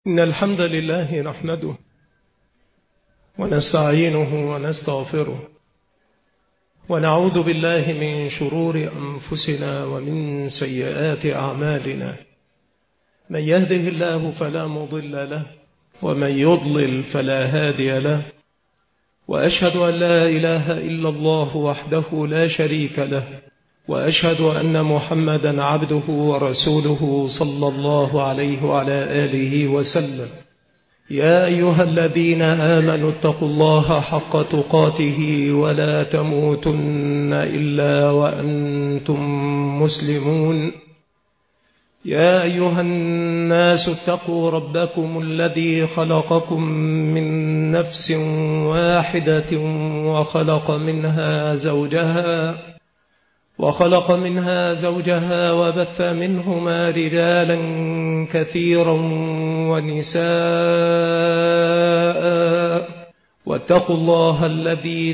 إن الحمد لله نحمده ونستعينه ونستغفره ونعوذ بالله من شرور أنفسنا ومن سيئات أعمالنا. من يهده الله فلا مضل له ومن يضلل فلا هادي له، وأشهد أن لا إله إلا الله وحده لا شريك له، وأشهد أن محمدا عبده ورسوله صلى الله عليه وعلى آله وسلم. يا أيها الذين آمنوا اتقوا الله حق تقاته ولا تموتن إلا وأنتم مسلمون. يا أيها الناس اتقوا ربكم الذي خلقكم من نفس واحدة وخلق منها زوجها وبث منهما رجالا كثيرا ونساء، واتقوا الله الذي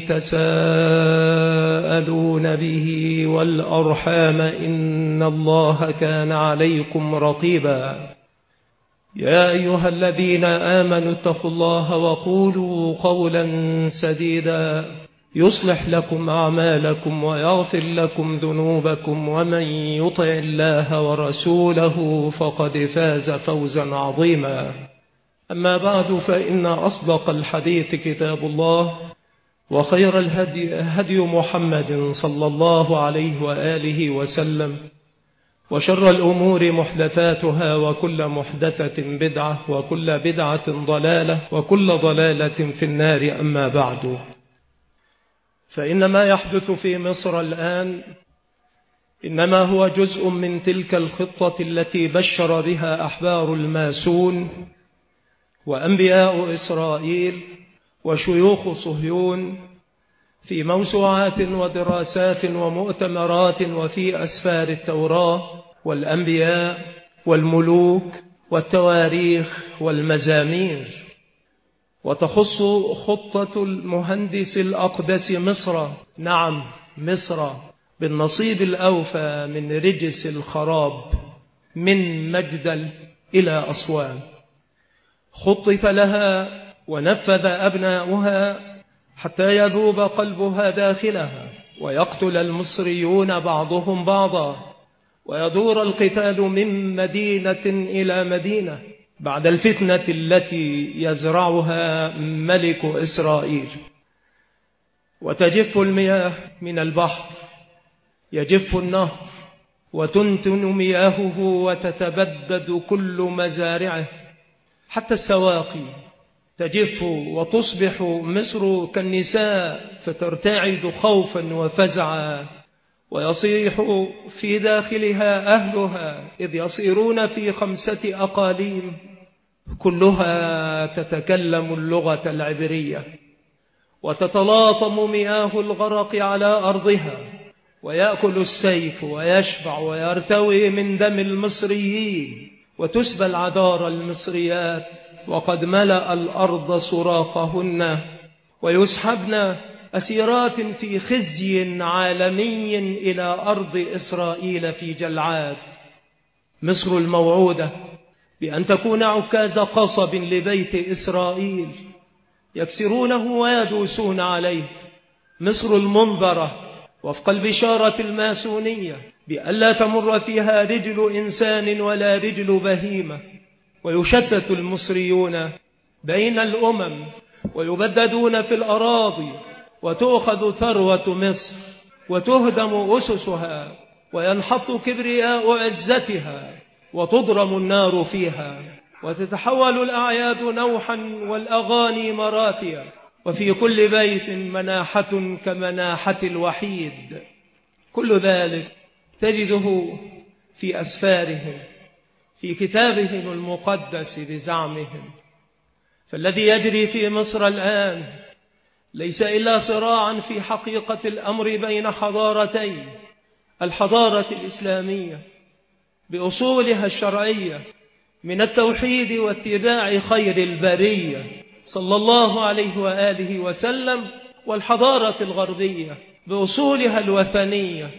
تساءلون به والأرحام إن الله كان عليكم رقيبا. يا أيها الذين آمنوا اتقوا الله وقولوا قولا سديدا يصلح لكم أعمالكم ويغفر لكم ذنوبكم، ومن يطع الله ورسوله فقد فاز فوزا عظيما. أما بعد، فإن أصدق الحديث كتاب الله، وخير الهدي هدي محمد صلى الله عليه وآله وسلم، وشر الأمور محدثاتها، وكل محدثة بدعة، وكل بدعة ضلالة، وكل ضلالة في النار. أما بعد، فإن ما يحدث في مصر الآن إنما هو جزء من تلك الخطة التي بشر بها أحبار الماسون وأنبياء إسرائيل وشيوخ صهيون في موسوعات ودراسات ومؤتمرات وفي أسفار التوراة والأنبياء والملوك والتواريخ والمزامير. وتخص خطة المهندس الأقدس مصر، نعم مصر، بالنصيب الأوفى من رجس الخراب من مجدل إلى أسوان. خطط لها ونفذ أبناؤها حتى يذوب قلبها داخلها، ويقتل المصريون بعضهم بعضا، ويدور القتال من مدينة إلى مدينة بعد الفتنة التي يزرعها ملك إسرائيل. وتجف المياه من البحر، يجف النهر وتنتن مياهه وتتبدد كل مزارعه حتى السواقي تجف، وتصبح مصر كالنساء فترتعد خوفا وفزعا، ويصيح في داخلها أهلها إذ يصيرون في 5 أقاليم كلها تتكلم اللغة العبرية، وتتلاطم مياه الغرق على أرضها، ويأكل السيف ويشبع ويرتوي من دم المصريين، وتسبى العذار المصريات وقد ملأ الأرض صراخهن، ويسحبن أسيرات في خزي عالمي إلى أرض إسرائيل في جلعاد. مصر الموعودة بأن تكون عكاز قصب لبيت إسرائيل يكسرونه ويدوسون عليه. مصر المنذرة وفق البشارة الماسونية بألا تمر فيها رجل إنسان ولا رجل بهيمة، ويشتت المصريون بين الأمم ويبددون في الأراضي، وتؤخذ ثروة مصر وتهدم أسسها، وينحط كبرياء عزتها، وتضرم النار فيها، وتتحول الأعياد نوحا والأغاني مراتيا، وفي كل بيت مناحة كمناحة الوحيد. كل ذلك تجده في أسفارهم، في كتابهم المقدس بزعمهم. فالذي يجري في مصر الآن ليس إلا صراعا في حقيقة الأمر بين حضارتين: الحضارة الإسلامية بأصولها الشرعية من التوحيد واتباع خير البرية صلى الله عليه وآله وسلم، والحضارة الغربية بأصولها الوثنية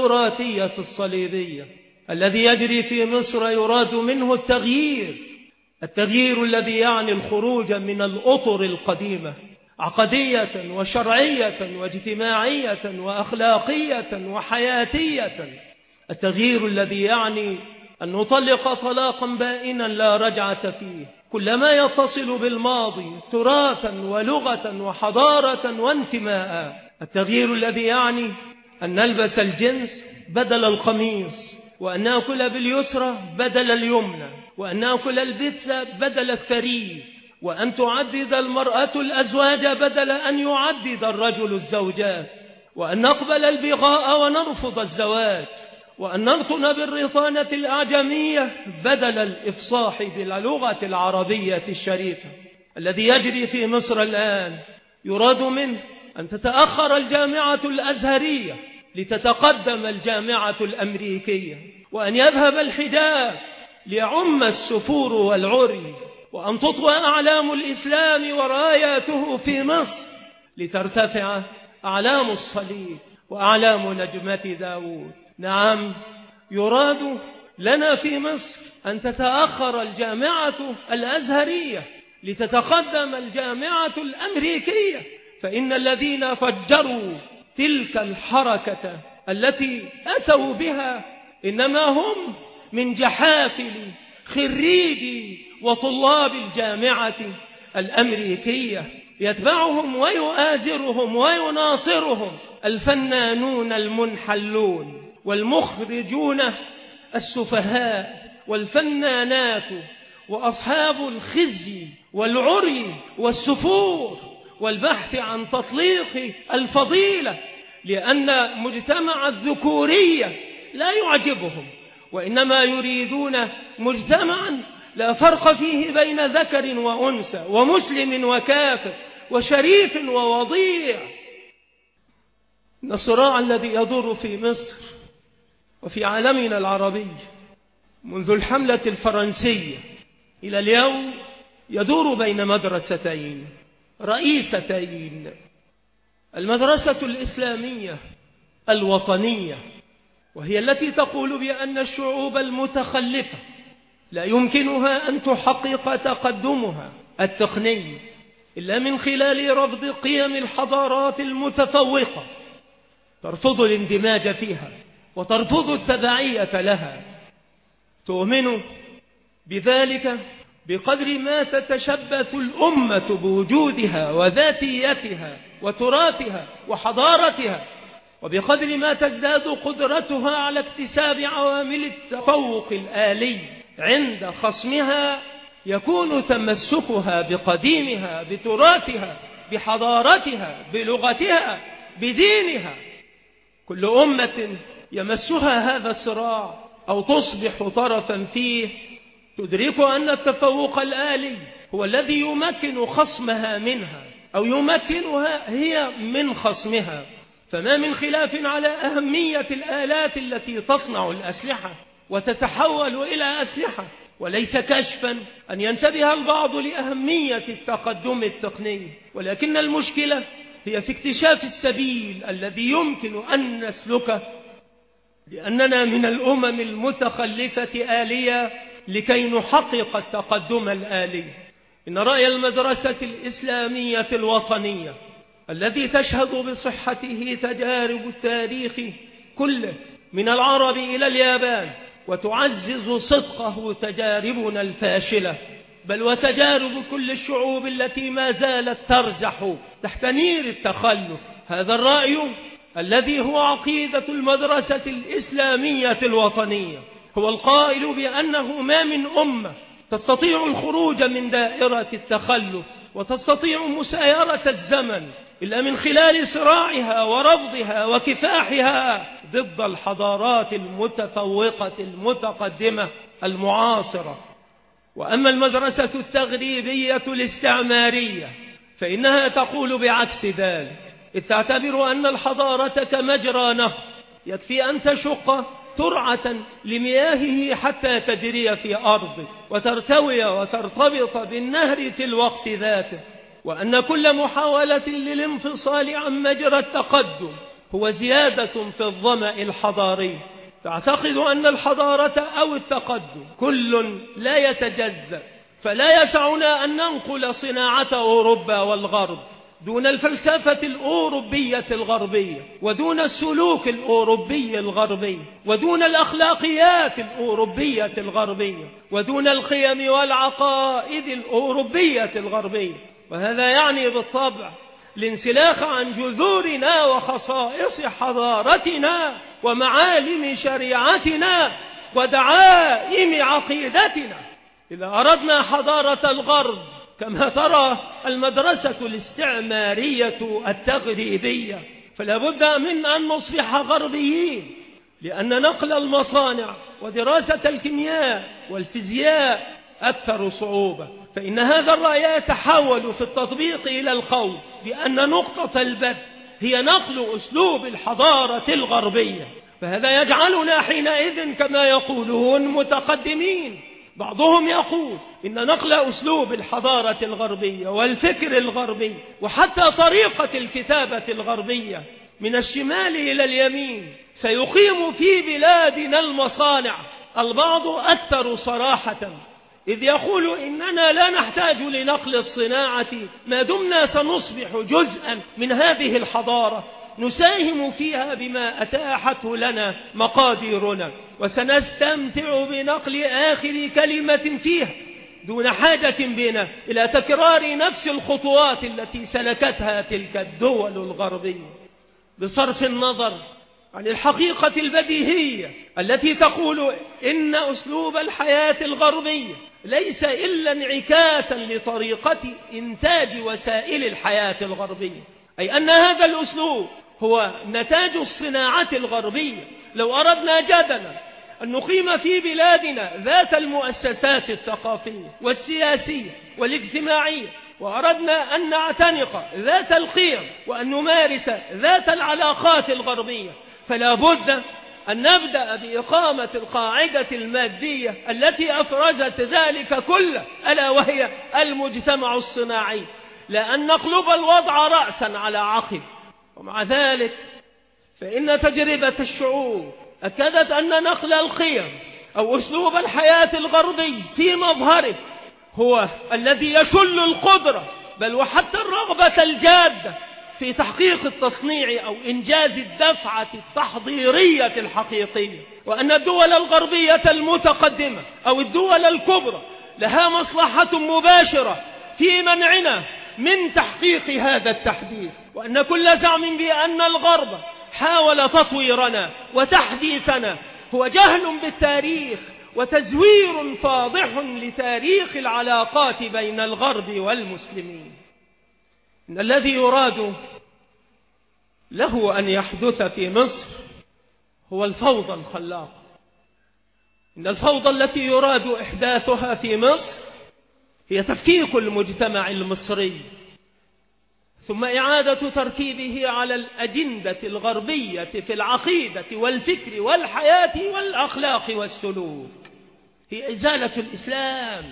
التوراتية الصليبية. الذي يجري في مصر يراد منه التغيير التغيير الذي يعني الخروج من الأطر القديمة عقدية وشرعية واجتماعية وأخلاقية وحياتية. التغيير الذي يعني أن نطلق طلاقا بائنا لا رجعة فيه كل ما يتصل بالماضي تراثا ولغة وحضارة وانتماء. التغيير الذي يعني أن نلبس الجنس بدل القميص، وأن نأكل باليسرى بدل اليمنى، وأن نأكل البيتزا بدل الثريد، وأن تعدد المرأة الأزواج بدل أن يعدد الرجل الزوجات، وأن نقبل البغاء ونرفض الزواج، وأن نرطن بالرطانة الأعجمية بدل الإفصاح باللغة العربية الشريفة. الذي يجري في مصر الآن يراد منه أن تتأخر الجامعة الأزهرية لتتقدم الجامعة الأمريكية، وأن يذهب الحجاب ليعم السفور والعري، وأن تطوى أعلام الإسلام وراياته في مصر لترتفع أعلام الصليب وأعلام نجمة داود. نعم، يراد لنا في مصر أن تتأخر الجامعة الأزهرية لتتقدم الجامعة الأمريكية، فإن الذين فجروا تلك الحركة التي أتوا بها إنما هم من جحافل خريجي وطلاب الجامعة الأمريكية، يتبعهم ويؤازرهم ويناصرهم الفنانون المنحلون والمخرجون السفهاء والفنانات وأصحاب الخزي والعري والسفور والبحث عن تطليق الفضيلة، لأن مجتمع الذكورية لا يعجبهم، وإنما يريدون مجتمعا لا فرق فيه بين ذكر وأنثى ومسلم وكافر وشريف ووضيع. الصراع الذي يدور في مصر وفي عالمنا العربي منذ الحملة الفرنسية إلى اليوم يدور بين مدرستين رئيستين: المدرسة الإسلامية الوطنية، وهي التي تقول بأن الشعوب المتخلفة لا يمكنها أن تحقق تقدمها التقني إلا من خلال رفض قيم الحضارات المتفوقة، ترفض الاندماج فيها وترفض التبعية لها. تؤمن بذلك بقدر ما تتشبث الأمة بوجودها وذاتيتها وتراثها وحضارتها، وبقدر ما تزداد قدرتها على اكتساب عوامل التفوق الآلي عند خصمها، يكون تمسكها بقديمها بتراثها بحضارتها بلغتها بدينها. كل أمة يمسها هذا الصراع أو تصبح طرفا فيه تدرك أن التفوق الآلي هو الذي يمكن خصمها منها أو يمكنها هي من خصمها. فما من خلاف على أهمية الآلات التي تصنع الأسلحة وتتحول إلى أسلحة، وليس كشفا أن ينتبه البعض لأهمية التقدم التقني، ولكن المشكلة هي في اكتشاف السبيل الذي يمكن أن نسلكه، لأننا من الأمم المتخلفة آلية لكي نحقق التقدم الآلي. إن رأي المدرسة الإسلامية الوطنية الذي تشهد بصحته تجارب التاريخ كله من العرب إلى اليابان، وتعزز صدقه تجاربنا الفاشلة، بل وتجارب كل الشعوب التي ما زالت ترزح تحت نير التخلف. هذا الرأي الذي هو عقيدة المدرسة الإسلامية الوطنية هو القائل بأنه ما من أمة تستطيع الخروج من دائرة التخلف وتستطيع مسايرة الزمن إلا من خلال صراعها ورفضها وكفاحها ضد الحضارات المتفوقة المتقدمة المعاصرة. وأما المدرسة التغريبية الاستعمارية فإنها تقول بعكس ذلك، إذ تعتبر أن الحضارة كمجرى نهر يكفي أن تشق ترعة لمياهه حتى تجري في أرضه وترتوي وترتبط بالنهر في الوقت ذاته، وأن كل محاولة للانفصال عن مجرى التقدم هو زيادة في الظمأ الحضاري. تعتقد أن الحضارة أو التقدم كل لا يتجزأ فلا يسعنا أن ننقل صناعة أوروبا والغرب دون الفلسفة الأوروبية الغربية، ودون السلوك الأوروبي الغربي، ودون الأخلاقيات الأوروبية الغربية، ودون القيم والعقائد الأوروبية الغربية. وهذا يعني بالطبع الانسلاخ عن جذورنا وخصائص حضارتنا ومعالم شريعتنا ودعائم عقيدتنا. إذا أردنا حضارة الغرب كما ترى المدرسة الاستعمارية التغريبية، فلا بد من أن نصبح غربيين، لأن نقل المصانع ودراسة الكيمياء والفيزياء أكثر صعوبة. فإن هذا الرأي يتحول في التطبيق إلى القول بأن نقطة البدء هي نقل أسلوب الحضارة الغربية، فهذا يجعلنا حينئذ كما يقولون متقدمين. بعضهم يقول إن نقل أسلوب الحضارة الغربية والفكر الغربي وحتى طريقة الكتابة الغربية من الشمال إلى اليمين سيقيم في بلادنا المصانع. البعض أكثر صراحة، إذ يقول إننا لا نحتاج لنقل الصناعة ما دمنا سنصبح جزءا من هذه الحضارة، نساهم فيها بما أتاحته لنا مقاديرنا، وسنستمتع بنقل آخر كلمة فيها دون حاجة بنا إلى تكرار نفس الخطوات التي سلكتها تلك الدول الغربية، بصرف النظر عن الحقيقة البديهية التي تقول إن أسلوب الحياة الغربية ليس إلا انعكاسا لطريقة إنتاج وسائل الحياة الغربية، أي أن هذا الأسلوب هو نتاج الصناعة الغربية. لو أردنا جدلا أن نقيم في بلادنا ذات المؤسسات الثقافية والسياسية والاجتماعية، وأردنا أن نعتنق ذات القيم وأن نمارس ذات العلاقات الغربية، فلا بد أن نبدأ بإقامة القاعدة المادية التي أفرزت ذلك كله، ألا وهي المجتمع الصناعي، لأن نقلب الوضع رأسا على عقب. ومع ذلك فإن تجربة الشعوب أكدت أن نقل القيم أو أسلوب الحياة الغربي في مظهره هو الذي يشل القدرة بل وحتى الرغبة الجادة في تحقيق التصنيع أو إنجاز الدفعة التحضيرية الحقيقية، وأن الدول الغربية المتقدمة أو الدول الكبرى لها مصلحة مباشرة في منعنا من تحقيق هذا التحديث، وأن كل زعم بأن الغرب حاول تطويرنا وتحديثنا هو جهل بالتاريخ وتزوير فاضح لتاريخ العلاقات بين الغرب والمسلمين. إن الذي يراد له أن يحدث في مصر هو الفوضى الخلاقة. إن الفوضى التي يراد إحداثها في مصر هي تفكيك المجتمع المصري، ثم إعادة تركيبه على الأجندة الغربية في العقيدة والفكر والحياة والأخلاق والسلوك، هي إزالة الإسلام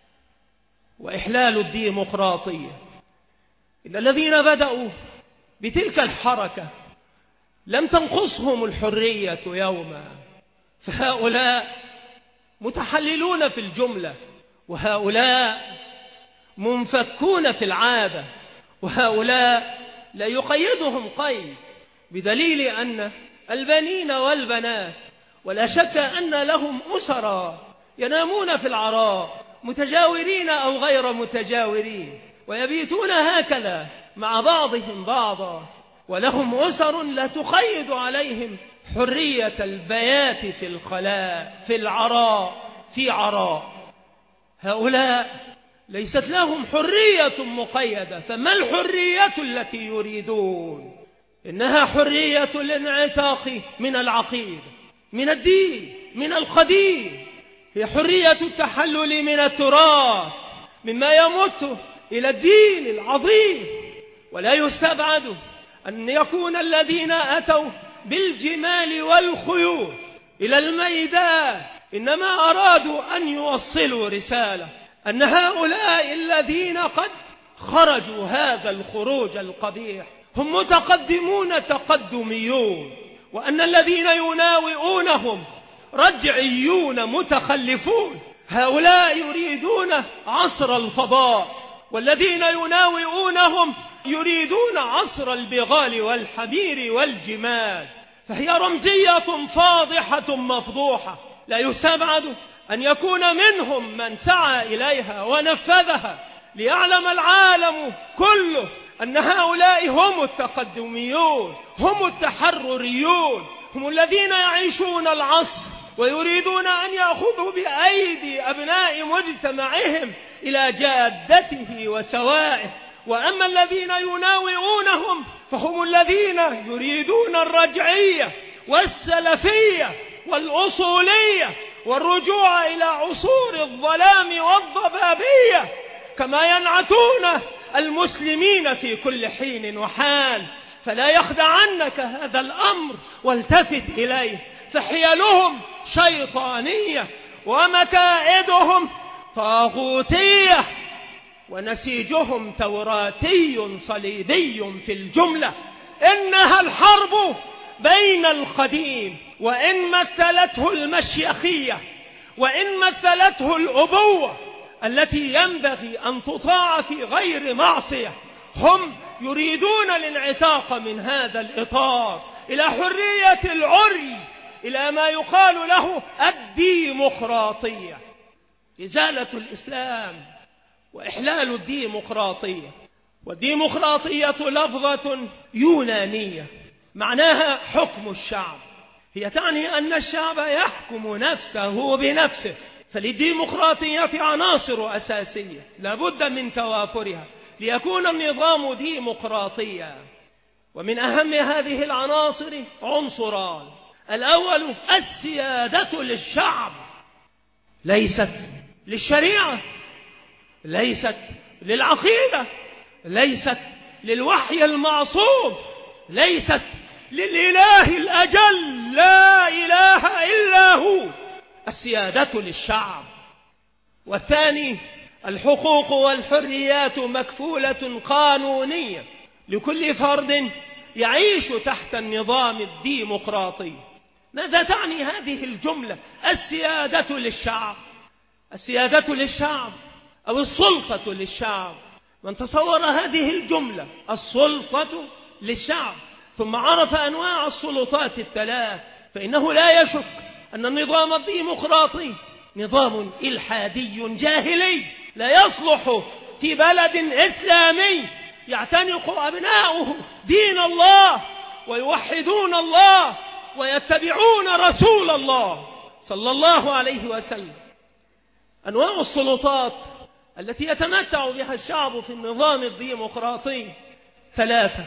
وإحلال الديمقراطية. إن الذين بدأوا بتلك الحركة لم تنقصهم الحرية يوما، فهؤلاء متحللون في الجملة، وهؤلاء منفكون في العادة، وهؤلاء لا يقيدهم قيد، بدليل أن البنين والبنات ولا شك أن لهم أسرا ينامون في العراء متجاورين أو غير متجاورين، ويبيتون هكذا مع بعضهم بعضا، ولهم أسر لا تقيد عليهم حرية البيات في الخلاء في العراء في عراء. هؤلاء ليست لهم حرية مقيدة، فما الحرية التي يريدون؟ إنها حرية الانعتاق من العقيدة، من الدين، من القديم، هي حرية التحلل من التراث مما يمت إلى الدين العظيم. ولا يستبعد أن يكون الذين أتوا بالجمال والخيول إلى الميدان إنما أرادوا أن يوصلوا رسالة أن هؤلاء الذين قد خرجوا هذا الخروج القبيح هم متقدمون تقدميون، وأن الذين يناوئونهم رجعيون متخلفون، هؤلاء يريدون عصر الفضاء، والذين يناوئونهم يريدون عصر البغال والحمير والجمال. فهي رمزية فاضحة مفضوحة، لا يستبعد أن يكون منهم من سعى إليها ونفذها، ليعلم العالم كله أن هؤلاء هم التقدميون، هم التحرريون، هم الذين يعيشون العصر ويريدون أن يأخذوا بأيدي أبناء مجتمعهم إلى جادته وسوائه. وأما الذين يناوئونهم فهم الذين يريدون الرجعية والسلفية والأصولية والرجوع إلى عصور الظلام والضبابية، كما ينعتون المسلمين في كل حين وحال. فلا يخدعنك هذا الأمر والتفت إليه، فحيلهم شيطانية ومكائدهم طاغوتية ونسيجهم توراتي صليبي في الجملة. إنها الحرب بين القديم، وإن مثلته المشيخية وإن مثلته الأبوة التي ينبغي أن تطاع في غير معصية، هم يريدون الانعتاق من هذا الإطار إلى حرية العري، إلى ما يقال له الديمقراطية، إزالة الإسلام وإحلال الديمقراطية. والديمقراطية لفظة يونانية معناها حكم الشعب، هي تعني أن الشعب يحكم نفسه بنفسه. فللديمقراطية عناصر أساسية لا بد من توافرها ليكون النظام ديمقراطيا، ومن أهم هذه العناصر عنصران: الأول السيادة للشعب، ليست للشريعة، ليست للعقيدة، ليست للوحي المعصوم، ليست للإله الأجل لا إله إلا هو، السيادة للشعب. والثاني الحقوق والحريات مكفولة قانونية لكل فرد يعيش تحت النظام الديمقراطي. ماذا تعني هذه الجملة السيادة للشعب؟ السيادة للشعب أو السلطة للشعب، من تصور هذه الجملة السلطة للشعب ثم عرف أنواع السلطات الثلاث، فإنه لا يشك أن النظام الديمقراطي نظام إلحادي جاهلي لا يصلح في بلد إسلامي يعتنق أبناؤه دين الله ويوحدون الله ويتبعون رسول الله صلى الله عليه وسلم. أنواع السلطات التي يتمتع بها الشعب في النظام الديمقراطي ثلاثة: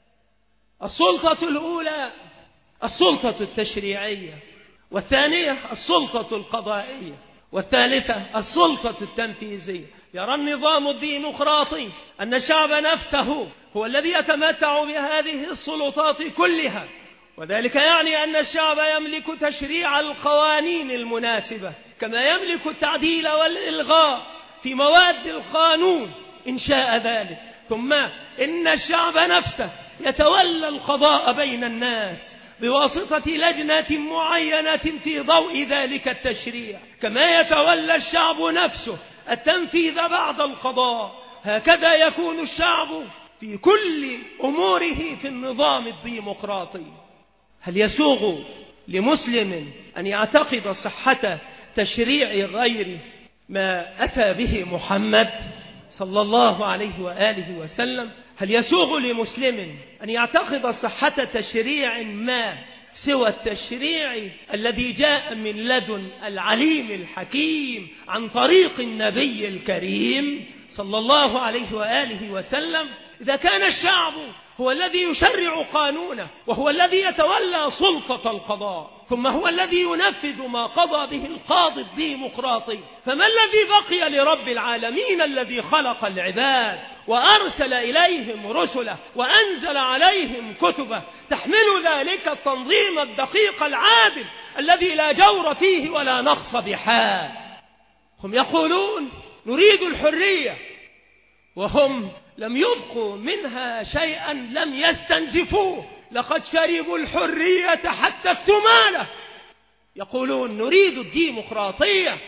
السلطة الأولى السلطة التشريعية، والثانية السلطة القضائية، والثالثة السلطة التنفيذية. يرى النظام الديمقراطي أن الشعب نفسه هو الذي يتمتع بهذه السلطات كلها، وذلك يعني أن الشعب يملك تشريع القوانين المناسبة، كما يملك التعديل والإلغاء في مواد القانون إن شاء ذلك. ثم إن الشعب نفسه يتولى القضاء بين الناس بواسطة لجنة معينة في ضوء ذلك التشريع، كما يتولى الشعب نفسه التنفيذ بعد القضاء. هكذا يكون الشعب في كل أموره في النظام الديمقراطي. هل يسوغ لمسلم أن يعتقد صحة تشريع غير ما أتى به محمد صلى الله عليه وآله وسلم؟ هل يسوغ لمسلم أن يعتقد صحة تشريع ما سوى التشريع الذي جاء من لدن العليم الحكيم عن طريق النبي الكريم صلى الله عليه وآله وسلم؟ إذا كان الشعب هو الذي يشرع قانونه، وهو الذي يتولى سلطة القضاء، ثم هو الذي ينفذ ما قضى به القاضي الديمقراطي، فما الذي بقي لرب العالمين الذي خلق العباد وأرسل إليهم رسله وأنزل عليهم كتبه تحمل ذلك التنظيم الدقيق العادل الذي لا جور فيه ولا نقص بحال؟ هم يقولون نريد الحرية، وهم لم يبقوا منها شيئا لم يستنزفوه، لقد شربوا الحرية حتى الثمالة. يقولون نريد الديمقراطية،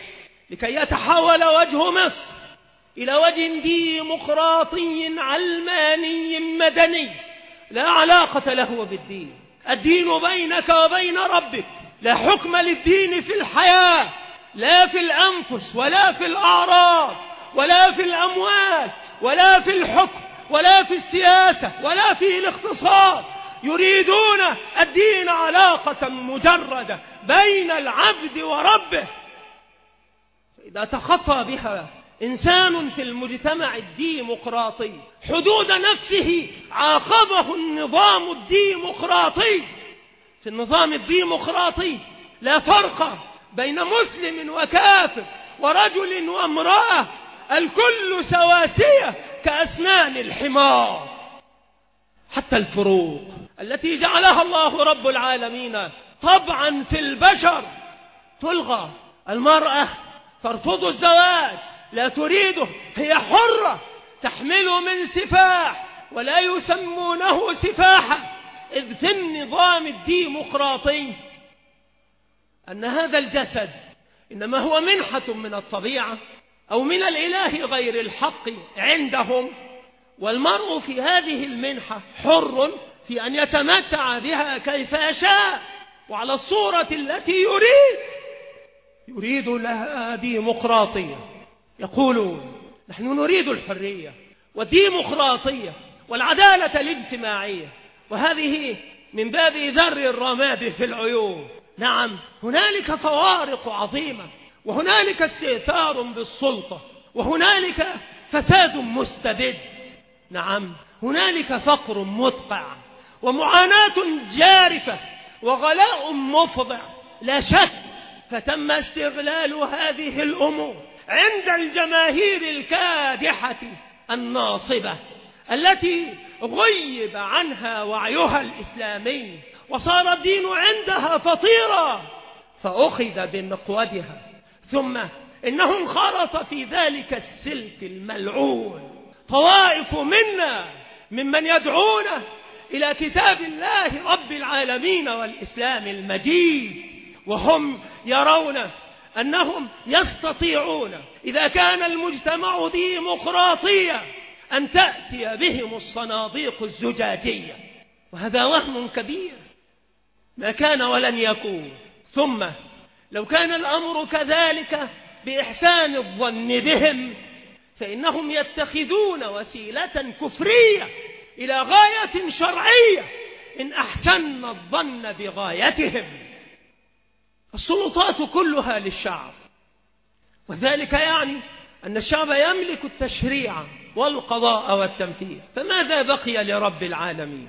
لكي يتحول وجه مصر إلى وجه ديمقراطي علماني مدني لا علاقة له بالدين. الدين بينك وبين ربك، لا حكم للدين في الحياة، لا في الأنفس ولا في الأعراض ولا في الأموال ولا في الحكم ولا في السياسة ولا في الاقتصاد. يريدون الدين علاقة مجردة بين العبد وربه، فإذا تخطى بها إنسان في المجتمع الديمقراطي حدود نفسه عاقبه النظام الديمقراطي. في النظام الديمقراطي لا فرق بين مسلم وكافر ورجل وامرأة، الكل سواسية كأسنان الحمار. حتى الفروق التي جعلها الله رب العالمين طبعا في البشر تلغى. المرأة ترفض الزواج، لا تريده، هي حرة، تحمل من سفاح ولا يسمونه سفاحا، إذ في النظام الديمقراطي أن هذا الجسد إنما هو منحة من الطبيعة أو من الإله غير الحق عندهم، والمرء في هذه المنحة حر في أن يتمتع بها كيف يشاء وعلى الصورة التي يريد لها ديمقراطية. يقولون نحن نريد الحرية والديمقراطية والعدالة الاجتماعية، وهذه من باب ذر الرماد في العيون. نعم، هنالك فوارق عظيمة، وهنالك استئثار بالسلطة، وهنالك فساد مستبد. نعم، هنالك فقر مدقع ومعاناة جارفة وغلاء مفضع لا شك. فتم استغلال هذه الأمور عند الجماهير الكادحة الناصبة التي غيب عنها وعيها الإسلامي، وصار الدين عندها فطيرا فأخذ بمقودها، ثم إنه انخرط في ذلك السلك الملعون طوائف منا ممن يدعون إلى كتاب الله رب العالمين والإسلام المجيد، وهم يرون أنهم يستطيعون إذا كان المجتمع ديمقراطيا أن تأتي بهم الصناديق الزجاجية، وهذا وهم كبير ما كان ولن يكون. ثم لو كان الأمر كذلك بإحسان الظن بهم، فإنهم يتخذون وسيلة كفرية إلى غاية شرعية إن أحسن الظن بغايتهم. السلطات كلها للشعب، وذلك يعني أن الشعب يملك التشريع والقضاء والتنفيذ، فماذا بقي لرب العالمين؟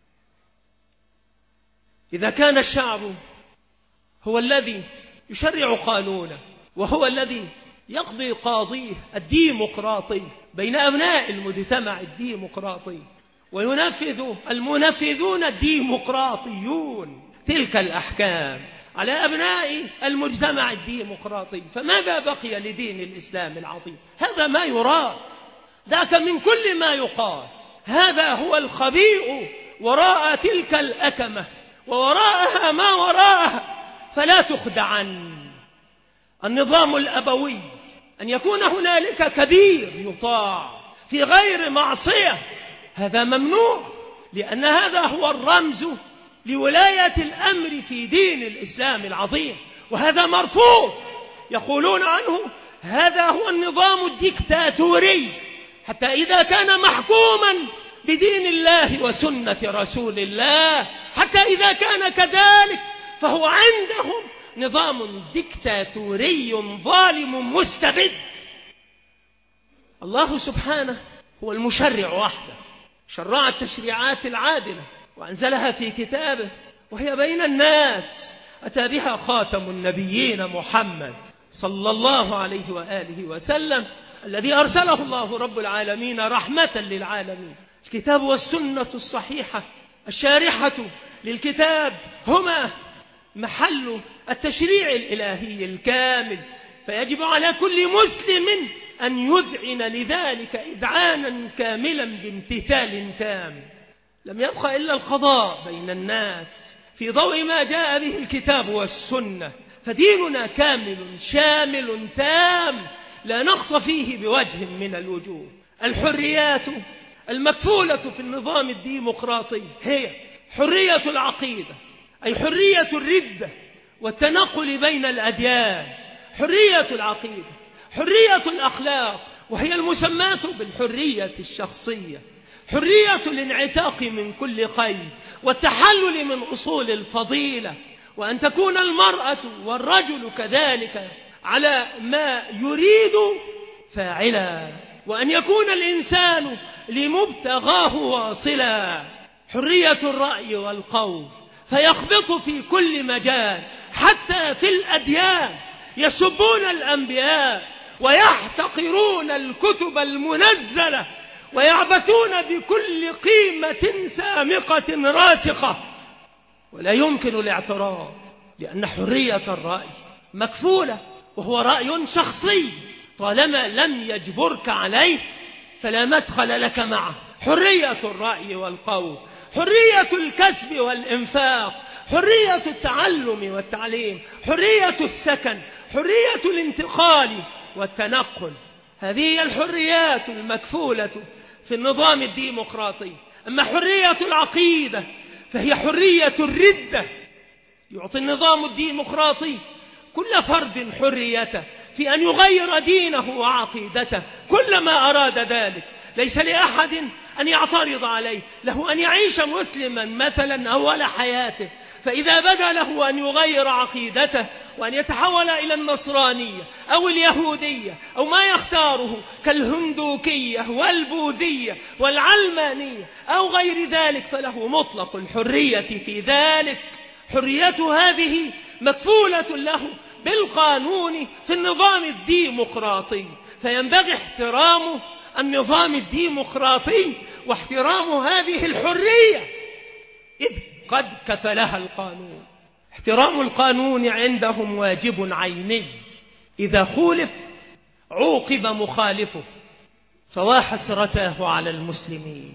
إذا كان الشعب هو الذي يشرع قانونه وهو الذي يقضي قاضيه الديمقراطي بين أبناء المجتمع الديمقراطي، وينفذ المنفذون الديمقراطيون تلك الأحكام على أبناء المجتمع الديمقراطي، فماذا بقي لدين الإسلام العظيم؟ هذا ما يراد. ذاك من كل ما يقال هذا هو الخبيء وراء تلك الأكمة ووراءها ما وراءها. فلا تخدعن. النظام الأبوي أن يكون هنالك كبير يطاع في غير معصية، هذا ممنوع، لأن هذا هو الرمز لولاية الأمر في دين الإسلام العظيم، وهذا مرفوض. يقولون عنه هذا هو النظام الديكتاتوري، حتى إذا كان محكوما بدين الله وسنة رسول الله، حتى إذا كان كذلك فهو عندهم نظام ديكتاتوري ظالم مستبد. الله سبحانه هو المشرع وحده، شرع التشريعات العادلة وأنزلها في كتابه، وهي بين الناس أتى بها خاتم النبيين محمد صلى الله عليه وآله وسلم، الذي أرسله الله رب العالمين رحمة للعالمين. الكتاب والسنة الصحيحة الشارحة للكتاب هما محل التشريع الإلهي الكامل، فيجب على كل مسلم أن يذعن لذلك إذعانا كاملا بامتثال تام. لم يبقى إلا القضاء بين الناس في ضوء ما جاء به الكتاب والسنة، فديننا كامل شامل تام لا نقص فيه بوجه من الوجوه. الحريات المكفولة في النظام الديمقراطي هي حرية العقيدة، أي حرية الردة والتنقل بين الأديان، حرية العقيدة، حرية الأخلاق وهي المسماة بالحرية الشخصية، حرية الانعتاق من كل قيد والتحلل من أصول الفضيلة، وأن تكون المرأة والرجل كذلك على ما يريد فاعلا، وأن يكون الإنسان لمبتغاه واصلا، حرية الرأي والقول فيخبط في كل مجال حتى في الأديان، يسبون الأنبياء ويحتقرون الكتب المنزلة ويعبثون بكل قيمة سامقة راسخة، ولا يمكن الاعتراض لأن حرية الرأي مكفولة، وهو رأي شخصي طالما لم يجبرك عليه فلا مدخل لك معه. حرية الرأي والقول، حرية الكسب والإنفاق، حرية التعلم والتعليم، حرية السكن، حرية الانتقال والتنقل، هذه هي الحريات المكفولة في النظام الديمقراطي. أما حرية العقيدة فهي حرية الردة، يعطي النظام الديمقراطي كل فرد حريته في أن يغير دينه وعقيدته كلما أراد ذلك، ليس لأحد أن يعترض عليه، له أن يعيش مسلما مثلا أول حياته، فإذا بدا له أن يغير عقيدته وأن يتحول إلى النصرانية أو اليهودية أو ما يختاره كالهندوكية والبوذية والعلمانية أو غير ذلك فله مطلق الحرية في ذلك. حريته هذه مكفولة له بالقانون في النظام الديمقراطي، فينبغي احترام النظام الديمقراطي واحترام هذه الحرية إذ قد كفلها القانون. احترام القانون عندهم واجب عيني، إذا خولف عوقب مخالفه فوا حسرته على المسلمين.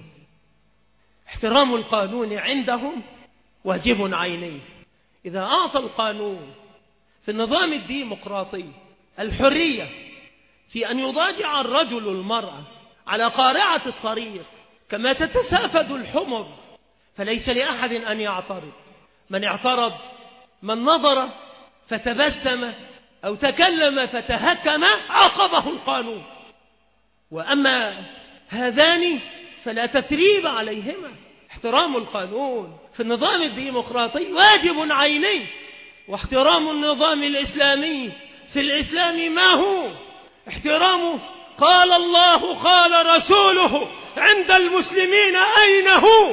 احترام القانون عندهم واجب عيني، إذا أعطى القانون في النظام الديمقراطي الحرية في أن يضاجع الرجل المرأة على قارعة الطريق كما تتسافد الحمر فليس لأحد أن يعترض. من اعترض، من نظر فتبسم أو تكلم فتهكم عاقبه القانون، وأما هذان فلا تثريب عليهما. احترام القانون في النظام الديمقراطي واجب عيني، واحترام النظام الإسلامي في الإسلام ما هو؟ احترامه قال الله قال رسوله، عند المسلمين أين هو؟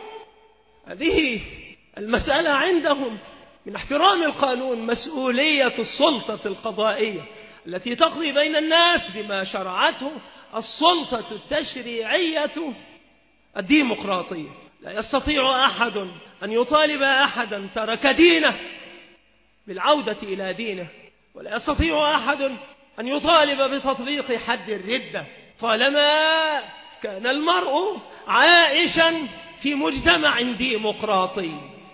هذه المسألة عندهم من احترام القانون مسؤولية السلطة القضائية التي تقضي بين الناس بما شرعته السلطة التشريعية الديمقراطية. لا يستطيع أحد أن يطالب أحدا ترك دينه بالعودة إلى دينه، ولا يستطيع أحد أن يطالب بتطبيق حد الردة طالما كان المرء عائشا في مجتمع ديمقراطي.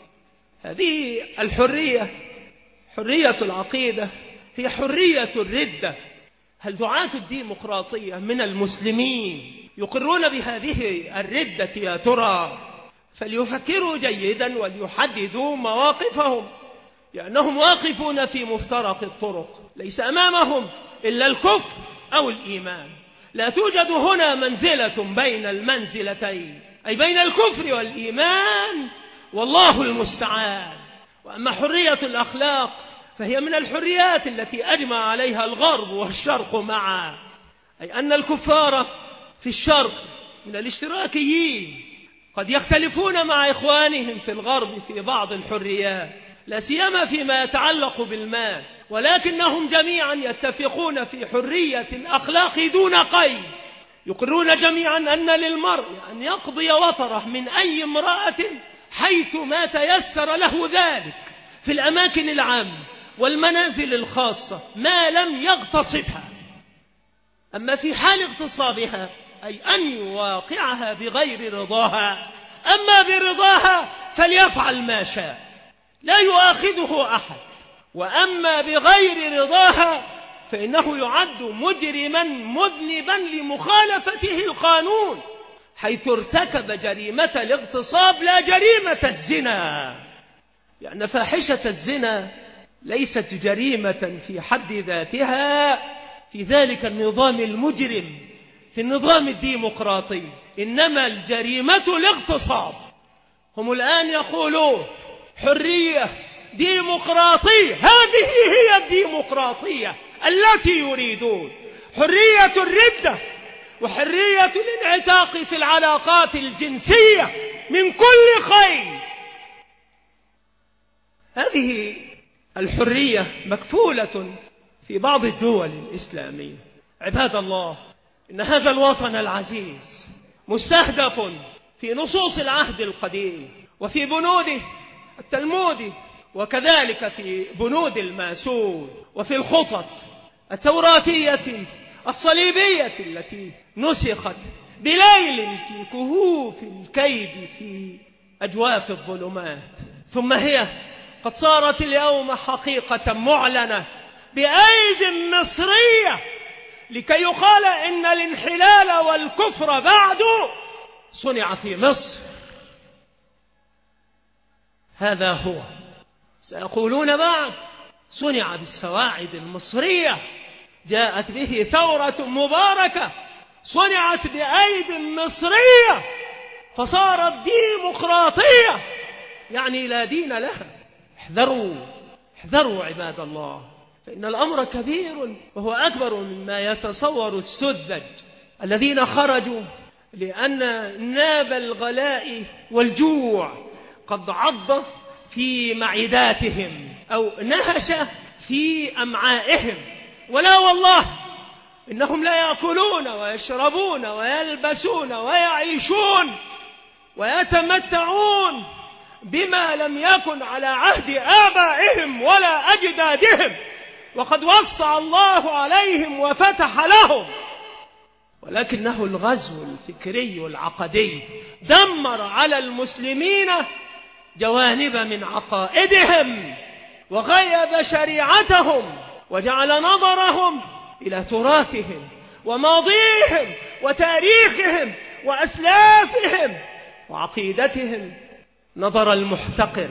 هذه الحرية، حرية العقيدة، هي حرية الردة. هل دعاة الديمقراطية من المسلمين يقرون بهذه الردة يا ترى؟ فليفكروا جيدا وليحددوا مواقفهم، لأنهم واقفون في مفترق الطرق، ليس أمامهم إلا الكفر أو الإيمان. لا توجد هنا منزلة بين المنزلتين، أي بين الكفر والإيمان، والله المستعان. وأما حرية الأخلاق فهي من الحريات التي أجمع عليها الغرب والشرق معا، أي أن الكفار في الشرق من الاشتراكيين قد يختلفون مع إخوانهم في الغرب في بعض الحريات، لا سيما فيما يتعلق بالمال، ولكنهم جميعا يتفقون في حرية الأخلاق دون قيد. يقرون جميعا أن للمرء أن يقضي وطره من أي امرأة حيث ما تيسر له ذلك في الأماكن العامة والمنازل الخاصة ما لم يغتصبها. أما في حال اغتصابها أي أن يواقعها بغير رضاها، أما برضاها فليفعل ما شاء، لا يؤاخذه أحد وأما بغير رضاها فإنه يعد مجرما مذنبا لمخالفته القانون، حيث ارتكب جريمة الاغتصاب لا جريمة الزنا، لأن فاحشة الزنا ليست جريمة في حد ذاتها في ذلك النظام المجرم، في النظام الديمقراطي، إنما الجريمة الاغتصاب. هم الآن يقولون حرية ديمقراطية، هذه هي الديمقراطية التي يريدون، حرية الردة وحرية الانعتاق في العلاقات الجنسية من كل خير. هذه الحرية مكفولة في بعض الدول الإسلامية. عباد الله، إن هذا الوطن العزيز مستهدف في نصوص العهد القديم وفي بنوده التلمودي، وكذلك في بنود الماسون، وفي الخطط التوراتية الصليبية التي نسخت بليل في كهوف الكيد في أجواف الظلمات، ثم هي قد صارت اليوم حقيقة معلنة بأيد مصرية، لكي يقال إن الانحلال والكفر بعد صنع في مصر. هذا هو، سيقولون بعد صنع بالسواعد المصرية، جاءت به ثورة مباركة صنعت بأيد مصرية فصارت ديمقراطية، يعني لا دين لها. احذروا عباد الله، فإن الأمر كبير وهو أكبر مما يتصور السذج الذين خرجوا لأن ناب الغلاء والجوع قد عض في معداتهم أو نهش في أمعائهم. ولا والله، إنهم لا يأكلون ويشربون ويلبسون ويعيشون ويتمتعون بما لم يكن على عهد آبائهم ولا أجدادهم، وقد وسع الله عليهم وفتح لهم، ولكنه الغزو الفكري العقدي دمر على المسلمين جوانب من عقائدهم وغيب شريعتهم، وجعل نظرهم إلى تراثهم وماضيهم وتاريخهم وأسلافهم وعقيدتهم نظر المحتقر،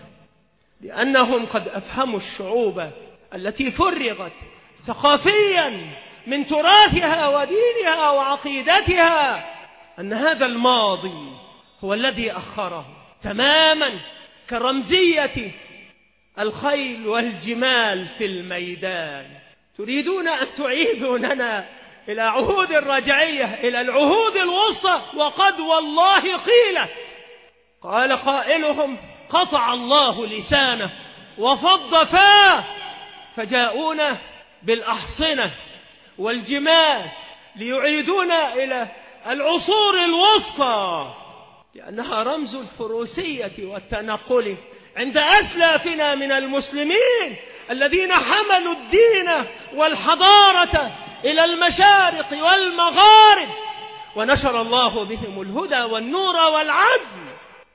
لأنهم قد أفهموا الشعوب التي فرغت ثقافيا من تراثها ودينها وعقيدتها أن هذا الماضي هو الذي أخره، تماما كرمزية الخيل والجمال في الميدان. تريدون أن تعيدوننا إلى عهود الرجعية، إلى العهود الوسطى، وقد والله قيلت. قال قائلهم: قطع الله لسانه وفض فاه، فجاءونا بالأحصنة والجمال ليعيدونا إلى العصور الوسطى، لأنها رمز الفروسية والتنقل عند أسلافنا من المسلمين الذين حملوا الدين والحضارة إلى المشارق والمغارب، ونشر الله بهم الهدى والنور والعدل،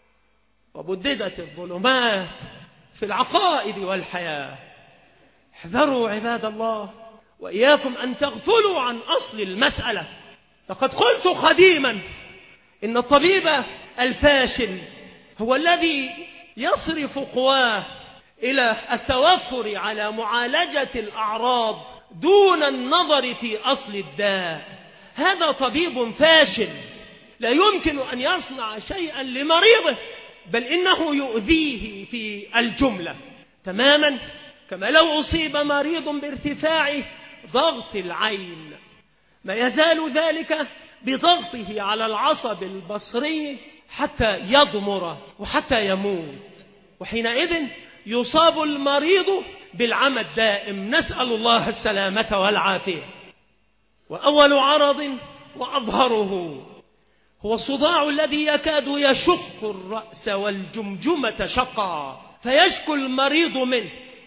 وبددت الظلمات في العقائد والحياة. احذروا عباد الله، وإياكم أن تغفلوا عن أصل المسألة. لقد قلت قديما إن الطبيب الفاشل هو الذي يصرف قواه إلى التوفر على معالجة الأعراض دون النظر في أصل الداء. هذا طبيب فاشل لا يمكن أن يصنع شيئا لمريضه، بل إنه يؤذيه في الجملة، تماما كما لو أصيب مريض بارتفاع ضغط العين، ما يزال ذلك بضغطه على العصب البصري حتى يضمر وحتى يموت، وحينئذ يصاب المريض بالعمى الدائم، نسأل الله السلامة والعافية. وأول عرض وأظهره هو الصداع الذي يكاد يشق الرأس والجمجمة شقا، فيشكو المريض منه،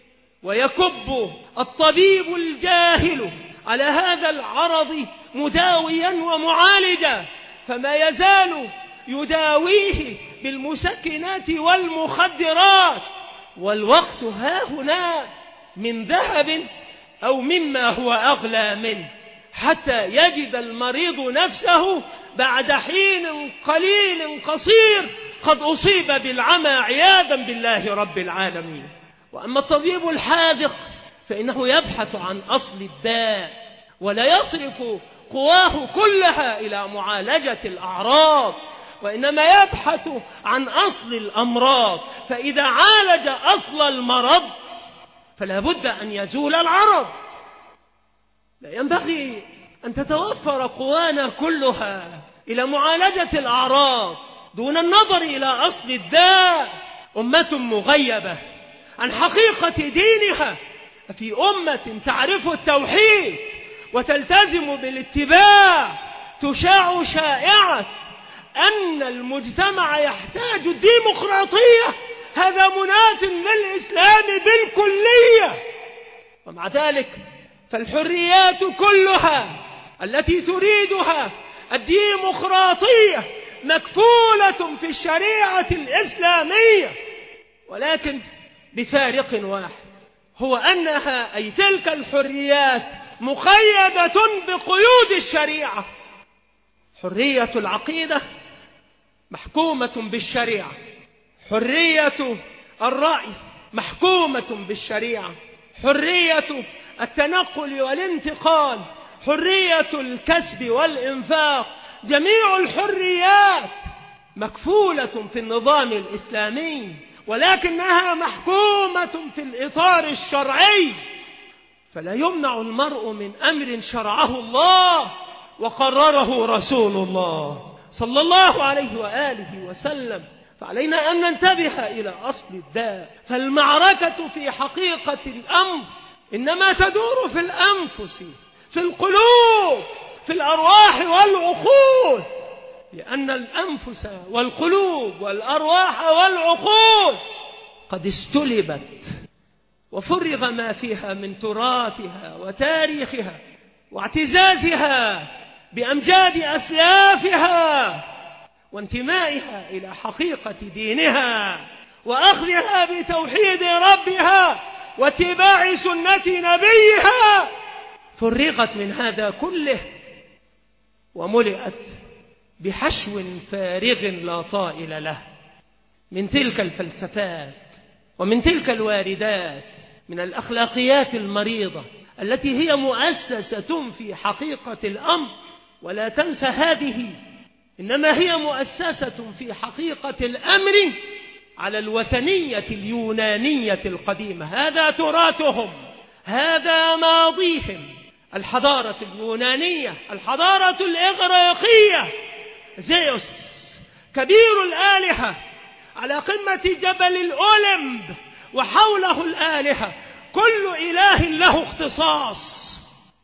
ويكب الطبيب الجاهل على هذا العرض مداويا ومعالجا، فما يزال يداويه بالمسكنات والمخدرات، والوقت ها هنا من ذهب أو مما هو أغلى منه، حتى يجد المريض نفسه بعد حين قليل قصير قد أصيب بالعمى عياذا بالله رب العالمين. وأما الطبيب الحاذق فإنه يبحث عن أصل الداء ولا يصرف قواه كلها إلى معالجة الأعراض، وإنما يبحث عن أصل الأمراض، فإذا عالج أصل المرض فلا بد أن يزول العرض. لا ينبغي أن تتوفر قوانا كلها إلى معالجة الأعراض دون النظر إلى أصل الداء. أمة مغيبة عن حقيقة دينها، في أمة تعرف التوحيد وتلتزم بالاتباع تشاع شائعة أن المجتمع يحتاج الديمقراطية، هذا مناف للإسلام بالكلية. ومع ذلك فالحريات كلها التي تريدها الديمقراطية مكفولة في الشريعة الإسلامية، ولكن بفارق واحد، هو أنها أي تلك الحريات مقيدة بقيود الشريعة. حرية العقيدة محكومة بالشريعة، حرية الرأي محكومة بالشريعة، حرية التنقل والانتقال، حرية الكسب والإنفاق، جميع الحريات مكفولة في النظام الإسلامي، ولكنها محكومة في الإطار الشرعي. فلا يمنع المرء من أمر شرعه الله وقرره رسول الله صلى الله عليه وآله وسلم. فعلينا أن ننتبه إلى أصل الداء، فالمعركة في حقيقة الأمر إنما تدور في الأنفس، في القلوب، في الأرواح والعقول، لأن الأنفس والقلوب والأرواح والعقول قد استلبت وفرغ ما فيها من تراثها وتاريخها واعتزازها بأمجاد أسلافها وانتمائها إلى حقيقة دينها وأخذها بتوحيد ربها واتباع سنة نبيها. فرغت من هذا كله وملئت بحشو فارغ لا طائل له من تلك الفلسفات ومن تلك الواردات، من الأخلاقيات المريضة التي هي مؤسسة في حقيقة الأمر. ولا تنسى هذه إنما هي مؤسسة في حقيقة الأمر على الوثنية اليونانية القديمة. هذا تراثهم، هذا ماضيهم، الحضارة اليونانية، الحضارة الإغريقية. زيوس كبير الآلهة على قمة جبل الأولمب وحوله الآلهة، كل إله له اختصاص،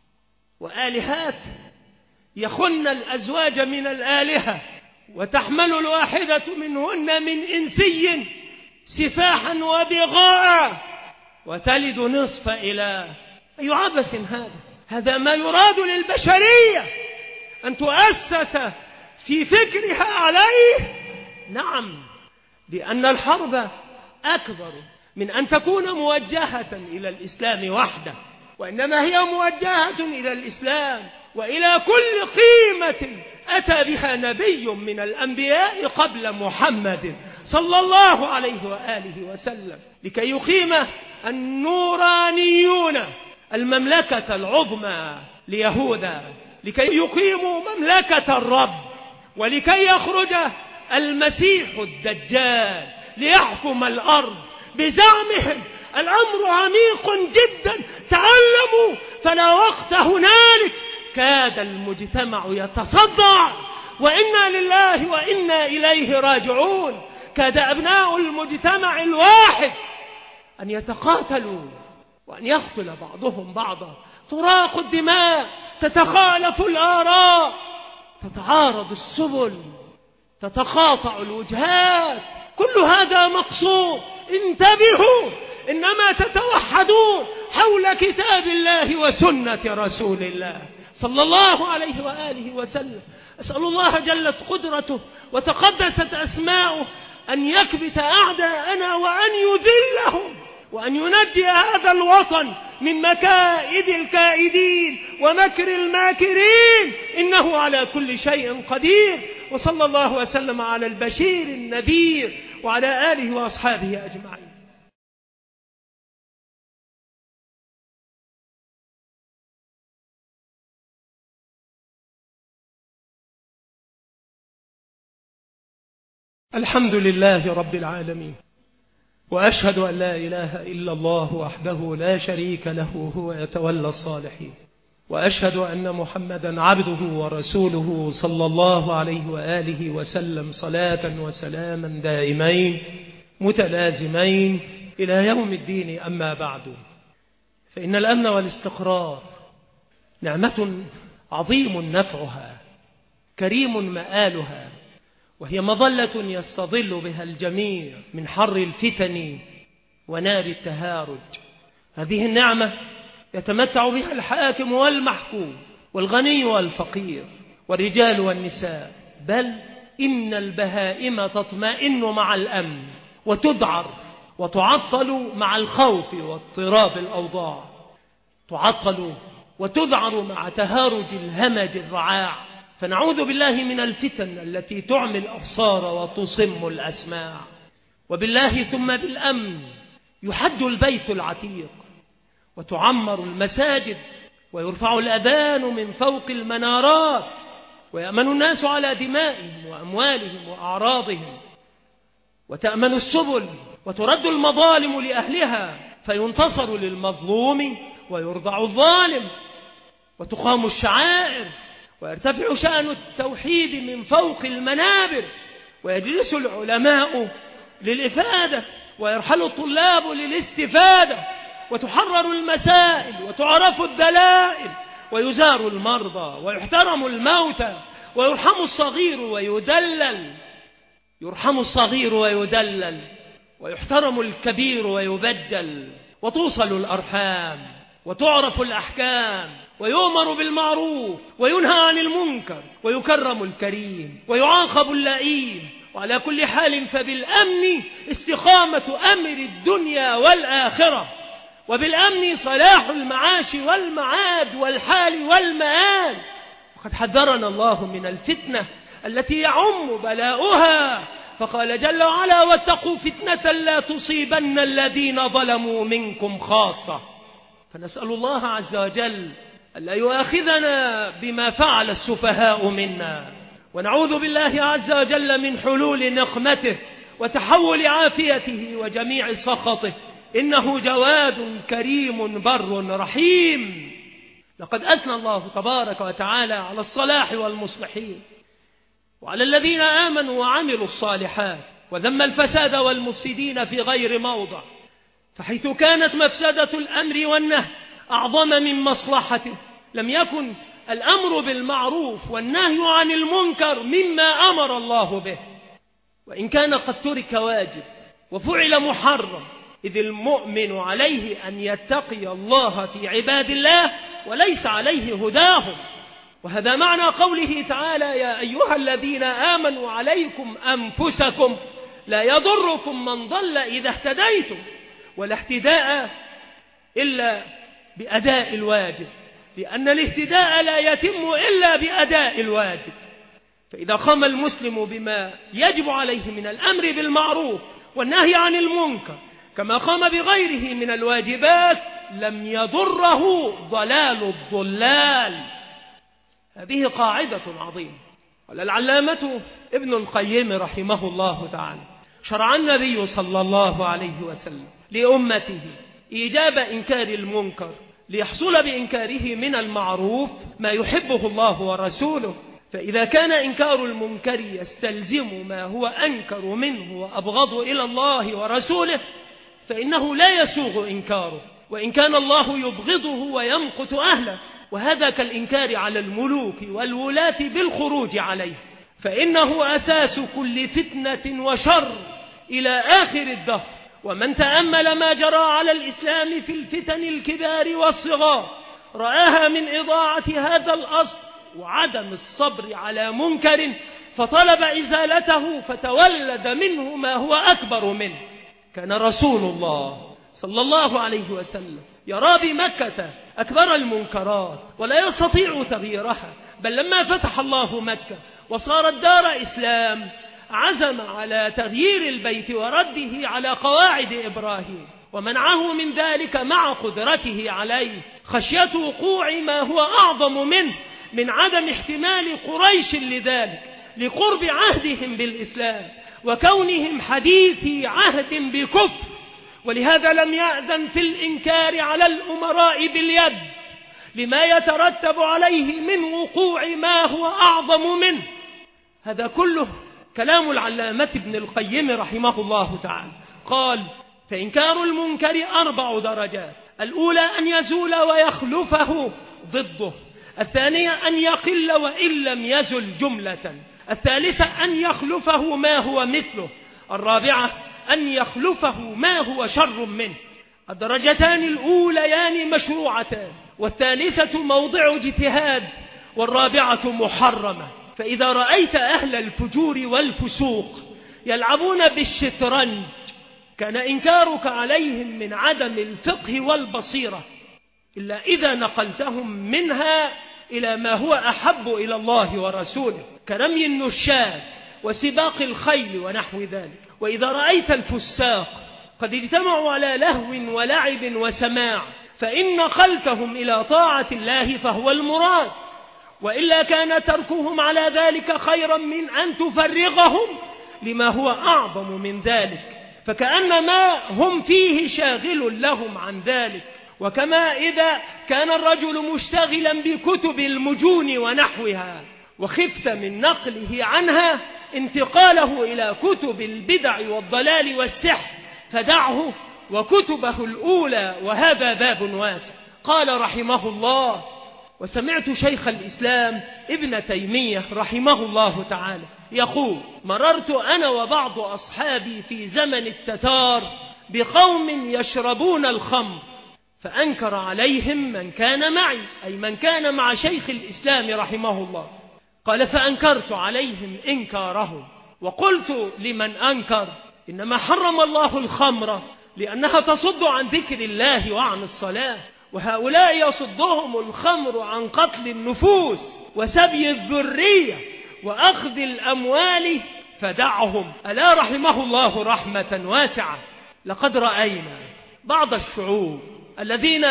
وآلهات يخن الأزواج من الآلهة وتحمل الواحدة منهن من إنسي سفاحا وبغاء وتلد نصف إله. أي عبث هذا! هذا ما يراد للبشرية أن تؤسس في فكرها عليه. نعم، لأن الحرب أكبر من أن تكون موجهة إلى الإسلام وحده، وإنما هي موجهة إلى الإسلام وإلى كل قيمة أتى بها نبي من الأنبياء قبل محمد صلى الله عليه وآله وسلم، لكي يقيم النورانيون المملكة العظمى ليهوذا، لكي يقيموا مملكة الرب، ولكي يخرج المسيح الدجال ليحكم الأرض بزعمهم. الأمر عميق جدا، تعلموا، فلا وقت هنالك. كاد المجتمع يتصدع، وإنا لله وإنا إليه راجعون. كاد أبناء المجتمع الواحد أن يتقاتلوا وأن يقتل بعضهم بعضا، تراق الدماء، تتخالف الآراء، تتعارض السبل، تتقاطع الوجهات. كل هذا مقصود. انتبهوا، إنما تتوحدون حول كتاب الله وسنة رسول الله صلى الله عليه وآله وسلم. أسأل الله جلت قدرته وتقدست أسماؤه أن يكبت أعداءنا وأن يذلهم وأن ينجي هذا الوطن من مكائد الكائدين ومكر الماكرين، إنه على كل شيء قدير. وصلى الله وسلم على البشير النذير وعلى آله وأصحابه أجمعين. الحمد لله رب العالمين، وأشهد أن لا إله إلا الله وحده لا شريك له هو يتولى الصالحين، وأشهد أن محمدا عبده ورسوله صلى الله عليه وآله وسلم صلاة وسلاما دائمين متلازمين إلى يوم الدين. أما بعد، فإن الأمن والاستقرار نعمة عظيم نفعها كريم مآلها، وهي مظلة يستظل بها الجميع من حر الفتن ونار التهارج. هذه النعمة يتمتع بها الحاكم والمحكوم والغني والفقير والرجال والنساء، بل إن البهائم تطمئن مع الأمن وتذعر وتعطل مع الخوف واضطراب الأوضاع، تعطل وتذعر مع تهارج الهمج الرعاع. فنعوذ بالله من الفتن التي تعمي الأبصار وتصم الأسماع. وبالله ثم بالأمن يحد البيت العتيق وتعمر المساجد ويرفع الأذان من فوق المنارات، ويأمن الناس على دمائهم وأموالهم وأعراضهم، وتأمن السبل وترد المظالم لأهلها، فينتصر للمظلوم ويرضع الظالم، وتقام الشعائر ويرتفع شأن التوحيد من فوق المنابر، ويجلس العلماء للإفادة ويرحل الطلاب للاستفادة، وتحرر المسائل وتعرف الدلائل، ويزار المرضى ويحترم الموتى، ويرحم الصغير ويدلل، يرحم الصغير ويدلل، ويحترم الكبير ويبدل، وتوصل الأرحام وتعرف الأحكام، ويؤمر بالمعروف وينهى عن المنكر، ويكرم الكريم ويعاقب اللئيم. وعلى كل حال فبالأمن استقامة أمر الدنيا والآخرة، وبالأمن صلاح المعاش والمعاد والحال والمآل. وقد حذرنا الله من الفتنة التي يعم بلاؤها، فقال جل وعلا: واتقوا فتنة لا تصيبن الذين ظلموا منكم خاصة. فنسأل الله عز وجل ألا يؤاخذنا بما فعل السفهاء منا، ونعوذ بالله عز وجل من حلول نقمته وتحول عافيته وجميع سخطه، إنه جواد كريم بر رحيم. لقد أثنى الله تبارك وتعالى على الصلاح والمصلحين وعلى الذين آمنوا وعملوا الصالحات، وذم الفساد والمفسدين في غير موضع. فحيث كانت مفسدة الأمر والنهي أعظم من مصلحته، لم يكن الأمر بالمعروف والنهي عن المنكر مما أمر الله به، وإن كان قد ترك واجب وفعل محرم، إذ المؤمن عليه أن يتقي الله في عباد الله وليس عليه هداهم. وهذا معنى قوله تعالى: يا أيها الذين آمنوا عليكم أنفسكم لا يضركم من ضل إذا اهتديتم. ولا اهتداء إلا بأداء الواجب، لأن الاهتداء لا يتم إلا بأداء الواجب. فإذا قام المسلم بما يجب عليه من الأمر بالمعروف والنهي عن المنكر كما قام بغيره من الواجبات، لم يضره ضلال الضلال. هذه قاعدة عظيمة. قال العلامة ابن القيم رحمه الله تعالى: شرع النبي صلى الله عليه وسلم لأمته إيجاب إنكار المنكر ليحصل بإنكاره من المعروف ما يحبه الله ورسوله. فإذا كان إنكار المنكر يستلزم ما هو أنكر منه وأبغض إلى الله ورسوله، فإنه لا يسوغ إنكاره، وإن كان الله يبغضه ويمقت أهله. وهذا كالإنكار على الملوك والولاة بالخروج عليه، فإنه أساس كل فتنة وشر إلى آخر الدهر. ومن تأمل ما جرى على الإسلام في الفتن الكبار والصغار رآها من إضاعة هذا الأصل وعدم الصبر على منكر فطلب إزالته فتولد منه ما هو أكبر منه. كان رسول الله صلى الله عليه وسلم يرى بمكة أكبر المنكرات ولا يستطيع تغييرها، بل لما فتح الله مكة وصارت دار إسلام عزم على تغيير البيت ورده على قواعد إبراهيم، ومنعه من ذلك مع قدرته عليه خشية وقوع ما هو أعظم منه من عدم احتمال قريش لذلك لقرب عهدهم بالإسلام وكونهم حديثي عهد بكفر، ولهذا لم يأذن في الإنكار على الأمراء باليد لما يترتب عليه من وقوع ما هو أعظم منه. هذا كله كلام العلامة ابن القيم رحمه الله تعالى. قال: فإنكار المنكر 4 درجات: الأولى أن يزول ويخلفه ضده، الثانية أن يقل وإن لم يزل جملة، الثالثة أن يخلفه ما هو مثله، الرابعة أن يخلفه ما هو شر منه. الدرجتان الأوليان مشروعتان، والثالثة موضع اجتهاد، والرابعة محرمة. فإذا رأيت أهل الفجور والفسوق يلعبون بالشطرنج كان إنكارك عليهم من عدم الفقه والبصيرة، إلا إذا نقلتهم منها إلى ما هو أحب إلى الله ورسوله كرمي النشاة وسباق الخيل ونحو ذلك. وإذا رأيت الفساق قد اجتمعوا على لهو ولعب وسماع فإن نقلتهم إلى طاعة الله فهو المراد، وإلا كان تركهم على ذلك خيرا من أن تفرغهم لما هو أعظم من ذلك، فكأن ما هم فيه شاغل لهم عن ذلك. وكما إذا كان الرجل مشتغلا بكتب المجون ونحوها وخفت من نقله عنها انتقاله إلى كتب البدع والضلال والسحر فدعه وكتبه الأولى، وهذا باب واسع. قال رحمه الله: وسمعت شيخ الإسلام ابن تيمية رحمه الله تعالى يقول: مررت أنا وبعض أصحابي في زمن التتار بقوم يشربون الخمر، فأنكر عليهم من كان معي، أي من كان مع شيخ الإسلام رحمه الله. قال: فأنكرت عليهم إنكارهم، وقلت لمن أنكر: إنما حرم الله الخمر لأنها تصد عن ذكر الله وعن الصلاة، وهؤلاء يصدهم الخمر عن قتل النفوس وسبي الذرية وأخذ الأموال، فدعهم. ألا رحمه الله رحمة واسعة. لقد رأينا بعض الشعوب الذين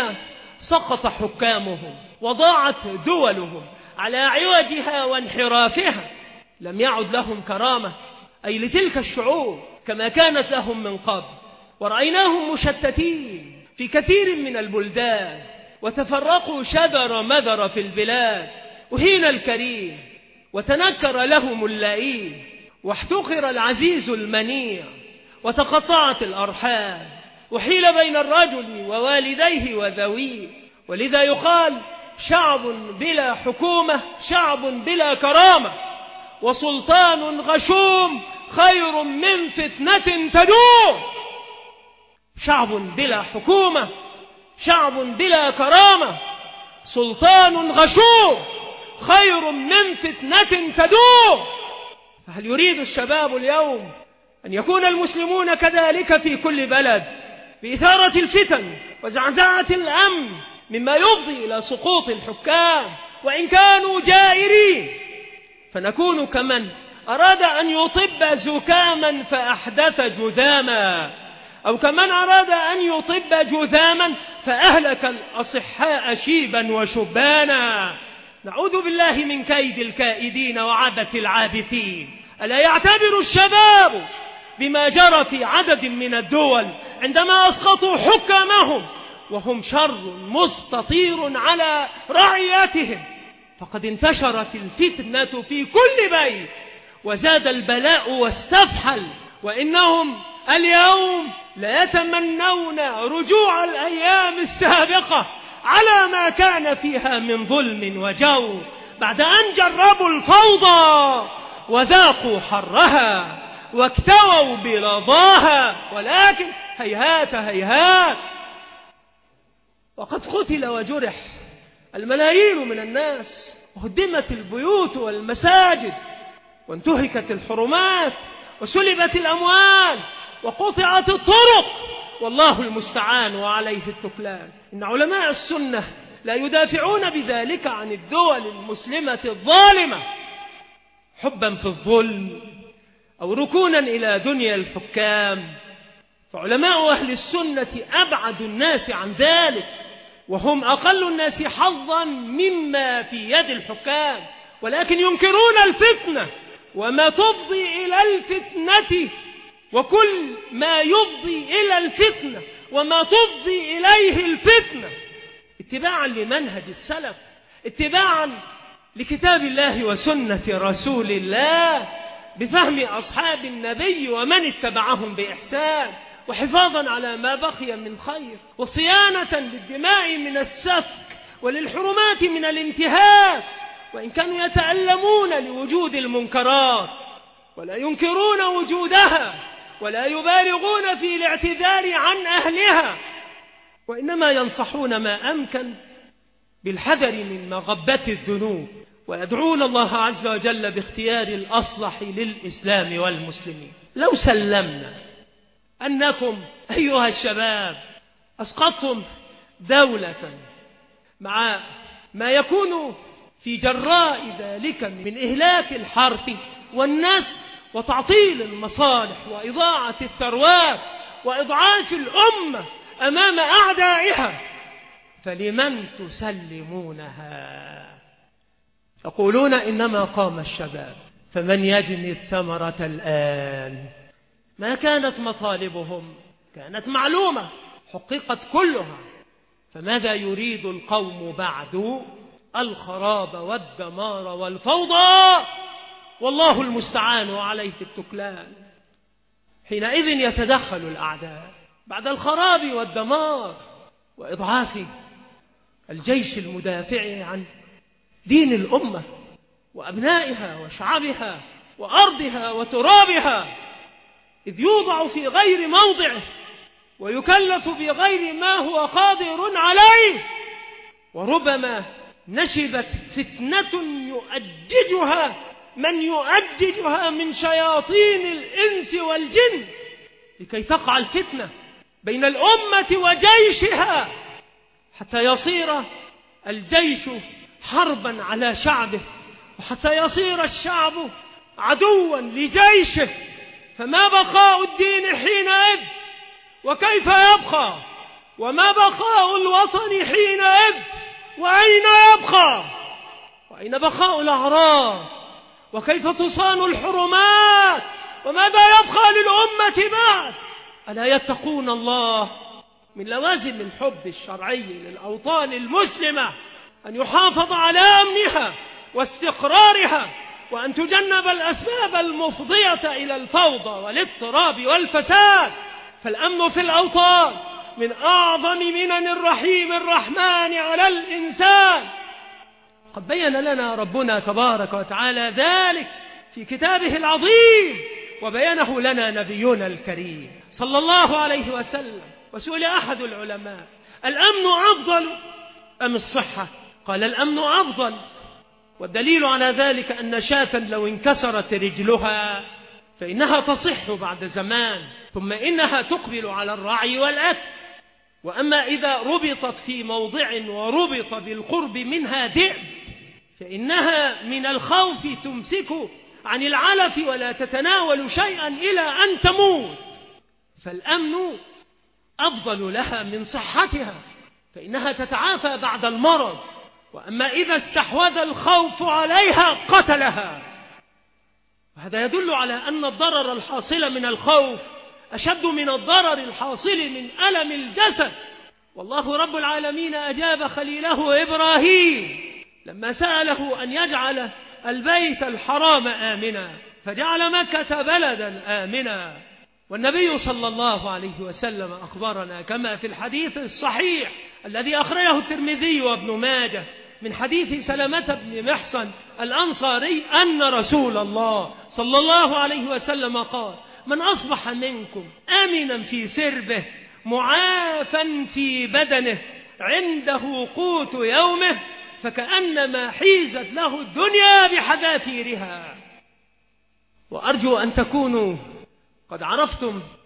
سقط حكامهم وضاعت دولهم على عوجها وانحرافها لم يعد لهم كرامة، أي لتلك الشعوب كما كانت لهم من قبل، ورأيناهم مشتتين في كثير من البلدان وتفرقوا شذر مذر في البلاد، وهين الكريم وتنكر لهم اللئيم، واحتقر العزيز المنيع، وتقطعت الأرحام، وحيل بين الرجل ووالديه وذويه. ولذا يقال: شعب بلا حكومة شعب بلا كرامة، وسلطان غشوم خير من فتنة تدوم. شعب بلا حكومة شعب بلا كرامة، سلطان غشوم خير من فتنة تدوم. فهل يريد الشباب اليوم أن يكون المسلمون كذلك في كل بلد بإثارة الفتن وزعزعة الأمن مما يفضي إلى سقوط الحكام وإن كانوا جائرين، فنكون كمن أراد أن يطب زكاما فأحدث جذاما، أو كمن أراد أن يطب جذاما فأهلك الأصحاء شيبا وشبانا. نعوذ بالله من كيد الكائدين وعبث العابثين. ألا يعتبر الشباب بما جرى في عدد من الدول عندما أسقطوا حكامهم وهم شر مستطير على رعياتهم؟ فقد انتشرت الفتنة في كل بيت وزاد البلاء واستفحل، وإنهم اليوم لا يتمنون رجوع الأيام السابقة على ما كان فيها من ظلم وجور، بعد أن جربوا الفوضى وذاقوا حرها واكتووا بلظاها، ولكن هيهات هيهات، وقد قتل وجرح الملايين من الناس، وهدمت البيوت والمساجد، وانتهكت الحرمات، وسلبت الأموال، وقطعت الطرق، والله المستعان وعليه التكلان. إن علماء السنة لا يدافعون بذلك عن الدول المسلمة الظالمة حبا في الظلم أو ركونا إلى دنيا الحكام، فعلماء أهل السنة أبعد الناس عن ذلك، وهم أقل الناس حظا مما في يد الحكام، ولكن ينكرون الفتنة وما تفضي إلى الفتنة، وكل ما يفضي إلى الفتنة وما تفضي إليه الفتنة، اتباعا لمنهج السلف، اتباعا لكتاب الله وسنة رسول الله، بفهم أصحاب النبي ومن اتبعهم بإحسان، وحفاظا على ما بقي من خير، وصيانة للدماء من السفك وللحرمات من الانتهاك، وإن كانوا يتألمون لوجود المنكرات ولا ينكرون وجودها ولا يبالغون في الاعتذار عن أهلها، وإنما ينصحون ما أمكن بالحذر من مغبة الذنوب، ويدعون الله عز وجل باختيار الأصلح للإسلام والمسلمين. لو سلمنا أنكم أيها الشباب أسقطتم دولة مع ما يكون في جراء ذلك من إهلاك الحرث والنسل وتعطيل المصالح وإضاعة الثروات وإضعاف الأمة أمام أعدائها، فلمن تسلمونها؟ يقولون إنما قام الشباب، فمن يجني الثمرة الآن؟ ما كانت مطالبهم كانت معلومة حققت كلها، فماذا يريد القوم بعد؟ الخراب والدمار والفوضى، والله المستعان وعليه التكلان. حينئذ يتدخل الأعداء بعد الخراب والدمار وإضعاف الجيش المدافع عن دين الأمة وأبنائها وشعبها وأرضها وترابها، إذ يوضع في غير موضعه ويكلف بغير ما هو قادر عليه، وربما نشبت فتنة يؤججها من يؤججها من شياطين الإنس والجن لكي تقع الفتنة بين الأمة وجيشها، حتى يصير الجيش حربا على شعبه، وحتى يصير الشعب عدوا لجيشه، فما بقاء الدين حينئذ؟ وكيف يبقى؟ وما بقاء الوطن حينئذ؟ وأين يبقى؟ وأين بقاء الأعراض؟ وكيف تصان الحرمات؟ وماذا يبقى للأمة بعد؟ ألا يتقون الله؟ من لوازم الحب الشرعي للأوطان المسلمة أن يحافظ على أمنها واستقرارها، وأن تجنب الأسباب المفضية إلى الفوضى والاضطراب والفساد، فالأمن في الأوطان من أعظم منن الرحيم الرحمن على الإنسان. قد بين لنا ربنا تبارك وتعالى ذلك في كتابه العظيم، وبينه لنا نبينا الكريم صلى الله عليه وسلم. وسئل أحد العلماء: الأمن أفضل أم الصحة؟ قال: الأمن أفضل، والدليل على ذلك أن شاة لو انكسرت رجلها فإنها تصح بعد زمان، ثم إنها تقبل على الرعي والأكل. وأما إذا ربطت في موضع وربط بالقرب منها ذئب فإنها من الخوف تمسك عن العلف ولا تتناول شيئا إلى أن تموت، فالأمن أفضل لها من صحتها، فإنها تتعافى بعد المرض. وأما إذا استحوذ الخوف عليها قتلها. وهذا يدل على أن الضرر الحاصل من الخوف أشد من الضرر الحاصل من ألم الجسد. والله رب العالمين أجاب خليله إبراهيم لما سأله أن يجعل البيت الحرام آمنا، فجعل مكة بلدا آمنا. والنبي صلى الله عليه وسلم أخبرنا كما في الحديث الصحيح الذي أخرجه الترمذي وابن ماجه من حديث سلمة بن محصن الأنصاري أن رسول الله صلى الله عليه وسلم قال: من أصبح منكم آمنا في سربه معافا في بدنه عنده قوت يومه فكأنما حيزت له الدنيا بحذافيرها. وأرجو أن تكونوا قد عرفتم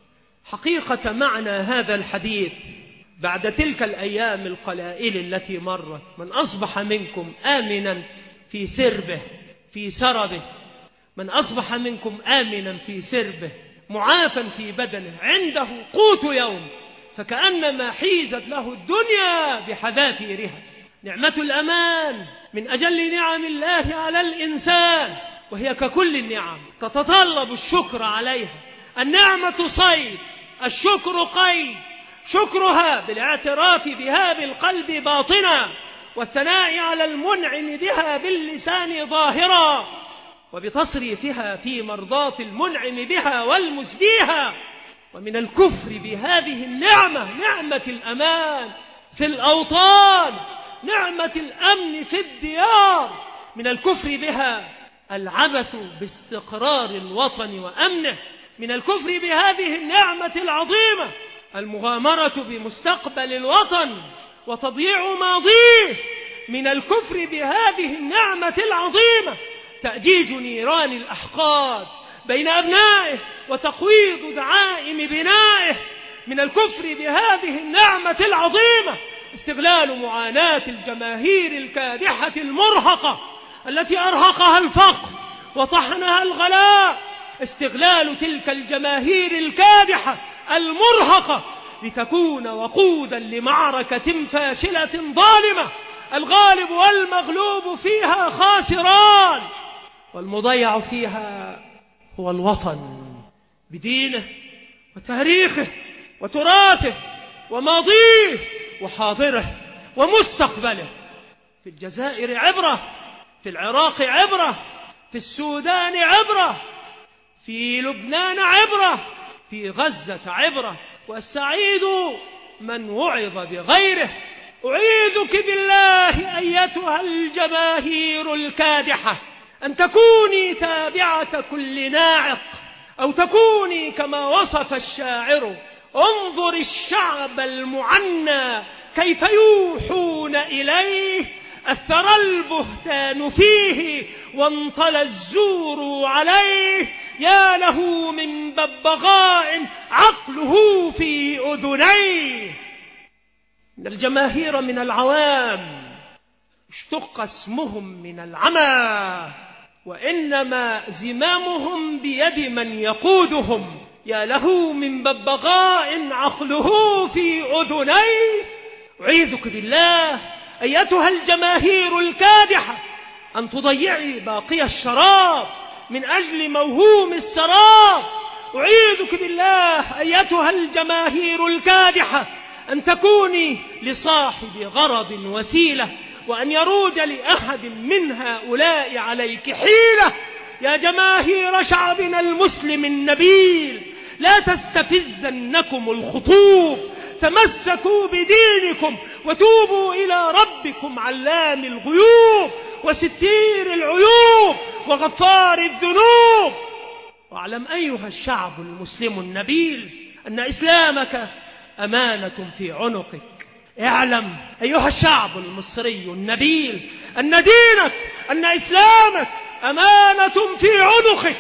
حقيقة معنى هذا الحديث بعد تلك الأيام القلائل التي مرت: من أصبح منكم آمنا في سربه في سربه، من أصبح منكم آمنا في سربه معافا في بدنه عنده قوت يوم، فكأنما حيزت له الدنيا بحذافيرها. نعمة الأمان من أجل نعم الله على الإنسان، وهي ككل النعم تتطلب الشكر عليها. النعمة صيد، الشكر قيد، شكرها بالاعتراف بها بالقلب باطنا، والثناء على المنعم بها باللسان ظاهرا، وبتصريفها في مرضاة المنعم بها والمسديها. ومن الكفر بهذه النعمة نعمة الأمان في الأوطان، نعمة الأمن في الديار، من الكفر بها العبث باستقرار الوطن وأمنه، من الكفر بهذه النعمة العظيمة المغامرة بمستقبل الوطن وتضييع ماضيه، من الكفر بهذه النعمة العظيمة تأجيج نيران الأحقاد بين أبنائه وتقويض دعائم بنائه، من الكفر بهذه النعمة العظيمة استغلال معاناة الجماهير الكادحة المرهقة التي أرهقها الفقر وطحنها الغلاء، استغلال تلك الجماهير الكادحة المرهقة لتكون وقودا لمعركة فاشلة ظالمة الغالب والمغلوب فيها خاسران، والمضيع فيها هو الوطن بدينه وتاريخه وتراثه وماضيه وحاضره ومستقبله. في الجزائر عبرة، في العراق عبرة، في السودان عبرة، في لبنان عبرة، في غزة عبرة، والسعيد من وعظ بغيره. أعيذك بالله أيتها الجماهير الكادحة أن تكوني تابعة كل ناعق، أو تكوني كما وصف الشاعر: انظر الشعب المعنى كيف يوحون إليه، أثر البهتان فيه وانطلى الزور عليه، يا له من ببغاء عقله في أذنيه. إن الجماهير من العوام اشتق اسمهم من العمى، وإنما زمامهم بيد من يقودهم، يا له من ببغاء عقله في أذنيه. أعيذك بالله أيتها الجماهير الكادحة أن تضيعي باقي الشراب من أجل موهوم السراب. أعيذك بالله أيتها الجماهير الكادحة أن تكوني لصاحب غرض وسيلة، وأن يروج لأحد من هؤلاء عليك حيلة. يا جماهير شعبنا المسلم النبيل، لا تستفزنكم الخطوب، تمسكوا بدينكم وتوبوا إلى ربكم علام الغيوب وستير العيوب وغفار الذنوب. واعلم أيها الشعب المسلم النبيل أن إسلامك أمانة في عنقك. اعلم أيها الشعب المصري النبيل أن دينك، أن إسلامك أمانة في عنقك.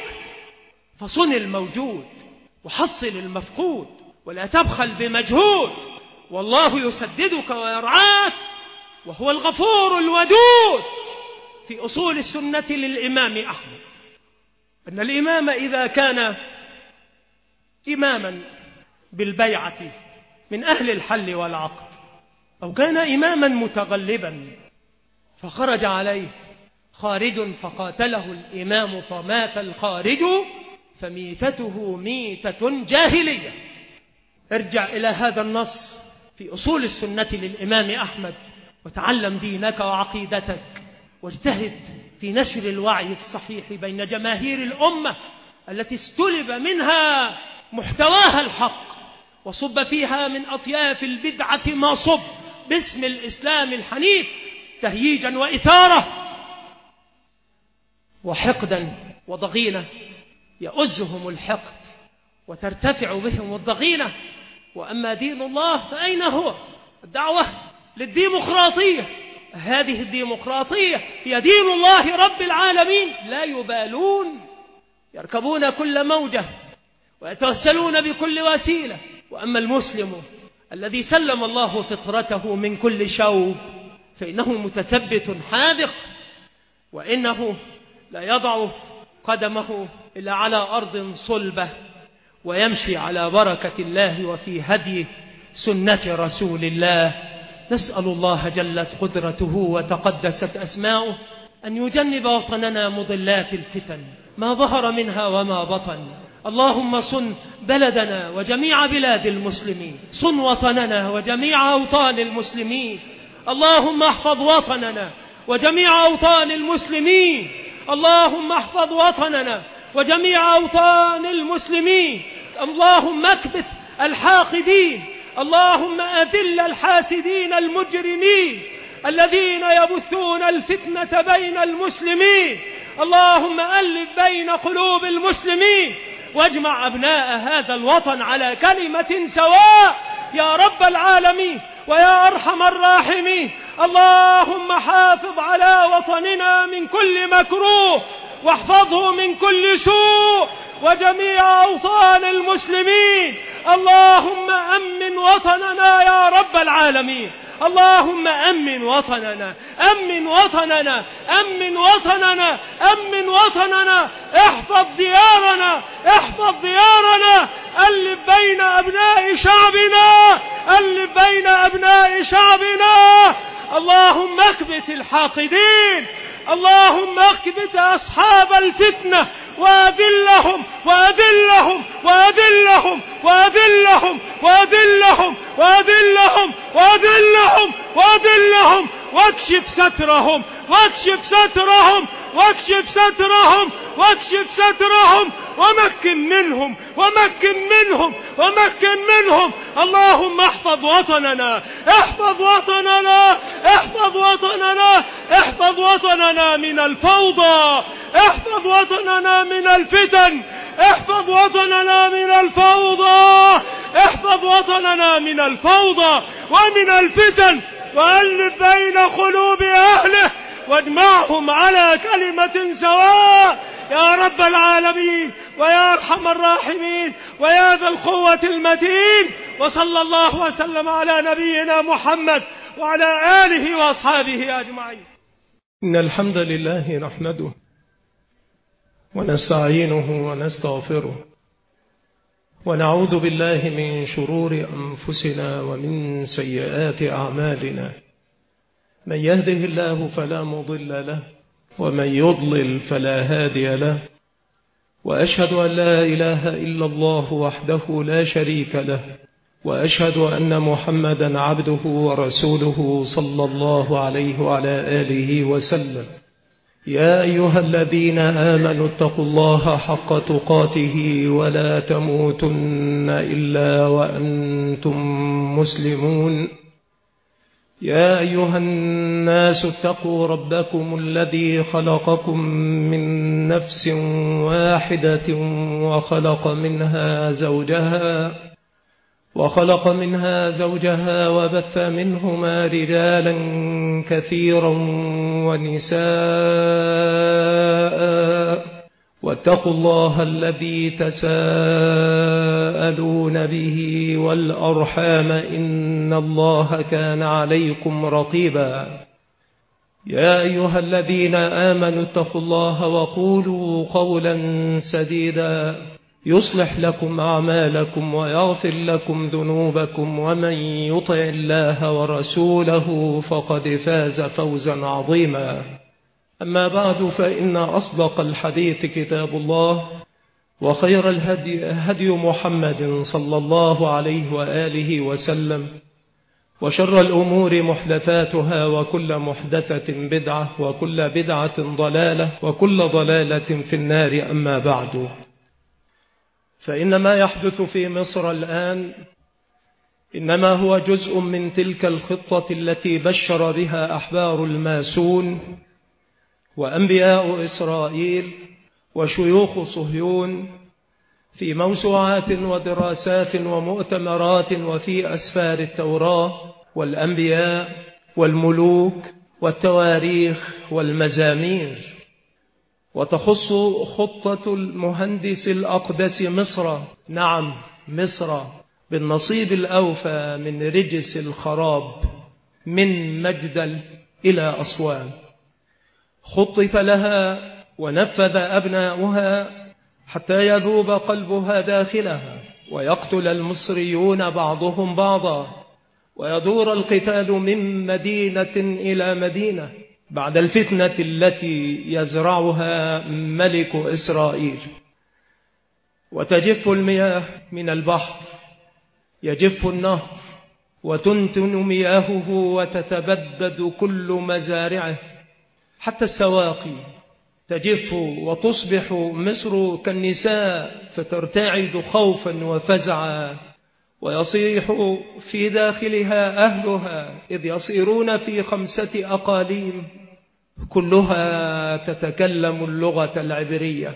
فصن الموجود وحصل المفقود، ولا تبخل بمجهود، والله يسددك ويرعاك، وهو الغفور الودود. في أصول السنة للإمام أحمد أن الإمام إذا كان إماما بالبيعة من أهل الحل والعقد، أو كان إماما متغلبا فخرج عليه خارج فقاتله الإمام فمات الخارج، فميتته ميتة جاهلية. ارجع إلى هذا النص في أصول السنة للإمام أحمد وتعلم دينك وعقيدتك، واجتهد في نشر الوعي الصحيح بين جماهير الأمة التي استلب منها محتواها الحق، وصب فيها من أطياف البدعة ما صب باسم الإسلام الحنيف تهييجا وإثارة وحقدا وضغينة، يؤزهم الحقد وترتفع بهم الضغينة. وأما دين الله فأين هو؟ الدعوة للديمقراطية، هذه الديمقراطية هي دين الله رب العالمين. لا يبالون، يركبون كل موجة ويتوسلون بكل وسيلة. وأما المسلم الذي سلم الله فطرته من كل شوب فإنه متثبت حاذق، وإنه لا يضع قدمه إلا على أرض صلبة، ويمشي على بركة الله وفي هدي سنة رسول الله. نسأل الله جلت قدرته وتقدست أسماؤه أن يجنب وطننا مضلات الفتن ما ظهر منها وما بطن. اللهم صن بلدنا وجميع بلاد المسلمين، صن وطننا وجميع أوطان المسلمين. اللهم احفظ وطننا وجميع أوطان المسلمين. اللهم احفظ وطننا وجميع أوطان المسلمين. اللهم اكبت الحاقدين. اللهم أذل الحاسدين المجرمين الذين يبثون الفتنة بين المسلمين. اللهم ألف بين قلوب المسلمين واجمع أبناء هذا الوطن على كلمة سواء يا رب العالمين ويا أرحم الراحمين. اللهم حافظ على وطننا من كل مكروه واحفظه من كل سوء وجميع أوطان المسلمين. اللهم أمن وطننا يا رب العالمين. اللهم أمن وطننا، أمن وطننا، أمن وطننا، أمن وطننا. احفظ ديارنا، احفظ ديارنا. ألف بين أبناء شعبنا، ألف بين أبناء شعبنا. اللهم اكبت الحاقدين. اللهم اكبت أصحاب الفتنة وأذلهم وأذلهم وأذلهم وأذلهم وأذلهم وأذلهم وأذلهم وأذلهم واكشف سترهم، واكشف سترهم، واكشف سترهم، واكشف سترهم، ومكن منهم، ومكن منهم، ومكن منهم. اللهم احفظ وطننا، احفظ وطننا، احفظ وطننا، احفظ وطننا من الفوضى، احفظ وطننا من الفتن، احفظ وطننا من الفوضى، احفظ وطننا من الفوضى ومن الفتن، وألف بين قلوب أهله واجمعهم على كلمة سواء يا رب العالمين ويا أرحم الراحمين ويا ذا القوة المتين. وصلى الله وسلم على نبينا محمد وعلى آله وأصحابه أجمعين. إن الحمد لله نحمده ونستعينه ونستغفره ونعوذ بالله من شرور أنفسنا ومن سيئات أعمالنا. من يهده الله فلا مضل له ومن يضلل فلا هادي له، وأشهد أن لا إله إلا الله وحده لا شريك له، وأشهد أن محمدا عبده ورسوله صلى الله عليه وعلى آله وسلم. يا أيها الذين آمنوا اتقوا الله حق تقاته ولا تموتن إلا وأنتم مسلمون. يا أيها الناس اتقوا ربكم الذي خلقكم من نفس واحدة وخلق منها زوجها وبث منهما رجالا كثيرا ونساء، واتقوا الله الذي تساءلون به والأرحام إن الله كان عليكم رقيبا. يا أيها الذين آمنوا اتقوا الله وقولوا قولا سديدا يصلح لكم أعمالكم ويغفر لكم ذنوبكم، ومن يطع الله ورسوله فقد فاز فوزا عظيما. أما بعد، فإن أصدق الحديث كتاب الله، وخير الهدي هدي محمد صلى الله عليه وآله وسلم، وشر الأمور محدثاتها، وكل محدثة بدعة، وكل بدعة ضلالة، وكل ضلالة في النار. أما بعد، فإن ما يحدث في مصر الآن إنما هو جزء من تلك الخطة التي بشر بها أحبار الماسون وأنبياء إسرائيل وشيوخ صهيون في موسوعات ودراسات ومؤتمرات وفي أسفار التوراة والأنبياء والملوك والتواريخ والمزامير. وتخص خطة المهندس الأقدس مصر، نعم مصر، بالنصيب الأوفى من رجس الخراب من مجدل إلى أسوان. خطط لها ونفذ أبناؤها حتى يذوب قلبها داخلها، ويقتل المصريون بعضهم بعضا، ويدور القتال من مدينة إلى مدينة بعد الفتنة التي يزرعها ملك إسرائيل. وتجف المياه من البحر، يجف النهر وتنتن مياهه وتتبدد كل مزارعه حتى السواقي تجف، وتصبح مصر كالنساء فترتعد خوفا وفزعا، ويصيح في داخلها أهلها إذ يصيرون في 5 أقاليم كلها تتكلم اللغة العبرية،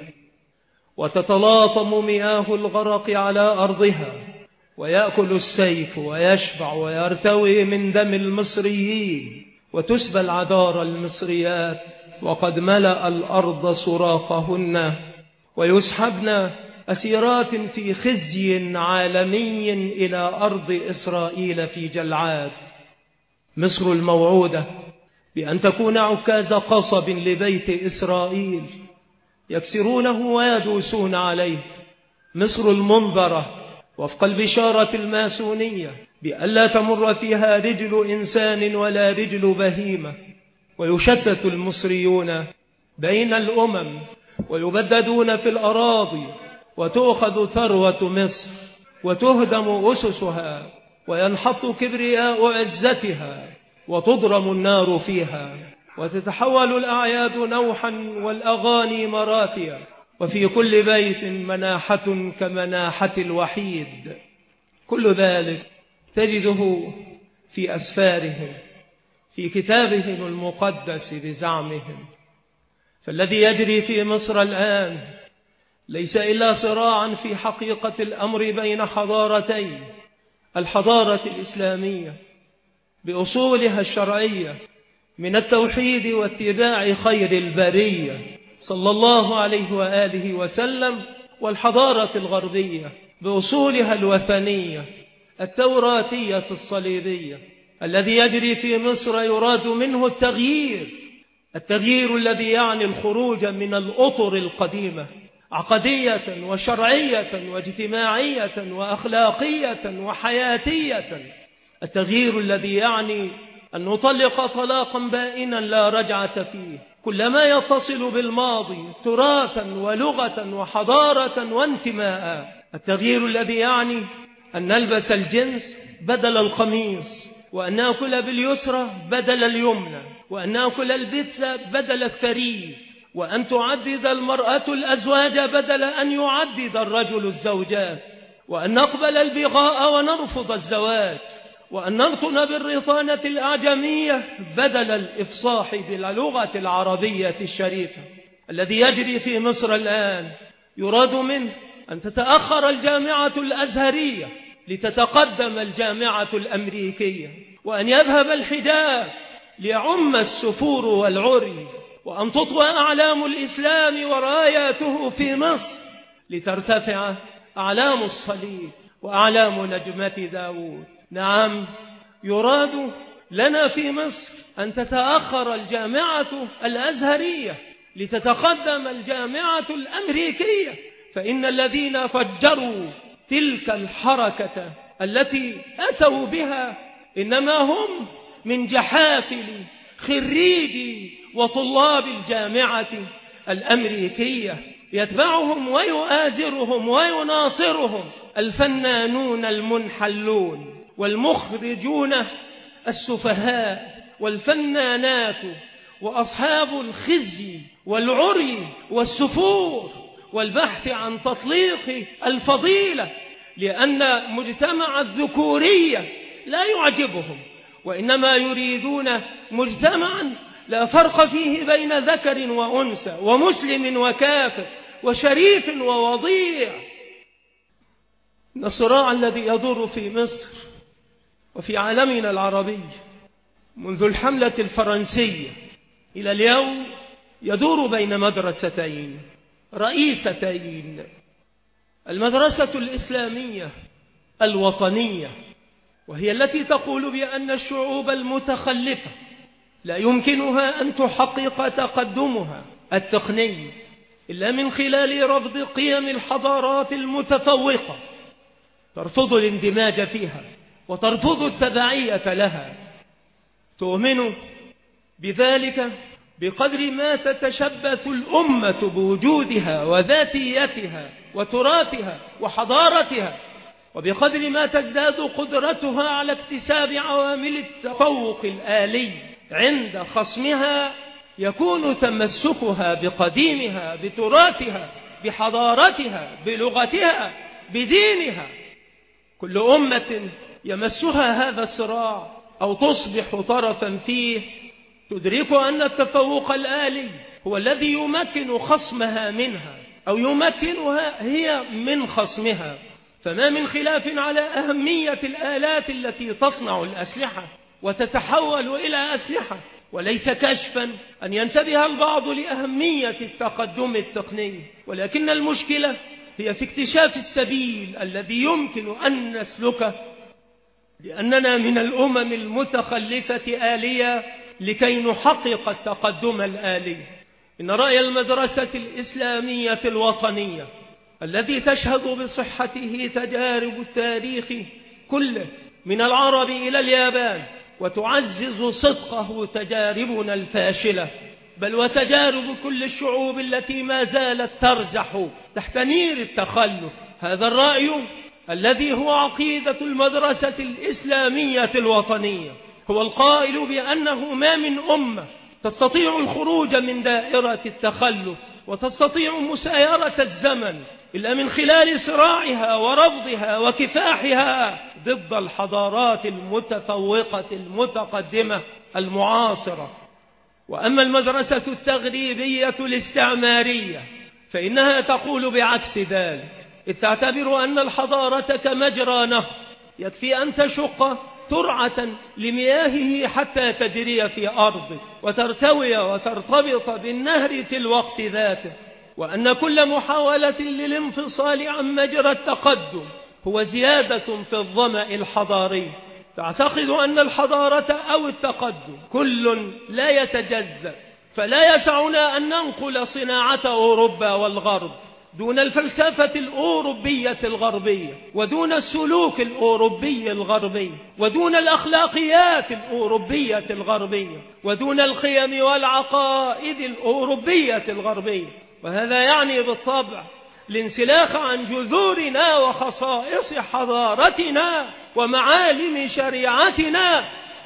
وتتلاطم مياه الغرق على أرضها، ويأكل السيف ويشبع ويرتوي من دم المصريين، وتسبى العذار المصريات وقد ملأ الأرض صراخهن، ويسحبن أسيرات في خزي عالمي إلى أرض إسرائيل في جلعاد. مصر الموعودة بأن تكون عكاز قصب لبيت إسرائيل يكسرونه ويدوسون عليه. مصر المنذرة وفق البشارة الماسونية بألا تمر فيها رجل إنسان ولا رجل بهيمة، ويشتت المصريون بين الأمم ويبددون في الأراضي، وتؤخذ ثروة مصر وتهدم أسسها، وينحط كبرياء عزتها، وتضرم النار فيها، وتتحول الأعياد نوحا والأغاني مراتيا، وفي كل بيت مناحة كمناحة الوحيد. كل ذلك تجده في أسفارهم، في كتابهم المقدس بزعمهم. فالذي يجري في مصر الآن ليس إلا صراعا في حقيقة الأمر بين حضارتين: الحضارة الإسلامية بأصولها الشرعية من التوحيد واتباع خير البرية صلى الله عليه وآله وسلم، والحضارة الغربية بأصولها الوثنية التوراتية الصليبية. الذي يجري في مصر يراد منه التغيير الذي يعني الخروج من الأطر القديمة عقدية وشرعية واجتماعية وأخلاقية وحياتية، التغيير الذي يعني أن نطلق طلاقا بائنا لا رجعة فيه كل ما يتصل بالماضي تراثا ولغة وحضارة وانتماء، التغيير الذي يعني أن نلبس الجنس بدل القميص، وأن نأكل باليسرى بدل اليمنى، وأن نأكل البيتزا بدل الثريد، وأن تعدد المرأة الأزواج بدل أن يعدد الرجل الزوجات، وأن نقبل البغاء ونرفض الزواج، وأن نرطن بالرطانة الأعجمية بدل الإفصاح باللغة العربية الشريفة. الذي يجري في مصر الآن يراد منه أن تتأخر الجامعة الأزهرية لتتقدم الجامعة الأمريكية، وأن يذهب الحجاب ليعم السفور والعري، وأن تطوى أعلام الإسلام وراياته في مصر لترتفع أعلام الصليب وأعلام نجمة داود. نعم، يراد لنا في مصر أن تتأخر الجامعة الأزهرية لتتقدم الجامعة الأمريكية، فإن الذين فجروا تلك الحركة التي أتوا بها إنما هم من جحافل خريجي وطلاب الجامعة الأمريكية، يتبعهم ويؤازرهم ويناصرهم الفنانون المنحلون والمخرجون السفهاء والفنانات وأصحاب الخزي والعري والسفور والبحث عن تطليق الفضيلة، لأن مجتمع الذكورية لا يعجبهم، وإنما يريدون مجتمعا لا فرق فيه بين ذكر وأنثى ومسلم وكافر وشريف ووضيع. الصراع الذي يدور في مصر وفي عالمنا العربي منذ الحملة الفرنسية إلى اليوم يدور بين مدرستين رئيستين: المدرسة الإسلامية الوطنية، وهي التي تقول بأن الشعوب المتخلفة لا يمكنها أن تحقق تقدمها التقني إلا من خلال رفض قيم الحضارات المتفوقة، ترفض الاندماج فيها وترفض التبعية لها. تؤمن بذلك بقدر ما تتشبث الأمة بوجودها وذاتيتها وتراثها وحضارتها، وبقدر ما تزداد قدرتها على اكتساب عوامل التفوق الآلي عند خصمها، يكون تمسكها بقديمها بتراثها بحضارتها بلغتها بدينها. كل أمة يمسها هذا الصراع أو تصبح طرفا فيه تدرك أن التفوق الآلي هو الذي يمكن خصمها منها أو يمكنها هي من خصمها. فما من خلاف على أهمية الآلات التي تصنع الأسلحة وتتحول إلى أسلحة، وليس كشفا أن ينتبه البعض لأهمية التقدم التقني، ولكن المشكلة هي في اكتشاف السبيل الذي يمكن أن نسلكه، لأننا من الأمم المتخلفة آلية لكي نحقق التقدم الآلي. إن رأي المدرسة الإسلامية الوطنية الذي تشهد بصحته تجارب التاريخ كله من العرب إلى اليابان، وتعزز صدقه تجاربنا الفاشلة، بل وتجارب كل الشعوب التي ما زالت ترزح تحت نير التخلف. هذا الرأي الذي هو عقيدة المدرسة الإسلامية الوطنية هو القائل بأنه ما من أمة تستطيع الخروج من دائرة التخلف وتستطيع مسايرة الزمن إلا من خلال صراعها ورفضها وكفاحها ضد الحضارات المتفوقة المتقدمة المعاصرة. وأما المدرسة التغريبية الاستعمارية فإنها تقول بعكس ذلك، إذ تعتبر أن الحضارة كمجرى نهر يكفي أن تشق ترعة لمياهه حتى تجري في أرضه وترتوي وترتبط بالنهر في الوقت ذاته، وأن كل محاولة للانفصال عن مجرى التقدم هو زيادة في الظمأ الحضاري. تعتقد أن الحضارة أو التقدم كل لا يتجزأ، فلا يسعنا أن ننقل صناعة أوروبا والغرب دون الفلسفة الأوروبية الغربية، ودون السلوك الأوروبي الغربي، ودون الأخلاقيات الأوروبية الغربية، ودون القيم والعقائد الأوروبية الغربية. وهذا يعني بالطبع الانسلاخ عن جذورنا وخصائص حضارتنا ومعالم شريعتنا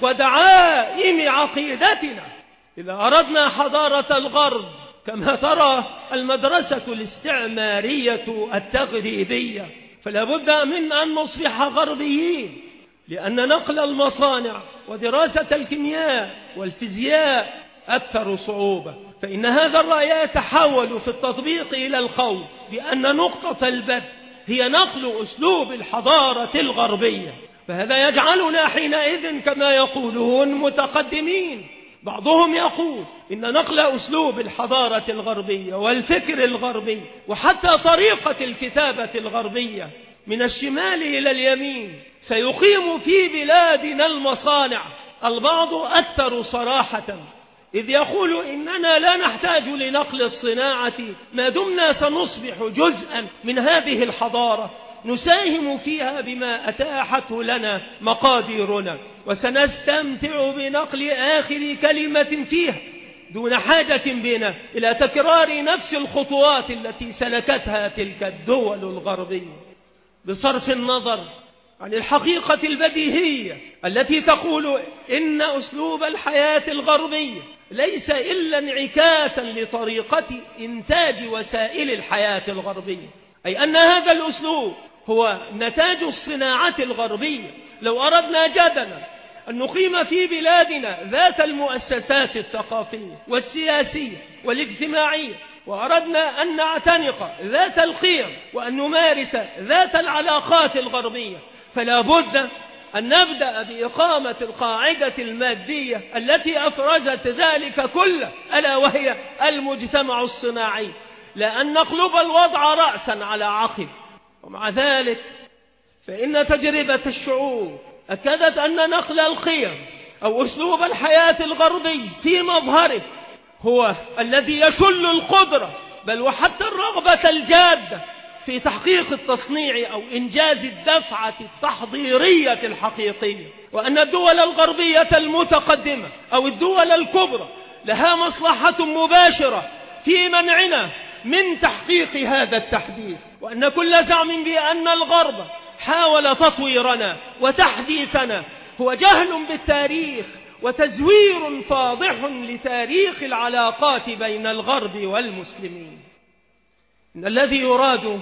ودعائم عقيدتنا. إذا أردنا حضارة الغرب كما ترى المدرسة الاستعمارية التغريبية، فلا بد من أن نصبح غربيين، لأن نقل المصانع ودراسة الكيمياء والفيزياء أكثر صعوبة. فإن هذا الرأي يتحول في التطبيق إلى القول بأن نقطة البدء هي نقل أسلوب الحضارة الغربية، فهذا يجعلنا حينئذ كما يقولون متقدمين. بعضهم يقول إن نقل أسلوب الحضارة الغربية والفكر الغربي وحتى طريقة الكتابة الغربية من الشمال إلى اليمين سيقيم في بلادنا المصانع. البعض أكثر صراحة، إذ يقول إننا لا نحتاج لنقل الصناعة ما دمنا سنصبح جزءا من هذه الحضارة، نساهم فيها بما أتاحته لنا مقاديرنا، وسنستمتع بنقل آخر كلمة فيها دون حاجة بنا إلى تكرار نفس الخطوات التي سلكتها تلك الدول الغربية، بصرف النظر عن الحقيقة البديهية التي تقول إن أسلوب الحياة الغربية ليس إلا انعكاسا لطريقة إنتاج وسائل الحياة الغربية، أي أن هذا الأسلوب هو نتاج الصناعة الغربية. لو أردنا جدلا أن نقيم في بلادنا ذات المؤسسات الثقافية والسياسية والاجتماعية، وأردنا أن نعتنق ذات القيم وأن نمارس ذات العلاقات الغربية، فلا بد أن نبدأ بإقامة القاعدة المادية التي أفرزت ذلك كله، ألا وهي المجتمع الصناعي، لأن نقلب الوضع رأسا على عقب. ومع ذلك فإن تجربة الشعوب أكدت أن نقل القيم أو أسلوب الحياة الغربي في مظهره هو الذي يشل القدرة بل وحتى الرغبة الجادة في تحقيق التصنيع أو إنجاز الدفعة التحضيرية الحقيقية، وأن الدول الغربية المتقدمة أو الدول الكبرى لها مصلحة مباشرة في منعنا من تحقيق هذا التحديث، وأن كل زعم بأن الغرب حاول تطويرنا وتحديثنا هو جهل بالتاريخ وتزوير فاضح لتاريخ العلاقات بين الغرب والمسلمين. إن الذي يراد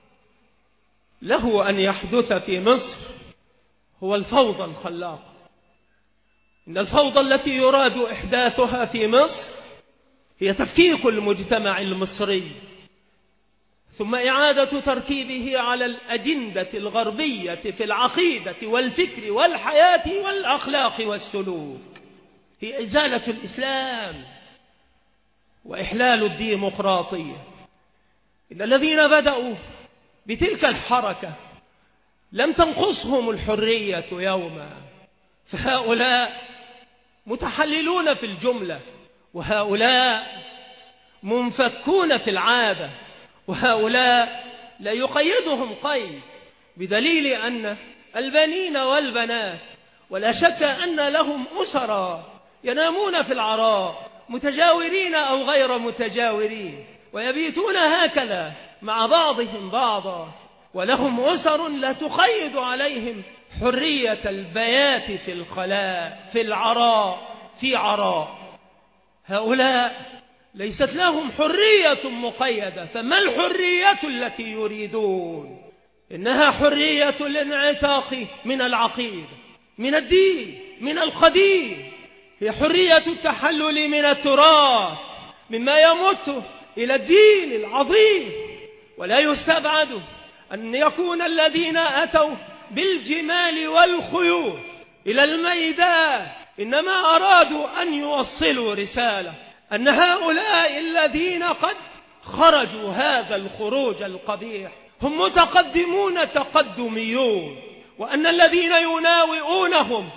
له أن يحدث في مصر هو الفوضى الخلاقة. إن الفوضى التي يراد إحداثها في مصر هي تفكيك المجتمع المصري ثم إعادة تركيبه على الأجندة الغربية في العقيدة والفكر والحياة والأخلاق والسلوك، هي إزالة الإسلام وإحلال الديمقراطية. إن الذين بدأوا بتلك الحركة لم تنقصهم الحرية يوما، فهؤلاء متحللون في الجملة، وهؤلاء منفكون في العادة، وهؤلاء لا يقيدهم قيد، بدليل أن البنين والبنات ولا شك أن لهم أسرا ينامون في العراء متجاورين أو غير متجاورين، ويبيتون هكذا مع بعضهم بعضا، ولهم أسر لا تقيد عليهم حرية البيات في الخلاء في العراء في عراء. هؤلاء ليست لهم حرية مقيدة، فما الحرية التي يريدون؟ إنها حرية الانعتاق من العقيدة، من الدين، من القديم، هي حرية التحلل من التراث مما يمت إلى الدين العظيم. ولا يستبعد أن يكون الذين أتوا بالجمال والخيول إلى الميدان إنما أرادوا أن يوصلوا رسالة أن هؤلاء الذين قد خرجوا هذا الخروج القبيح هم متقدمون تقدميون، وأن الذين يناوئونهم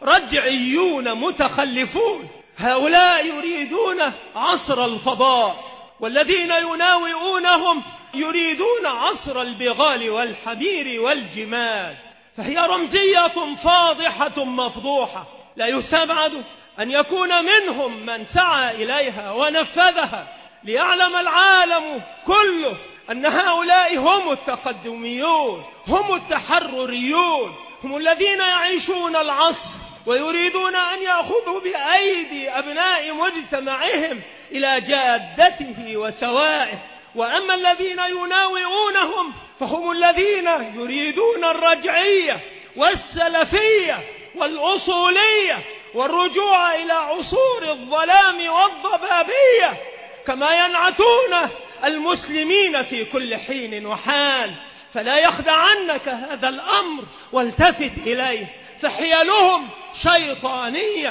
رجعيون متخلفون. هؤلاء يريدون عصر الفضاء، والذين يناوئونهم يريدون عصر البغال والحمير والجمال، فهي رمزية فاضحة مفضوحة. لا يستبعد أن يكون منهم من سعى إليها ونفذها ليعلم العالم كله أن هؤلاء هم التقدميون، هم التحرريون، هم الذين يعيشون العصر ويريدون أن يأخذوا بأيدي أبناء مجتمعهم إلى جادته وسوائه. وأما الذين يناوئونهم فهم الذين يريدون الرجعية والسلفية والأصولية والرجوع إلى عصور الظلام والضبابية، كما ينعتون المسلمين في كل حين وحال. فلا يخدعنك هذا الأمر والتفت إليه، فحيلهم شيطانية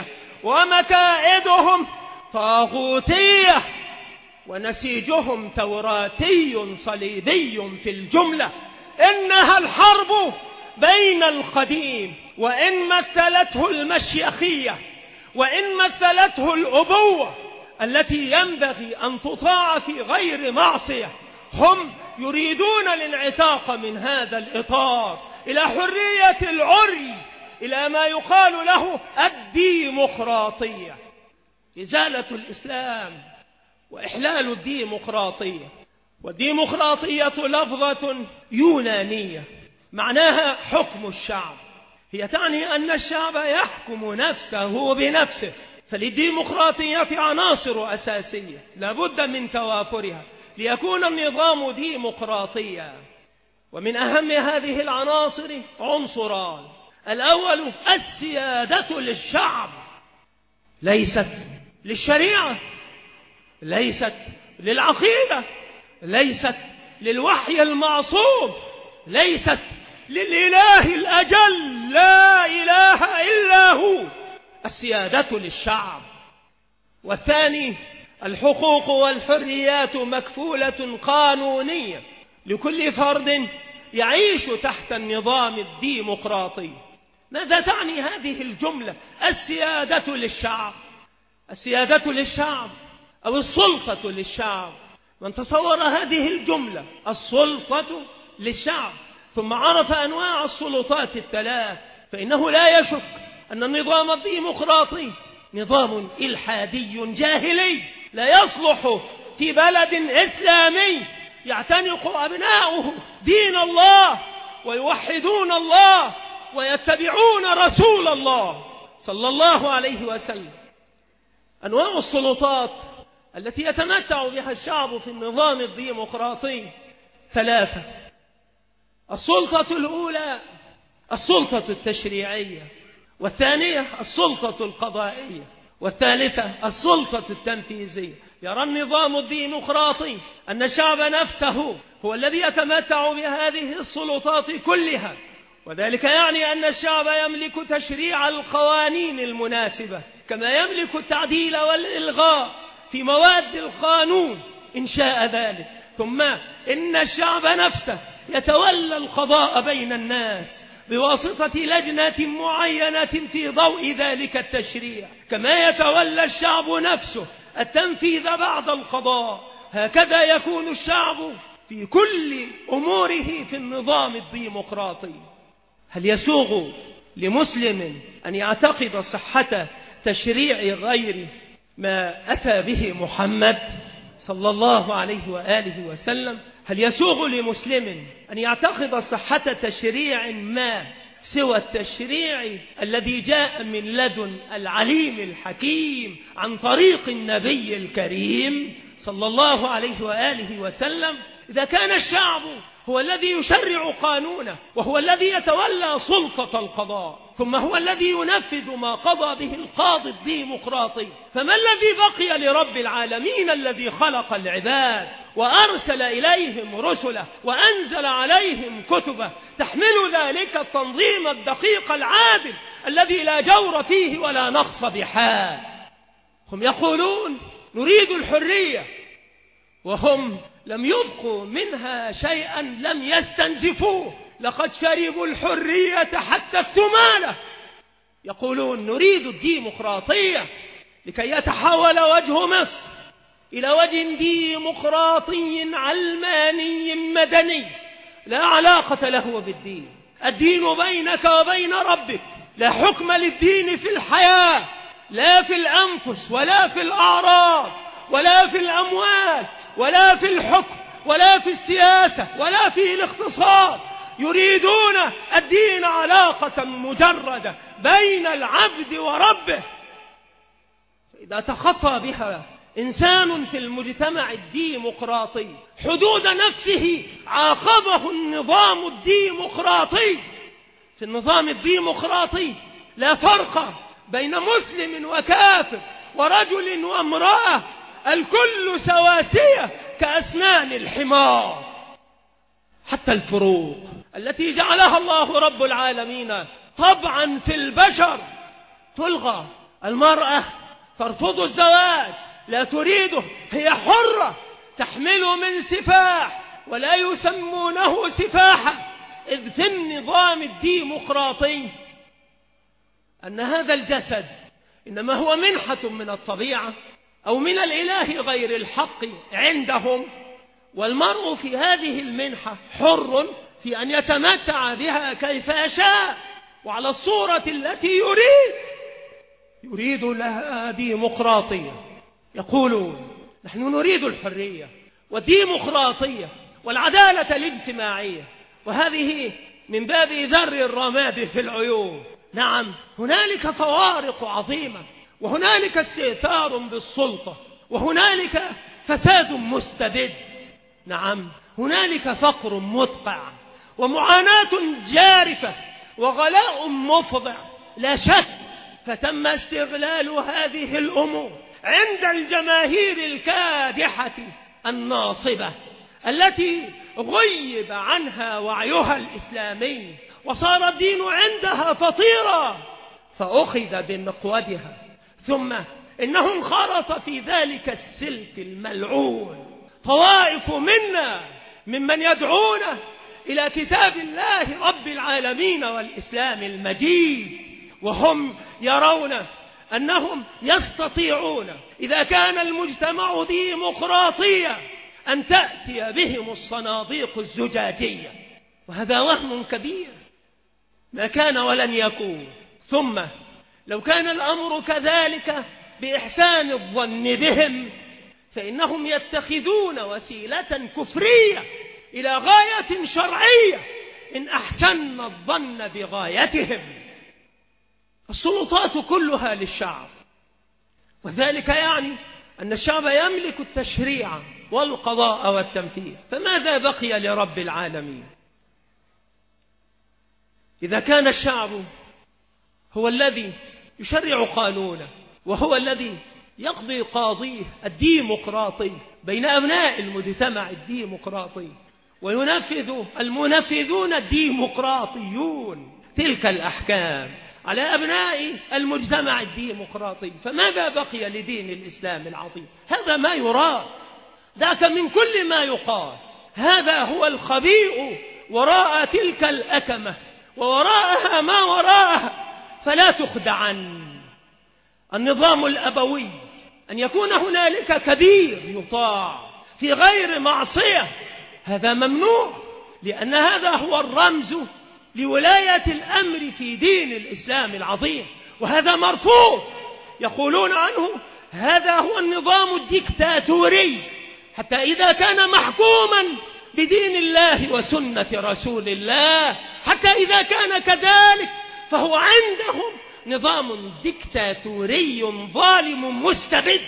ومكائدهم طاغوتية ونسيجهم توراتي صليبي في الجملة. إنها الحرب بين القديم، وإن مثلته المشيخية وإن مثلته الأبوة التي ينبغي أن تطاع في غير معصية، هم يريدون الانعتاق من هذا الإطار إلى حرية العري، إلى ما يقال له الديمقراطية، إزالة الإسلام وإحلال الديمقراطية. والديمقراطية لفظة يونانية معناها حكم الشعب، هي تعني أن الشعب يحكم نفسه بنفسه. فللديمقراطية عناصر أساسية لا بد من توافرها ليكون النظام ديمقراطيا، ومن أهم هذه العناصر عنصران: الأول السيادة للشعب، ليست للشريعة، ليست للعقيدة، ليست للوحي المعصوم، ليست للإله الأجل لا إله إلا هو. السيادة للشعب. والثاني الحقوق والحريات مكفولة قانونية لكل فرد يعيش تحت النظام الديمقراطي. ماذا تعني هذه الجملة السيادة للشعب؟ السيادة للشعب أو السلطة للشعب. من تصور هذه الجملة السلطة للشعب ثم عرف أنواع السلطات الثلاث فإنه لا يشك أن النظام الديمقراطي نظام إلحادي جاهلي لا يصلح في بلد إسلامي يعتنق أبناؤه دين الله ويوحدون الله ويتبعون رسول الله صلى الله عليه وسلم. أنواع السلطات التي يتمتع بها الشعب في النظام الديمقراطي ثلاثة. السلطة الأولى السلطة التشريعية، والثانية السلطة القضائية، والثالثة السلطة التنفيذية. يرى النظام الديمقراطي أن الشعب نفسه هو الذي يتمتع بهذه السلطات كلها، وذلك يعني أن الشعب يملك تشريع القوانين المناسبة كما يملك التعديل والإلغاء في مواد القانون إن شاء ذلك. ثم إن الشعب نفسه يتولى القضاء بين الناس بواسطة لجنة معينة في ضوء ذلك التشريع، كما يتولى الشعب نفسه التنفيذ بعد القضاء. هكذا يكون الشعب في كل أموره في النظام الديمقراطي. هل يسوغ لمسلم أن يعتقد صحة تشريع غير ما أتى به محمد صلى الله عليه وآله وسلم؟ هل يسوغ لمسلم أن يعتقد صحة تشريع ما سوى التشريع الذي جاء من لدن العليم الحكيم عن طريق النبي الكريم صلى الله عليه وآله وسلم؟ إذا كان الشعب هو الذي يشرع قانونه وهو الذي يتولى سلطة القضاء ثم هو الذي ينفذ ما قضى به القاضي الديمقراطي، فما الذي بقي لرب العالمين الذي خلق العباد وأرسل إليهم رسله وأنزل عليهم كتبه تحمل ذلك التنظيم الدقيق العادل الذي لا جور فيه ولا نقص بحال؟ هم يقولون نريد الحرية، وهم لم يبقوا منها شيئا لم يستنزفوه، لقد شربوا الحرية حتى الثمالة. يقولون نريد الديمقراطية لكي يتحول وجه مصر إلى وجه ديمقراطي علماني مدني لا علاقة له بالدين. الدين بينك وبين ربك، لا حكم للدين في الحياة، لا في الأنفس ولا في الأعراض ولا في الأموال ولا في الحكم ولا في السياسة ولا في الاقتصاد. يريدون الدين علاقة مجردة بين العبد وربه، فإذا تخطى بها إنسان في المجتمع الديمقراطي حدود نفسه عاقبه النظام الديمقراطي. في النظام الديمقراطي لا فرق بين مسلم وكافر ورجل وامرأة، الكل سواسية كأسنان الحمار. حتى الفروق التي جعلها الله رب العالمين طبعا في البشر تلغى. المرأة ترفض الزواج، لا تريده، هي حرة، تحمل من سفاح ولا يسمونه سفاحا، إذ في النظام الديمقراطي أن هذا الجسد إنما هو منحة من الطبيعة أو من الإله غير الحق عندهم، والمرء في هذه المنحة حر في أن يتمتع بها كيف يشاء وعلى الصورة التي يريد لها ديمقراطية. يقولون نحن نريد الحرية والديمقراطية والعدالة الاجتماعية، وهذه من باب ذر الرماد في العيون. نعم، هنالك فوارق عظيمة، وهنالك استئثار بالسلطة، وهنالك فساد مستبد. نعم، هنالك فقر مدقع ومعاناة جارفة وغلاء مفضع لا شك. فتم استغلال هذه الأمور عند الجماهير الكادحة الناصبة التي غيب عنها وعيها الإسلامي وصار الدين عندها فطيرا فأخذ بمقودها، ثم إنه انخرط في ذلك السلك الملعون طوائف منا ممن يدعون إلى كتاب الله رب العالمين والإسلام المجيد، وهم يرون أنهم يستطيعون إذا كان المجتمع ديمقراطيا أن تأتي بهم الصناديق الزجاجية، وهذا وهم كبير ما كان ولن يكون. ثم لو كان الأمر كذلك بإحسان الظن بهم فإنهم يتخذون وسيلة كفرية إلى غاية شرعية إن أحسن الظن بغايتهم. السلطات كلها للشعب، وذلك يعني أن الشعب يملك التشريع والقضاء والتنفيذ، فماذا بقي لرب العالمين؟ إذا كان الشعب هو الذي يشرع قانونه وهو الذي يقضي قاضيه الديمقراطي بين أبناء المجتمع الديمقراطي وينفذ المنفذون الديمقراطيون تلك الأحكام على أبناء المجتمع الديمقراطي، فماذا بقي لدين الإسلام العظيم؟ هذا ما يراد، ذاك من كل ما يقال. هذا هو الخبيء وراء تلك الأكمة ووراءها ما وراءها، فلا تخدعن. النظام الأبوي أن يكون هنالك كبير يطاع في غير معصية، هذا ممنوع، لأن هذا هو الرمز لولاية الأمر في دين الإسلام العظيم، وهذا مرفوض. يقولون عنه هذا هو النظام الديكتاتوري، حتى إذا كان محكوما بدين الله وسنة رسول الله، حتى إذا كان كذلك فهو عندهم نظام ديكتاتوري ظالم مستبد.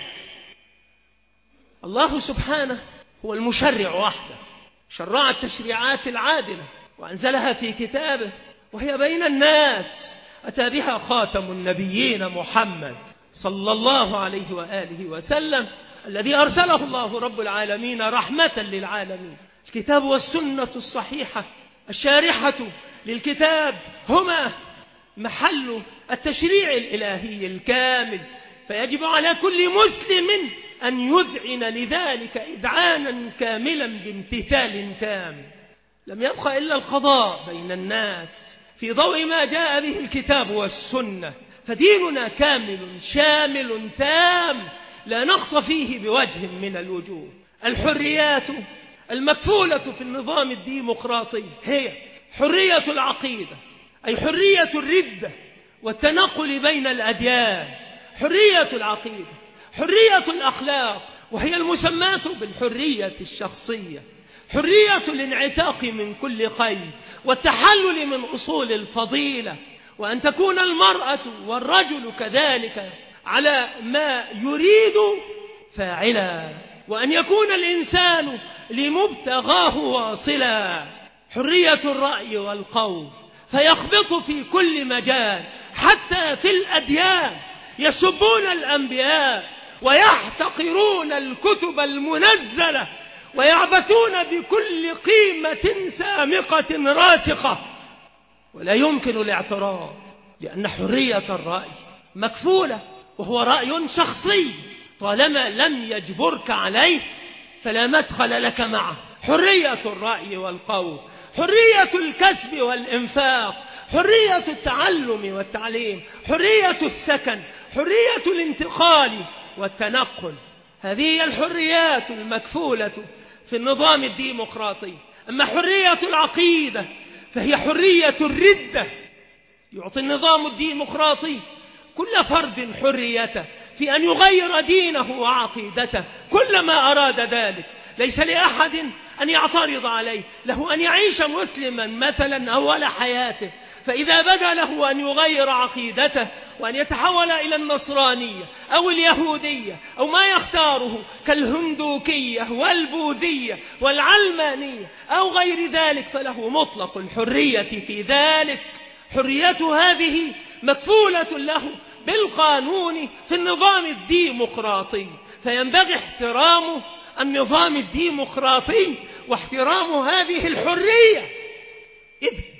الله سبحانه هو المشرع وحده، شرع التشريعات العادلة وأنزلها في كتابه وهي بين الناس، أتى بها خاتم النبيين محمد صلى الله عليه وآله وسلم الذي أرسله الله رب العالمين رحمة للعالمين. الكتاب والسنة الصحيحة الشارحة للكتاب هما محل التشريع الإلهي الكامل، فيجب على كل مسلم أن يذعن لذلك إذعانا كاملا بامتثال تام. لم يبقى إلا القضاء بين الناس في ضوء ما جاء به الكتاب والسنة، فديننا كامل شامل تام لا نقص فيه بوجه من الوجوه. الحريات المكفولة في النظام الديمقراطي هي حرية العقيدة، أي حرية الردة والتنقل بين الأديان، حرية العقيدة، حرية الأخلاق وهي المسماة بالحرية الشخصية، حرية الانعتاق من كل قيد والتحلل من أصول الفضيلة، وأن تكون المرأة والرجل كذلك على ما يريد فاعلا، وأن يكون الإنسان لمبتغاه واصلا، حرية الرأي والقول فيخبط في كل مجال حتى في الأديان، يسبون الأنبياء ويحتقرون الكتب المنزلة ويعبثون بكل قيمة سامقة راسخة، ولا يمكن الاعتراض لأن حرية الرأي مكفولة، وهو رأي شخصي طالما لم يجبرك عليه فلا مدخل لك معه. حرية الرأي والقول، حرية الكسب والإنفاق، حرية التعلم والتعليم، حرية السكن، حرية الانتقال والتنقل، هذه هي الحريات المكفولة في النظام الديمقراطي. أما حرية العقيدة فهي حرية الردة، يعطي النظام الديمقراطي كل فرد حريته في أن يغير دينه وعقيدته كلما أراد ذلك، ليس لأحد أن يعترض عليه، له أن يعيش مسلما مثلا أول حياته، فإذا بدا له أن يغير عقيدته وأن يتحول إلى النصرانية أو اليهودية أو ما يختاره كالهندوكية والبوذية والعلمانية أو غير ذلك فله مطلق الحرية في ذلك. حريته هذه مكفولة له بالقانون في النظام الديمقراطي، فينبغي احترام النظام الديمقراطي واحترام هذه الحرية، إذ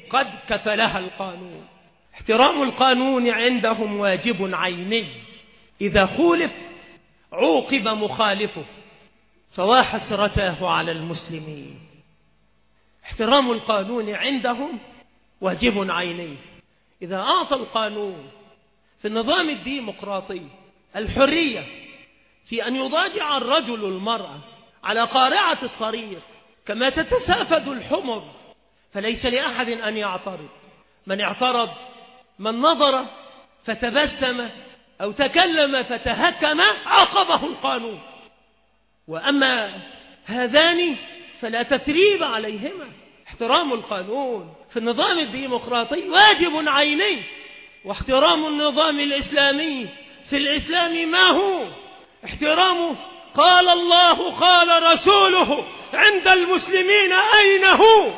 قد كفلها القانون. احترام القانون عندهم واجب عيني، إذا خولف عوقب مخالفه، فوا حسرته على المسلمين. احترام القانون عندهم واجب عيني. إذا أعطى القانون في النظام الديمقراطي الحرية في أن يضاجع الرجل المرأة على قارعة الطريق كما تتسافد الحمر، فليس لأحد أن يعترض. من اعترض، من نظر فتبسم أو تكلم فتهكم، عاقبه القانون. وأما هذان فلا تثريب عليهما. احترام القانون في النظام الديمقراطي واجب عيني، واحترام النظام الإسلامي في الإسلام ما هو؟ احترامه قال الله قال رسوله، عند المسلمين أين هو؟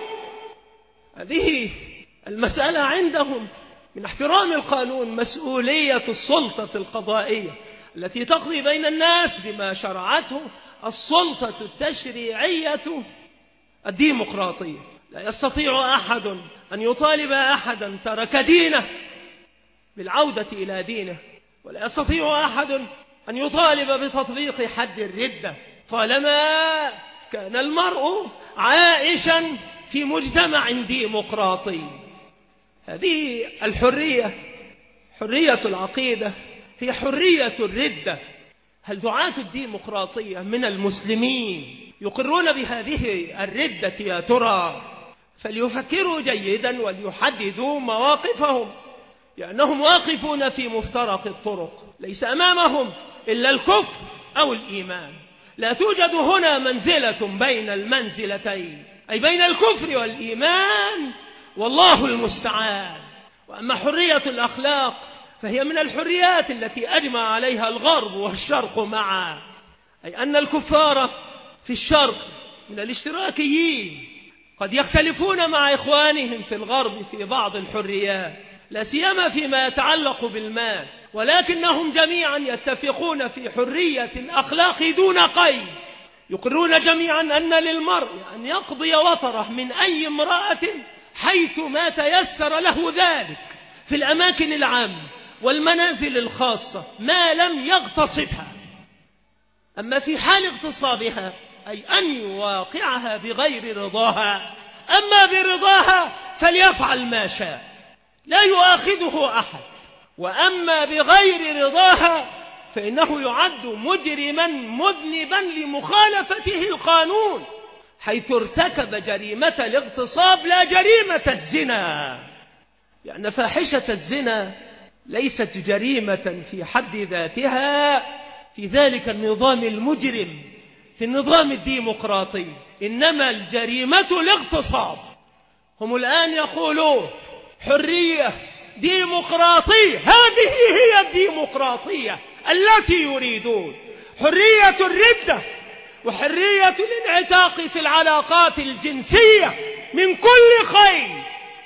هذه المسألة عندهم. من احترام القانون مسؤولية السلطة القضائية التي تقضي بين الناس بما شرعته السلطة التشريعية الديمقراطية. لا يستطيع أحد أن يطالب أحدا ترك دينه بالعودة إلى دينه، ولا يستطيع أحد أن يطالب بتطبيق حد الردة طالما كان المرء عائشا في مجتمع ديمقراطي. هذه الحرية، حرية العقيدة، هي حرية الردة. هل دعاة الديمقراطية من المسلمين يقرون بهذه الردة يا ترى؟ فليفكروا جيدا وليحددوا مواقفهم، لأنهم واقفون في مفترق الطرق، ليس أمامهم إلا الكفر أو الإيمان. لا توجد هنا منزلة بين المنزلتين، أي بين الكفر والإيمان، والله المستعان. وأما حرية الأخلاق فهي من الحريات التي أجمع عليها الغرب والشرق معا، أي أن الكفار في الشرق من الاشتراكيين قد يختلفون مع إخوانهم في الغرب في بعض الحريات، لا سيما فيما يتعلق بالمال، ولكنهم جميعا يتفقون في حرية الأخلاق دون قيد. يقرون جميعا أن للمرء أن يقضي وطره من أي امرأة حيث ما تيسر له ذلك في الأماكن العامة والمنازل الخاصة ما لم يغتصبها. أما في حال اغتصابها أي أن يواقعها بغير رضاها، أما برضاها فليفعل ما شاء لا يؤاخذه أحد. وأما بغير رضاها فإنه يعد مجرما مذنبا لمخالفته القانون، حيث ارتكب جريمة الاغتصاب لا جريمة الزنا، لأن فاحشة الزنا ليست جريمة في حد ذاتها في ذلك النظام المجرم في النظام الديمقراطي، إنما الجريمة الاغتصاب. هم الآن يقولون حرية ديمقراطية، هذه هي الديمقراطية التي يريدون، حرية الردة وحرية الانعتاق في العلاقات الجنسية من كل خير.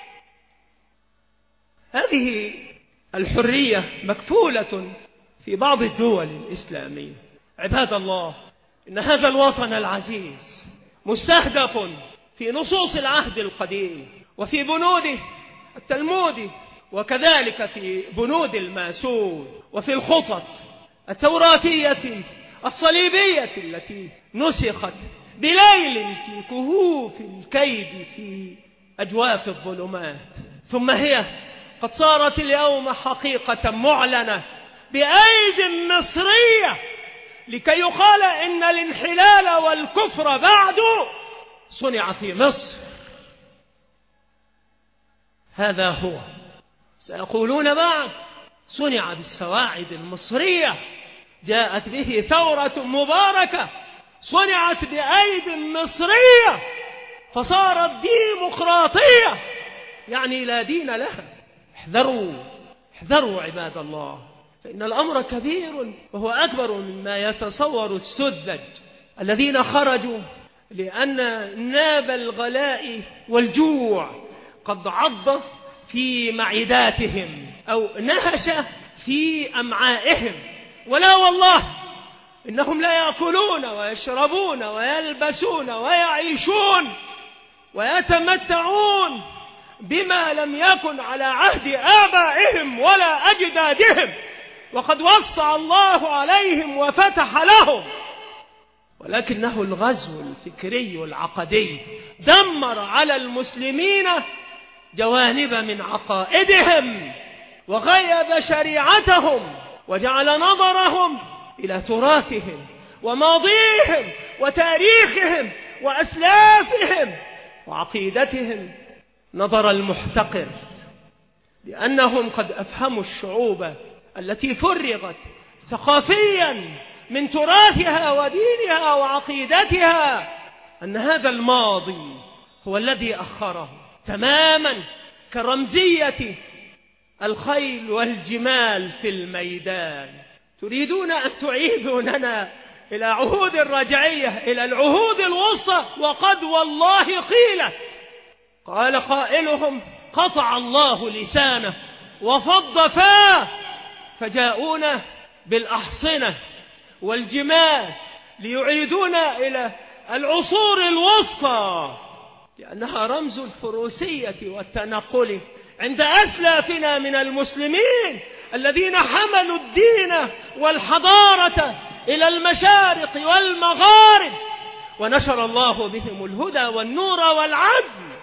هذه الحرية مكفولة في بعض الدول الإسلامية. عباد الله، إن هذا الوطن العزيز مستهدف في نصوص العهد القديم وفي بنود التلمود، وكذلك في بنود الماسون، وفي الخطط التوراتية الصليبية التي نسخت بليل في كهوف الكيد في أجواف الظلمات. ثم هي قد صارت اليوم حقيقة معلنة بأيد مصرية، لكي يقال إن الانحلال والكفر بعد صنع في مصر. هذا هو. سيقولون بعد صنع بالسواعد المصرية، جاءت به ثورة مباركة صنعت بأيد مصرية فصارت ديمقراطية، يعني لا دين لها. احذروا عباد الله، فإن الأمر كبير وهو أكبر مما يتصور السذج الذين خرجوا لأن ناب الغلاء والجوع قد عض في معداتهم أو نهش في أمعائهم. ولا والله، إنهم لا يأكلون ويشربون ويلبسون ويعيشون ويتمتعون بما لم يكن على عهد آبائهم ولا أجدادهم، وقد وسع الله عليهم وفتح لهم، ولكنه الغزو الفكري العقدي دمر على المسلمين جوانب من عقائدهم وغيب شريعتهم، وجعل نظرهم إلى تراثهم وماضيهم وتاريخهم وأسلافهم وعقيدتهم نظر المحتقر، لأنهم قد أفهموا الشعوب التي فرغت ثقافيا من تراثها ودينها وعقيدتها أن هذا الماضي هو الذي أخره، تماما كرمزية الخيل والجمال في الميدان. تريدون أن تعيدوننا إلى عهود الرجعية، إلى العهود الوسطى، وقد والله قيلت. قال قائلهم: قطع الله لسانه وفض فاه، فجاءونا بالأحصنة والجمال ليعيدونا إلى العصور الوسطى، لأنها رمز الفروسية والتنقل عند أسلافنا من المسلمين الذين حملوا الدين والحضارة إلى المشارق والمغارب، ونشر الله بهم الهدى والنور والعدل،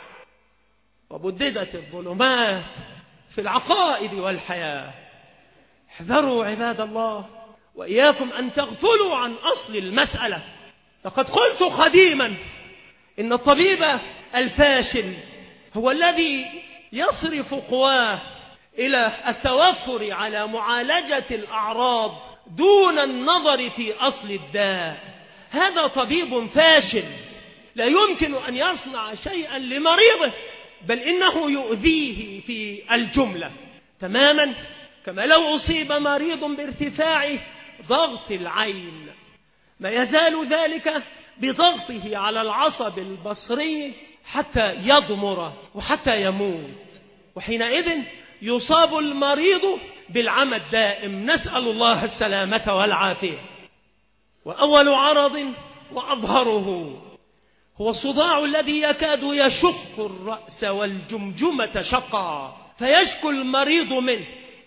وبددت الظلمات في العقائد والحياة. احذروا عباد الله وإياكم أن تغفلوا عن أصل المسألة. لقد قلت قديما إن الطبيب الفاشل هو الذي يصرف قواه إلى التوفر على معالجة الأعراض دون النظر في أصل الداء. هذا طبيب فاشل لا يمكن أن يصنع شيئا لمريضه، بل إنه يؤذيه في الجملة، تماما كما لو أصيب مريض بارتفاع ضغط العين، ما يزال ذلك بضغطه على العصب البصري حتى يضمر وحتى يموت، وحينئذ يصاب المريض بالعمى الدائم، نسأل الله السلامة والعافية. وأول عرض وأظهره هو الصداع الذي يكاد يشق الرأس والجمجمة شقا، فيشكو المريض منه،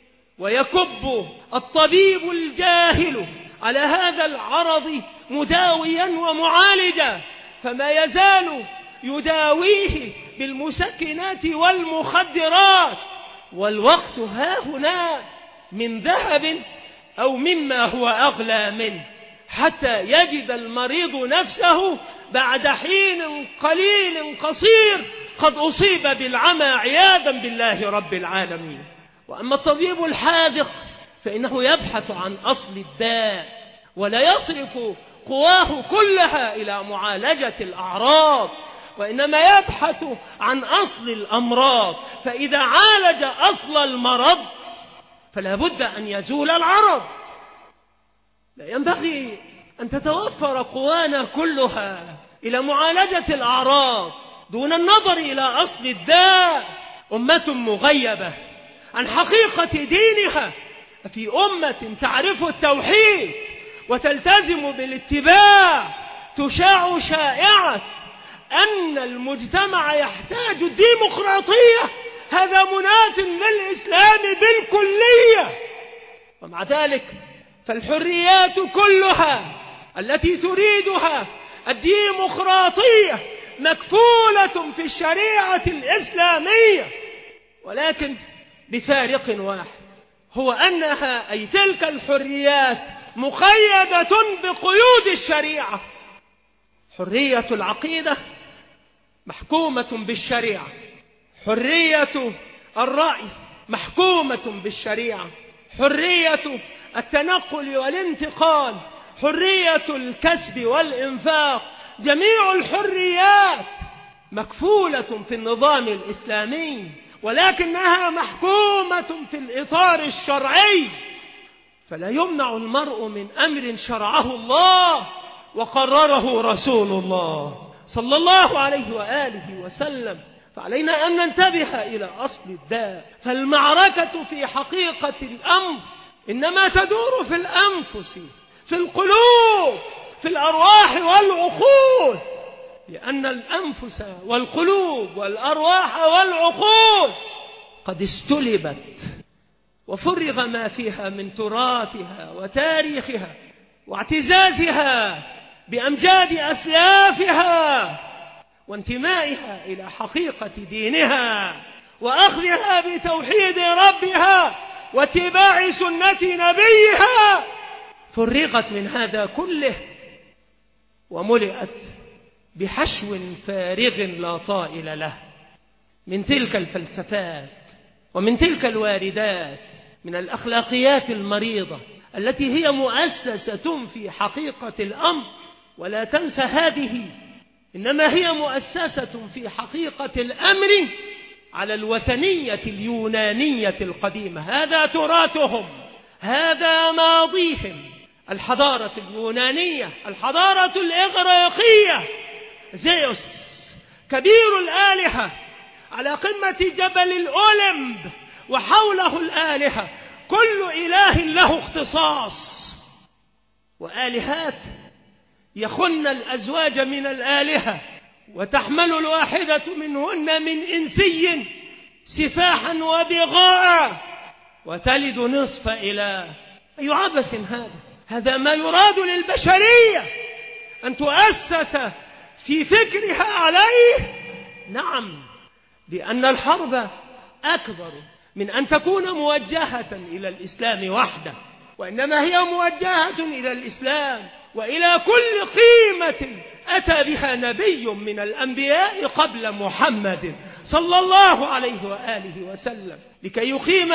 ويكب الطبيب الجاهل على هذا العرض مداويا ومعالجا، فما يزال يداويه بالمسكنات والمخدرات، والوقت ها هنا من ذهب أو مما هو أغلى منه، حتى يجد المريض نفسه بعد حين قليل قصير قد أصيب بالعمى عياذا بالله رب العالمين. وأما الطبيب الحاذق فإنه يبحث عن أصل الداء، ولا يصرف قواه كلها إلى معالجة الأعراض، وإنما يبحث عن أصل الأمراض، فإذا عالج أصل المرض فلا بد أن يزول العرض. لا ينبغي أن تتوفر قوانا كلها إلى معالجة الأعراض دون النظر إلى أصل الداء. أمة مغيبة عن حقيقة دينها، في أمة تعرف التوحيد وتلتزم بالاتباع تشاع شائعة أن المجتمع يحتاج الديمقراطية، هذا مناف للإسلام بالكلية. ومع ذلك فالحريات كلها التي تريدها الديمقراطية مكفولة في الشريعة الإسلامية، ولكن بفارق واحد، هو أنها أي تلك الحريات مقيدة بقيود الشريعة. حرية العقيدة محكومة بالشريعة، حرية الرأي محكومة بالشريعة، حرية التنقل والانتقال، حرية الكسب والإنفاق، جميع الحريات مكفولة في النظام الإسلامي، ولكنها محكومة في الإطار الشرعي، فلا يمنع المرء من أمر شرعه الله وقرره رسول الله صلى الله عليه وآله وسلم. فعلينا أن ننتبه إلى أصل الداء، فالمعركة في حقيقة الأمر إنما تدور في الأنفس، في القلوب، في الأرواح والعقول. لأن الأنفس والقلوب والأرواح والعقول قد استلبت وفرغ ما فيها من تراثها وتاريخها واعتزازها بأمجاد أسلافها وانتمائها إلى حقيقة دينها وأخذها بتوحيد ربها واتباع سنة نبيها. فرغت من هذا كله وملئت بحشو فارغ لا طائل له من تلك الفلسفات ومن تلك الواردات، من الأخلاقيات المريضة التي هي مؤسسة في حقيقة الأمر. ولا تنسى هذه، إنما هي مؤسسة في حقيقة الأمر على الوثنية اليونانية القديمة. هذا تراثهم، هذا ماضيهم. الحضارة اليونانية، الحضارة الإغريقية، زيوس كبير الآلهة على قمة جبل الأولمب وحوله الآلهة، كل إله له اختصاص، وآلهات يخن الأزواج من الآلهة وتحمل الواحدة منهن من إنسي سفاحا وبغاء وتلد نصف إله. أي عبث هذا! هذا ما يراد للبشرية أن تؤسس في فكرها عليه. نعم، لأن الحرب أكبر من أن تكون موجهة إلى الإسلام وحده، وإنما هي موجهة إلى الإسلام وإلى كل قيمة أتى بها نبي من الأنبياء قبل محمد صلى الله عليه وآله وسلم، لكي يقيم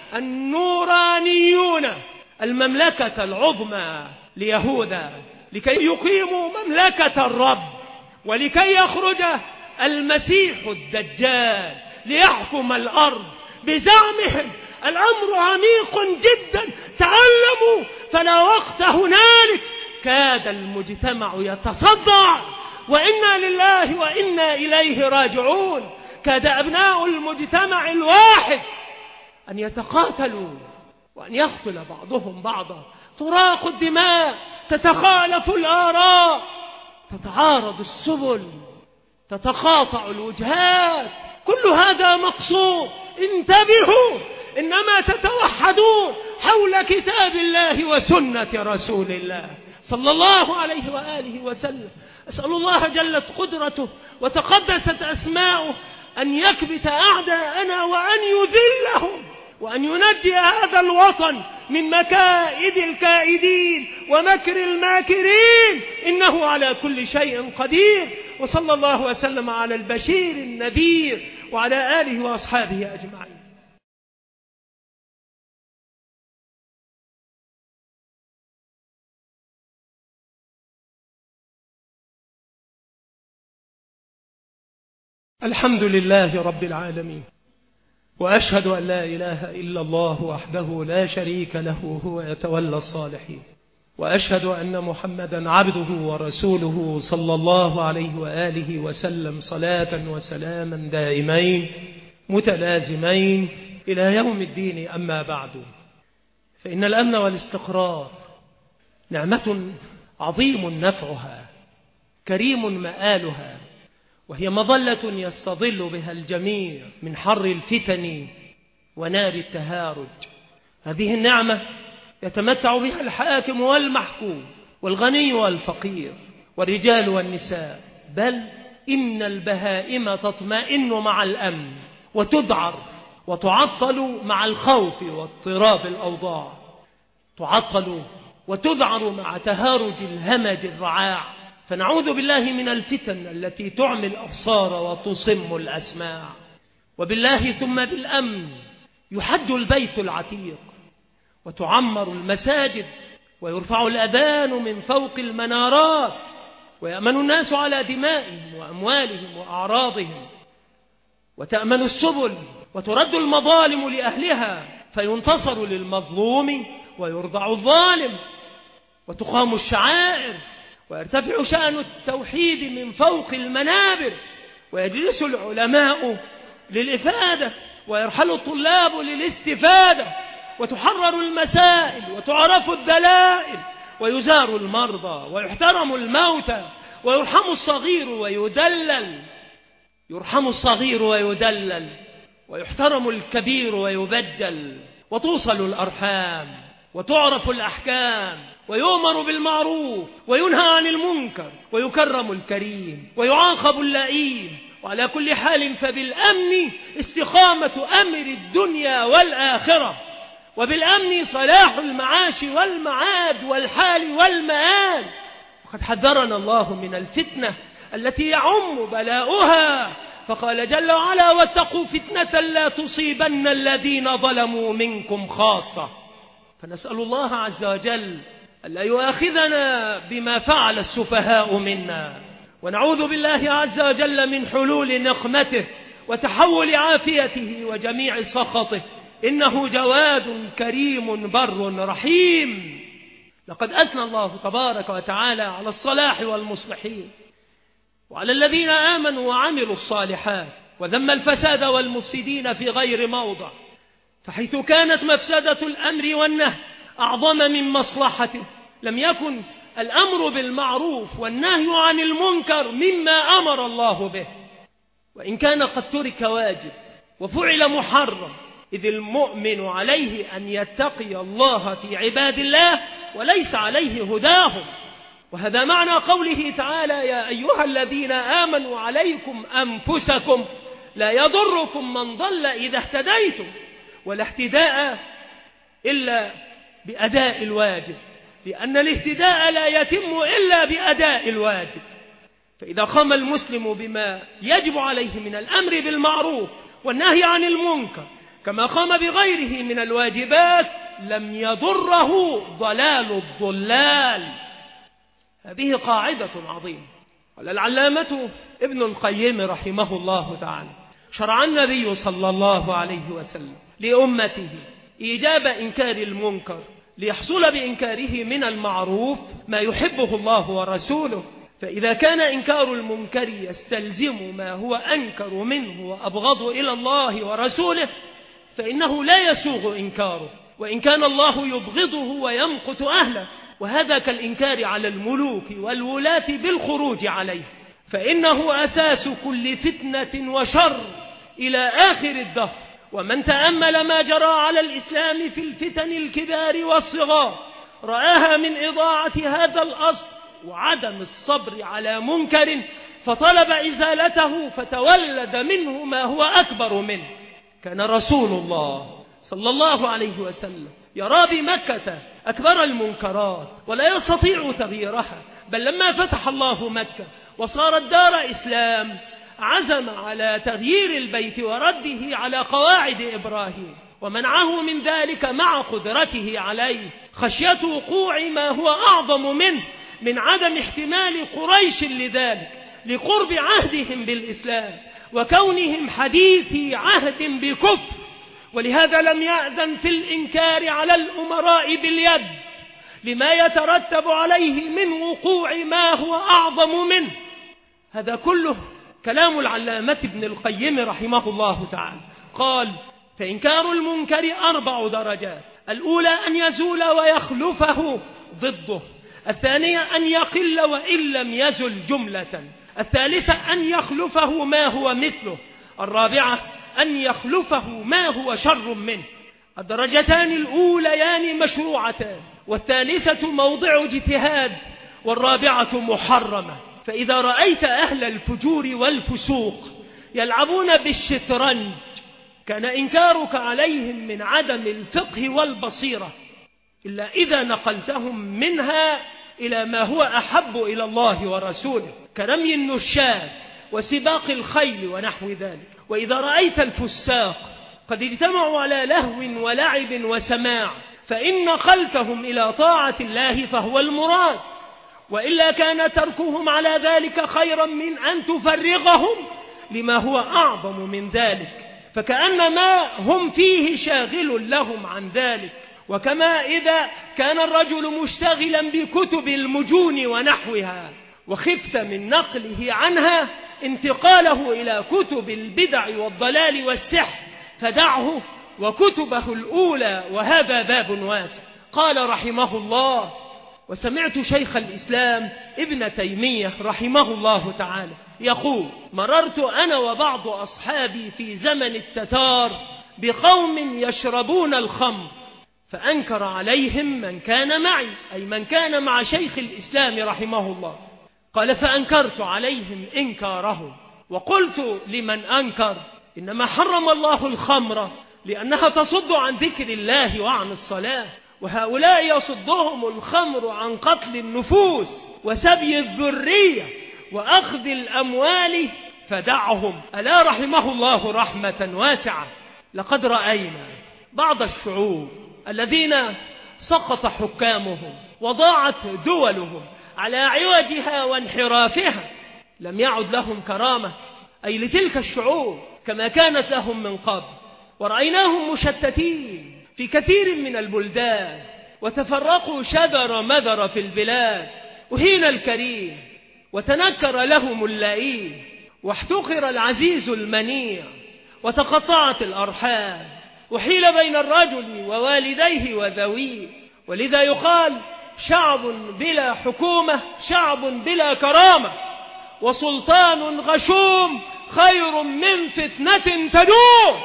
النورانيون المملكة العظمى ليهوذا، لكي يقيموا مملكة الرب، ولكي يخرج المسيح الدجال ليحكم الأرض. بزعمهم الأمر عميق جدا، تعلموا فلا وقت هنالك. كاد المجتمع يتصدع، وإنا لله وإنا إليه راجعون. كاد أبناء المجتمع الواحد أن يتقاتلوا وأن يقتل بعضهم بعضا، تراق الدماء، تتخالف الآراء، تتعارض السبل، تتقاطع الوجهات. كل هذا مقصود. انتبهوا، إنما تتوحدون حول كتاب الله وسنة رسول الله صلى الله عليه وآله وسلم. أسأل الله جلت قدرته وتقدست أسماؤه أن يكبت أعداءنا وأن يذلهم، وأن ينجي هذا الوطن من مكائد الكائدين ومكر الماكرين، إنه على كل شيء قدير. وصلى الله وسلم على البشير النذير وعلى آله وأصحابه أجمعين. الحمد لله رب العالمين، وأشهد أن لا إله إلا الله وحده لا شريك له هو يتولى الصالحين، وأشهد أن محمدا عبده ورسوله صلى الله عليه وآله وسلم صلاة وسلاما دائمين متلازمين إلى يوم الدين. أما بعد، فإن الأمن والاستقرار نعمة عظيم نفعها كريم مآلها، وهي مظلة يستظل بها الجميع من حر الفتن ونار التهارج. هذه النعمة يتمتع بها الحاكم والمحكوم والغني والفقير والرجال والنساء، بل إن البهائم تطمئن مع الأمن وتذعر وتعطل مع الخوف واضطراب الأوضاع، تعطل وتذعر مع تهارج الهمج الرعاع. فنعوذ بالله من الفتن التي تعمي الأبصار وتصم الأسماع. وبالله ثم بالأمن يحج البيت العتيق وتعمر المساجد ويرفع الأذان من فوق المنارات، ويأمن الناس على دمائهم وأموالهم وأعراضهم، وتأمن السبل وترد المظالم لأهلها، فينتصر للمظلوم ويرضع الظالم، وتقام الشعائر ويرتفع شأن التوحيد من فوق المنابر، ويجلس العلماء للإفادة ويرحل الطلاب للاستفادة، وتحرر المسائل وتعرف الدلائل، ويزار المرضى ويحترم الموتى، ويرحم الصغير ويدلل، يرحم الصغير ويدلل، ويحترم الكبير ويبدل، وتوصل الأرحام وتعرف الأحكام، ويؤمر بالمعروف وينهى عن المنكر، ويكرم الكريم ويعاقب اللئيم. وعلى كل حال فبالأمن استقامة أمر الدنيا والآخرة، وبالأمن صلاح المعاش والمعاد والحال والمآل. وقد حذرنا الله من الفتنة التي يعم بلاؤها، فقال جل وعلا: واتقوا فتنة لا تصيبن الذين ظلموا منكم خاصة. فنسأل الله عز وجل ألا يؤاخذنا بما فعل السفهاء منا، ونعوذ بالله عز وجل من حلول نقمته وتحول عافيته وجميع سخطه، إنه جواد كريم بر رحيم. لقد أثنى الله تبارك وتعالى على الصلاح والمصلحين وعلى الذين آمنوا وعملوا الصالحات، وذم الفساد والمفسدين في غير موضع. فحيث كانت مفسدة الأمر والنهي أعظم من مصلحته، لم يكن الأمر بالمعروف والنهي عن المنكر مما أمر الله به، وإن كان قد ترك واجب وفعل محرم، إذ المؤمن عليه أن يتقي الله في عباد الله وليس عليه هداهم. وهذا معنى قوله تعالى: يا أيها الذين آمنوا عليكم أنفسكم لا يضركم من ضل إذا اهتديتم. ولا اهتداء إلا بأداء الواجب، لأن الاهتداء لا يتم إلا بأداء الواجب. فإذا قام المسلم بما يجب عليه من الأمر بالمعروف والنهي عن المنكر كما قام بغيره من الواجبات، لم يضره ضلال الضلال. هذه قاعدة عظيمة. قال العلامة ابن القيم رحمه الله تعالى: شرع النبي صلى الله عليه وسلم لأمته إيجاب إنكار المنكر ليحصل بإنكاره من المعروف ما يحبه الله ورسوله. فإذا كان إنكار المنكر يستلزم ما هو أنكر منه وأبغض إلى الله ورسوله، فإنه لا يسوغ إنكاره، وإن كان الله يبغضه ويمقت أهله. وهذا كالإنكار على الملوك والولاة بالخروج عليه، فإنه أساس كل فتنة وشر إلى آخر الدهر. ومن تأمل ما جرى على الإسلام في الفتن الكبار والصغار رآها من إضاعة هذا الأصل وعدم الصبر على منكر، فطلب إزالته فتولد منه ما هو أكبر منه. كان رسول الله صلى الله عليه وسلم يرى بمكة أكبر المنكرات ولا يستطيع تغييرها، بل لما فتح الله مكة وصارت دار إسلام عزم على تغيير البيت ورده على قواعد إبراهيم، ومنعه من ذلك مع قدرته عليه خشية وقوع ما هو أعظم منه من عدم احتمال قريش لذلك لقرب عهدهم بالإسلام وكونهم حديثي عهد بكفر. ولهذا لم يأذن في الإنكار على الأمراء باليد لما يترتب عليه من وقوع ما هو أعظم منه. هذا كله كلام العلامة ابن القيم رحمه الله تعالى. قال: فإنكار المنكر 4 درجات: الأولى أن يزول ويخلفه ضده، الثانية أن يقل وإن لم يزل جملة، الثالثة أن يخلفه ما هو مثله، الرابعة أن يخلفه ما هو شر منه. الدرجتان الأوليان مشروعتان، والثالثة موضع اجتهاد، والرابعة محرمة. فإذا رأيت أهل الفجور والفسوق يلعبون بالشطرنج كان إنكارك عليهم من عدم الفقه والبصيرة، إلا إذا نقلتهم منها إلى ما هو أحب إلى الله ورسوله كرمي النشاة وسباق الخيل ونحو ذلك. وإذا رأيت الفساق قد اجتمعوا على لهو ولعب وسماع فإن نقلتهم إلى طاعة الله فهو المراد، وإلا كان تركهم على ذلك خيرا من أن تفرغهم لما هو أعظم من ذلك، فكأن ما هم فيه شاغل لهم عن ذلك. وكما إذا كان الرجل مشتغلا بكتب المجون ونحوها وخفت من نقله عنها انتقاله إلى كتب البدع والضلال والسحر فدعه وكتبه الأولى، وهذا باب واسع. قال رحمه الله: وسمعت شيخ الإسلام ابن تيمية رحمه الله تعالى يقول: مررت أنا وبعض أصحابي في زمن التتار بقوم يشربون الخمر، فأنكر عليهم من كان معي، أي من كان مع شيخ الإسلام رحمه الله. قال: فأنكرت عليهم إنكارهم، وقلت لمن أنكر: إنما حرم الله الخمر لأنها تصد عن ذكر الله وعن الصلاة، وهؤلاء يصدهم الخمر عن قتل النفوس وسبي الذرية وأخذ الأموال، فدعهم. ألا رحمه الله رحمة واسعة. لقد رأينا بعض الشعوب الذين سقط حكامهم وضاعت دولهم على عوجها وانحرافها، لم يعد لهم كرامة، أي لتلك الشعوب، كما كانت لهم من قبل. ورأيناهم مشتتين في كثير من البلدان، وتفرقوا شذر مذر في البلاد، وهين الكريم وتنكر لهم اللئيم، واحتقر العزيز المنيع، وتقطعت الأرحام، وحيل بين الرجل ووالديه وذويه. ولذا يقال: شعب بلا حكومة شعب بلا كرامة، وسلطان غشوم خير من فتنة تدوم.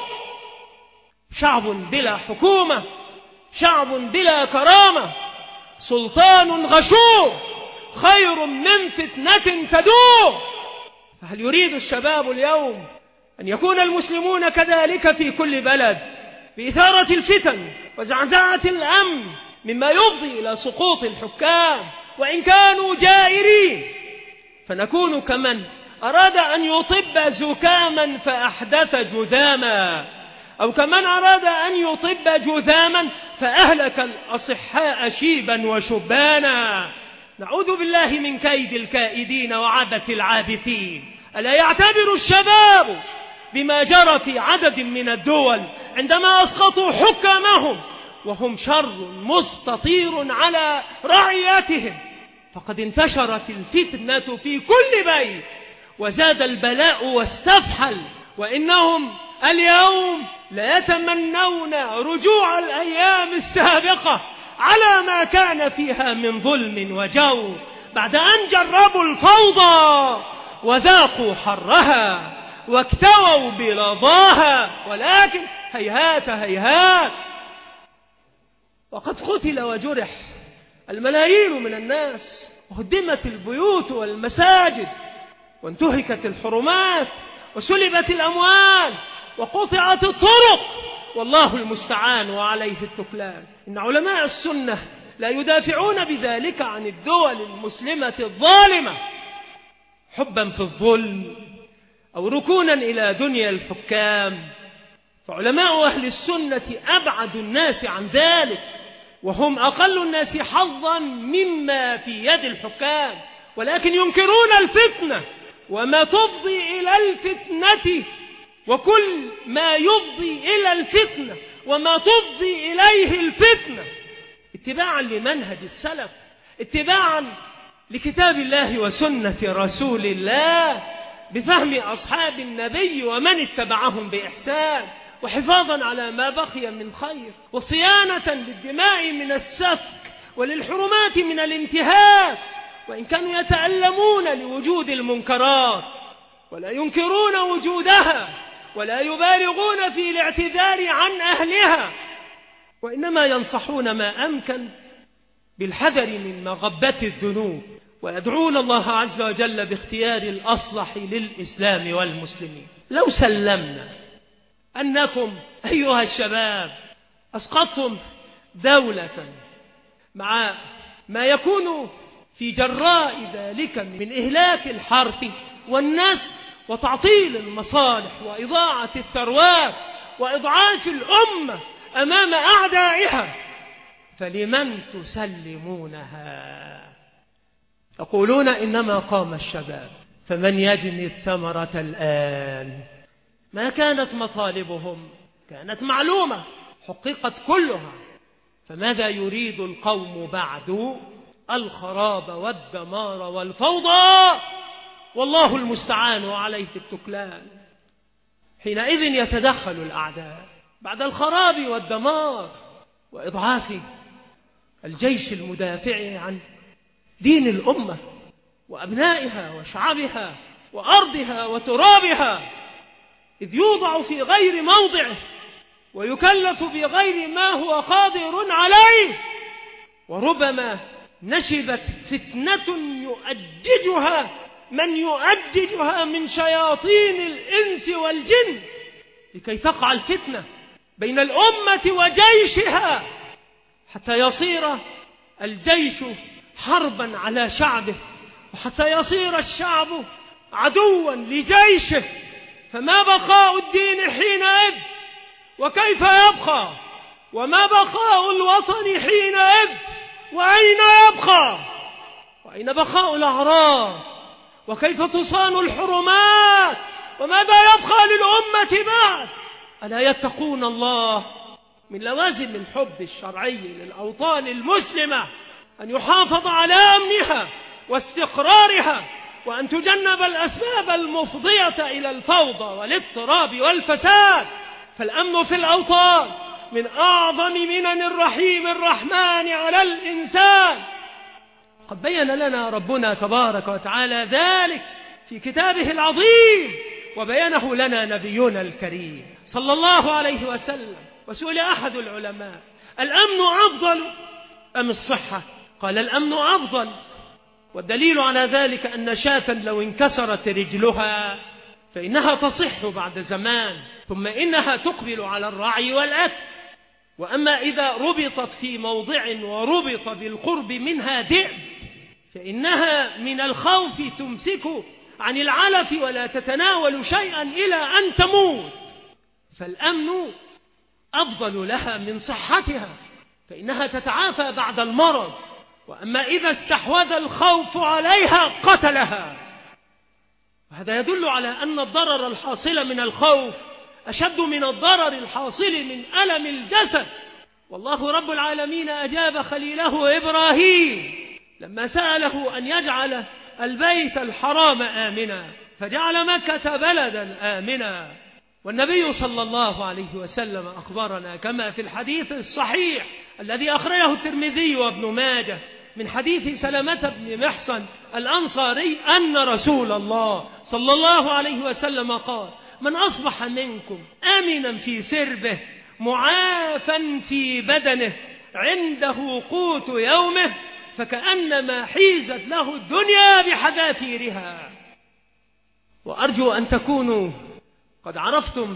شعب بلا حكومة شعب بلا كرامة، سلطان غشوم خير من فتنة تدوم. فهل يريد الشباب اليوم أن يكون المسلمون كذلك في كل بلد، بإثارة الفتن وزعزعة الأمن، مما يفضي إلى سقوط الحكام وإن كانوا جائرين، فنكون كمن أراد أن يطب زكاما فأحدث جذاما، أو كمن أراد أن يطب جذاما فأهلك الأصحاء شيبا وشبانا. نعوذ بالله من كيد الكائدين وعبث العابثين. ألا يعتبر الشباب بما جرى في عدد من الدول عندما أسقطوا حكامهم وهم شر مستطير على رعيتهم؟ فقد انتشرت الفتنة في كل بيت، وزاد البلاء واستفحل، وإنهم اليوم لا يتمنون رجوع الأيام السابقة على ما كان فيها من ظلم وجور، بعد أن جربوا الفوضى وذاقوا حرها واكتووا بلظاها، ولكن هيهات هيهات، وقد قتل وجرح الملايين من الناس، وهدمت البيوت والمساجد، وانتهكت الحرمات، وسلبت الأموال، وقطعت الطرق، والله المستعان وعليه التكلان. إن علماء السنة لا يدافعون بذلك عن الدول المسلمة الظالمة حبا في الظلم أو ركونا إلى دنيا الحكام، فعلماء أهل السنة أبعد الناس عن ذلك، وهم أقل الناس حظا مما في يد الحكام، ولكن ينكرون الفتنة وما تفضي إلى الفتنة، وكل ما يفضي إلى الفتنة وما تفضي إليه الفتنة، اتباعا لمنهج السلف، اتباعا لكتاب الله وسنة رسول الله، بفهم أصحاب النبي ومن اتبعهم بإحسان، وحفاظا على ما بقي من خير، وصيانة للدماء من السفك وللحرمات من الانتهاك، وإن كانوا يتألمون لوجود المنكرات ولا ينكرون وجودها، ولا يبالغون في الاعتذار عن أهلها، وإنما ينصحون ما أمكن بالحذر من مغبة الذنوب، ويدعون الله عز وجل باختيار الأصلح للإسلام والمسلمين. لو سلمنا أنكم أيها الشباب أسقطتم دولة مع ما يكون في جراء ذلك من إهلاك الحرث والنسل وتعطيل المصالح وإضاعة الثروات وإضعاف الأمة أمام أعدائها، فلمن تسلمونها؟ يقولون إنما قام الشباب، فمن يجني الثمرة الآن؟ ما كانت مطالبهم كانت معلومة حققت كلها، فماذا يريد القوم بعد؟ الخراب والدمار والفوضى، والله المستعان وعليه التكلان. حينئذ يتدخل الأعداء بعد الخراب والدمار وإضعاف الجيش المدافع عن دين الأمة وأبنائها وشعبها وأرضها وترابها، إذ يوضع في غير موضعه ويكلف بغير ما هو قادر عليه، وربما نشبت فتنة يؤججها من يؤججها من شياطين الإنس والجن لكي تقع الفتنة بين الأمة وجيشها، حتى يصير الجيش حربا على شعبه، وحتى يصير الشعب عدوا لجيشه. فما بقاء الدين حينئذ؟ وكيف يبقى؟ وما بقاء الوطن حينئذ؟ وأين يبقى؟ وأين بقاء الأعراض؟ وكيف تصان الحرمات؟ وماذا يبقى للأمة بعد؟ ألا يتقون الله؟ من لوازم الحب الشرعي للأوطان المسلمة أن يحافظ على أمنها واستقرارها، وأن تجنب الأسباب المفضية إلى الفوضى والاضطراب والفساد. فالأمن في الأوطان من أعظم منن الرحيم الرحمن على الإنسان. قد بين لنا ربنا تبارك وتعالى ذلك في كتابه العظيم، وبينه لنا نبينا الكريم صلى الله عليه وسلم. وسئل أحد العلماء: الأمن أفضل أم الصحة؟ قال: الأمن أفضل. والدليل على ذلك أن شاة لو انكسرت رجلها فإنها تصح بعد زمان، ثم إنها تقبل على الرعي والأكل. وأما إذا ربطت في موضع وربط بالقرب منها ذئب فإنها من الخوف تمسك عن العلف ولا تتناول شيئا إلى أن تموت. فالأمن أفضل لها من صحتها، فإنها تتعافى بعد المرض. وأما إذا استحوذ الخوف عليها قتلها. وهذا يدل على أن الضرر الحاصل من الخوف أشد من الضرر الحاصل من ألم الجسد. والله رب العالمين أجاب خليله إبراهيم لما سأله أن يجعل البيت الحرام آمنا، فجعل مكة بلدا آمنا. والنبي صلى الله عليه وسلم أخبرنا كما في الحديث الصحيح الذي أخرجه الترمذي وابن ماجه من حديث سلمة بن محصن الأنصاري أن رسول الله صلى الله عليه وسلم قال: من أصبح منكم آمنا في سربه معافا في بدنه عنده قوت يومه فكأنما حيزت له الدنيا بحذافيرها. وأرجو أن تكونوا قد عرفتم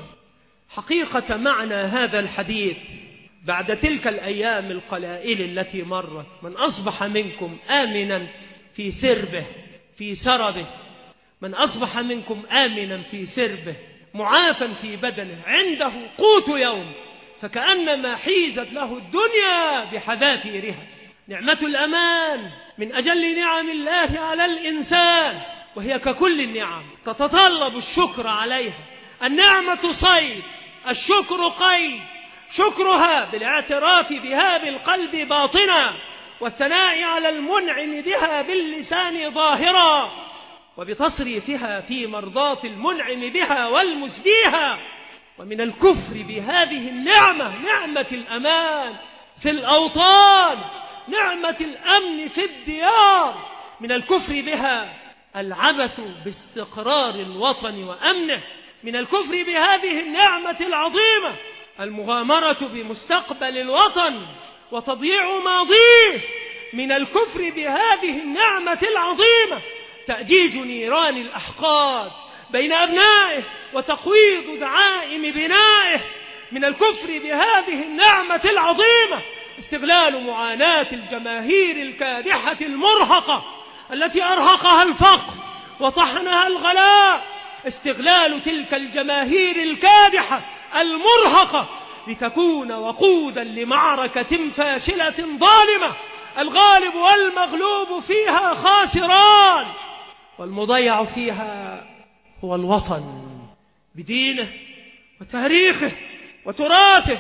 حقيقة معنى هذا الحديث بعد تلك الأيام القلائل التي مرت. من أصبح منكم آمنا في سربه في سربه، من أصبح منكم آمنا في سربه معافا في بدنه عنده قوت يوم فكأنما حيزت له الدنيا بحذافيرها. نعمة الأمان من أجل نعم الله على الإنسان، وهي ككل النعم تتطلب الشكر عليها. النعمة صيد، الشكر قيد. شكرها بالاعتراف بها بالقلب باطنا، والثناء على المنعم بها باللسان ظاهرا، وبتصريفها في مرضاة المنعم بها والمسديها. ومن الكفر بهذه النعمة نعمة الأمان في الأوطان، نعمة الأمن في الديار. من الكفر بها العبث باستقرار الوطن وأمنه. من الكفر بهذه النعمة العظيمة المغامرة بمستقبل الوطن وتضييع ماضيه. من الكفر بهذه النعمة العظيمة تأجيج نيران الأحقاد بين أبنائه وتقويض دعائم بنائه. من الكفر بهذه النعمة العظيمة استغلال معاناة الجماهير الكادحة المرهقة التي أرهقها الفقر وطحنها الغلاء. استغلال تلك الجماهير الكادحة المرهقة لتكون وقودا لمعركة فاشلة ظالمة الغالب والمغلوب فيها خاسران، والمضيع فيها هو الوطن بدينه وتاريخه وتراثه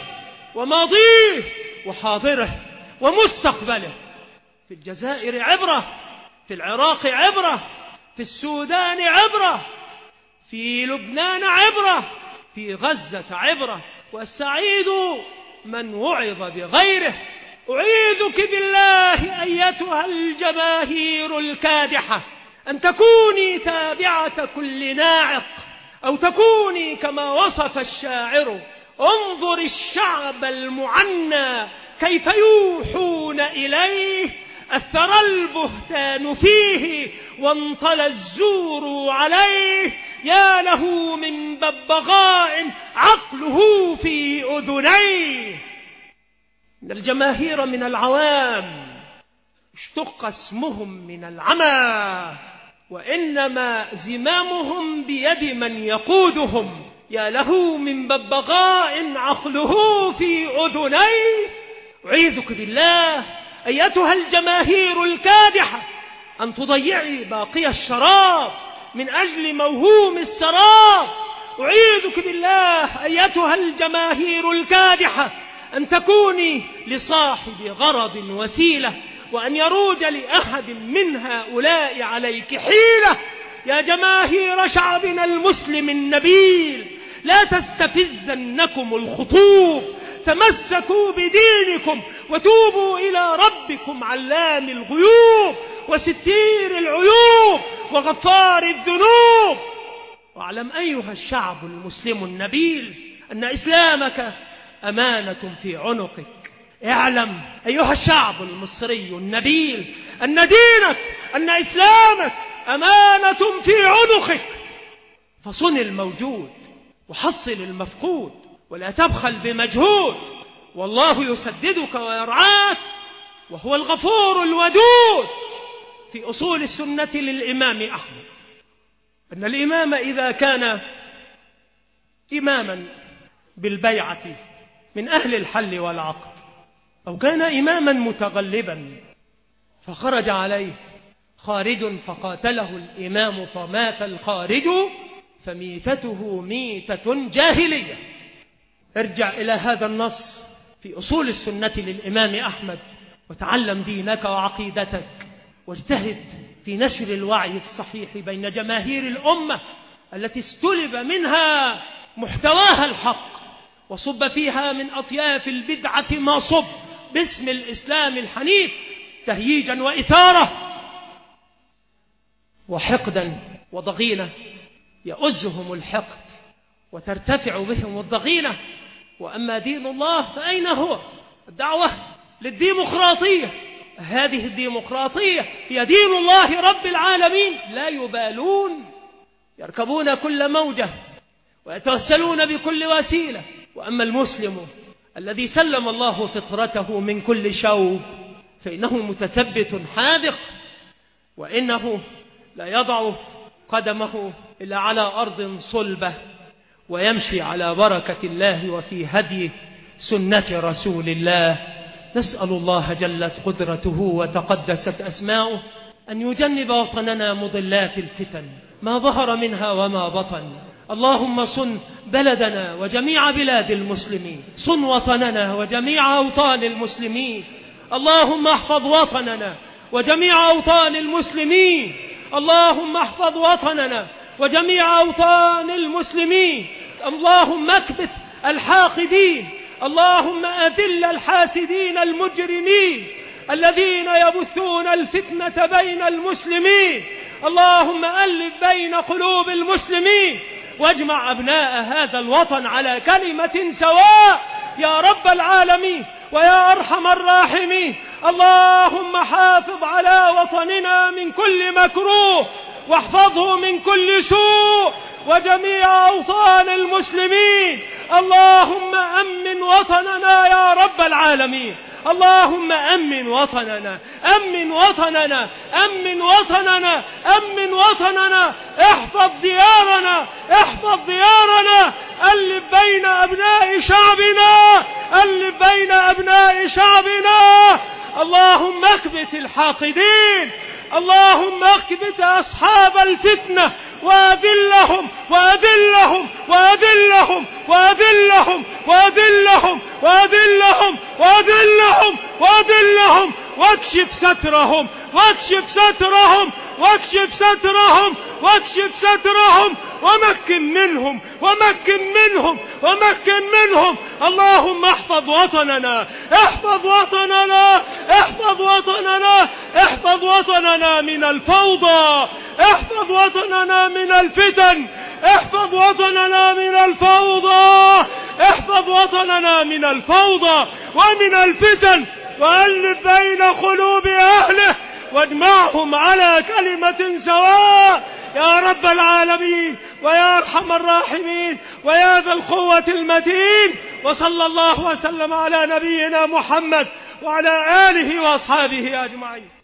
وماضيه وحاضره ومستقبله. في الجزائر عبرة، في العراق عبرة، في السودان عبرة، في لبنان عبرة، في غزة عبرة. والسعيد من وعظ بغيره أعيذك بالله أيتها الجماهير الكادحة أن تكوني تابعة كل ناعق، أو تكوني كما وصف الشاعر: انظر الشعب المعنى كيف يوحون إليه، أثر البهتان فيه وانطلى الزور عليه، يا له من ببغاء عقله في أذنيه. إن الجماهير من العوام اشتق اسمهم من العمى، وإنما زمامهم بيد من يقودهم، يا له من ببغاء عقله في أذنيه. أعيذك بالله أيتها الجماهير الكادحة أن تضيعي باقي الشراب من أجل موهوم السراب. أعيذك بالله أيتها الجماهير الكادحة أن تكوني لصاحب غرض وسيلة، وأن يروج لأحد من هؤلاء عليك حيلة. يا جماهير شعبنا المسلم النبيل، لا تستفزنكم الخطوب، تمسكوا بدينكم وتوبوا إلى ربكم علام الغيوب وستير العيوب وغفار الذنوب. واعلم أيها الشعب المسلم النبيل أن إسلامك أمانة في عنقك. اعلم أيها الشعب المصري النبيل أن دينك، أن إسلامك أمانة في عنقك. فصن الموجود وحصل المفقود، ولا تبخل بمجهود، والله يسددك ويرعاك، وهو الغفور الودود. في أصول السنة للإمام أحمد أن الإمام إذا كان إماما بالبيعة من أهل الحل والعقد، أو كان إماما متغلبا فخرج عليه خارج فقاتله الإمام فمات الخارج، فميتته ميتة جاهلية. ارجع إلى هذا النص في أصول السنة للإمام أحمد، وتعلم دينك وعقيدتك، واجتهد في نشر الوعي الصحيح بين جماهير الأمة التي استلب منها محتواها الحق، وصب فيها من أطياف البدعة ما صب باسم الإسلام الحنيف تهييجا وإثارة وحقدا وضغينة، يؤزهم الحقد وترتفع بهم الضغينة. وأما دين الله فأين هو؟ الدعوة للديمقراطية، هذه الديمقراطية هي دين الله رب العالمين. لا يبالون، يركبون كل موجة ويتوسلون بكل وسيلة. وأما المسلم الذي سلم الله فطرته من كل شوب فإنه متثبت حاذق، وإنه لا يضع قدمه إلا على أرض صلبة، ويمشي على بركة الله وفي هدي سنة رسول الله. نسأل الله جلت قدرته وتقدست أسماؤه أن يجنب وطننا مضلات الفتن ما ظهر منها وما بطن. اللهم صن بلدنا وجميع بلاد المسلمين، صن وطننا وجميع أوطان المسلمين. اللهم احفظ وطننا وجميع أوطان المسلمين. اللهم احفظ وطننا وجميع أوطان المسلمين. اللهم اكبت الحاقدين، اللهم أذل الحاسدين المجرمين الذين يبثون الفتنة بين المسلمين. اللهم ألف بين قلوب المسلمين، واجمع أبناء هذا الوطن على كلمة سواء يا رب العالمين ويا أرحم الراحمين. اللهم حافظ على وطننا من كل مكروه، واحفظه من كل سوء، وجميع أوطان المسلمين. اللهم أمن وطننا يا رب العالمين. اللهم أمن وطننا، أمن وطننا، أمن وطننا، أمن وطننا. احفظ ديارنا، احفظ ديارنا. ألف بين أبناء شعبنا، ألف بين أبناء شعبنا. اللهم اكبت الحاقدين، اللهم اكبت أصحاب الفتنة وأذلهم وأذلهم وأذلهم وأذلهم وأذلهم وأذلهم وأذلهم وأذلهم واكشف سترهم واكشف سترهم واكشف سترهم واكشف سترهم ومكن منهم ومكن منهم ومكن منهم. اللهم احفظ وطننا احفظ وطننا احفظ وطننا احفظ وطننا من الفوضى احفظ وطننا من الفتن احفظ وطننا من الفوضى احفظ وطننا من الفوضى ومن الفتن وألف بين قلوب أهله واجمعهم على كلمة سواء يا رب العالمين ويا أرحم الراحمين ويا ذا القوة المتين. وصلى الله وسلم على نبينا محمد وعلى آله وأصحابه أجمعين.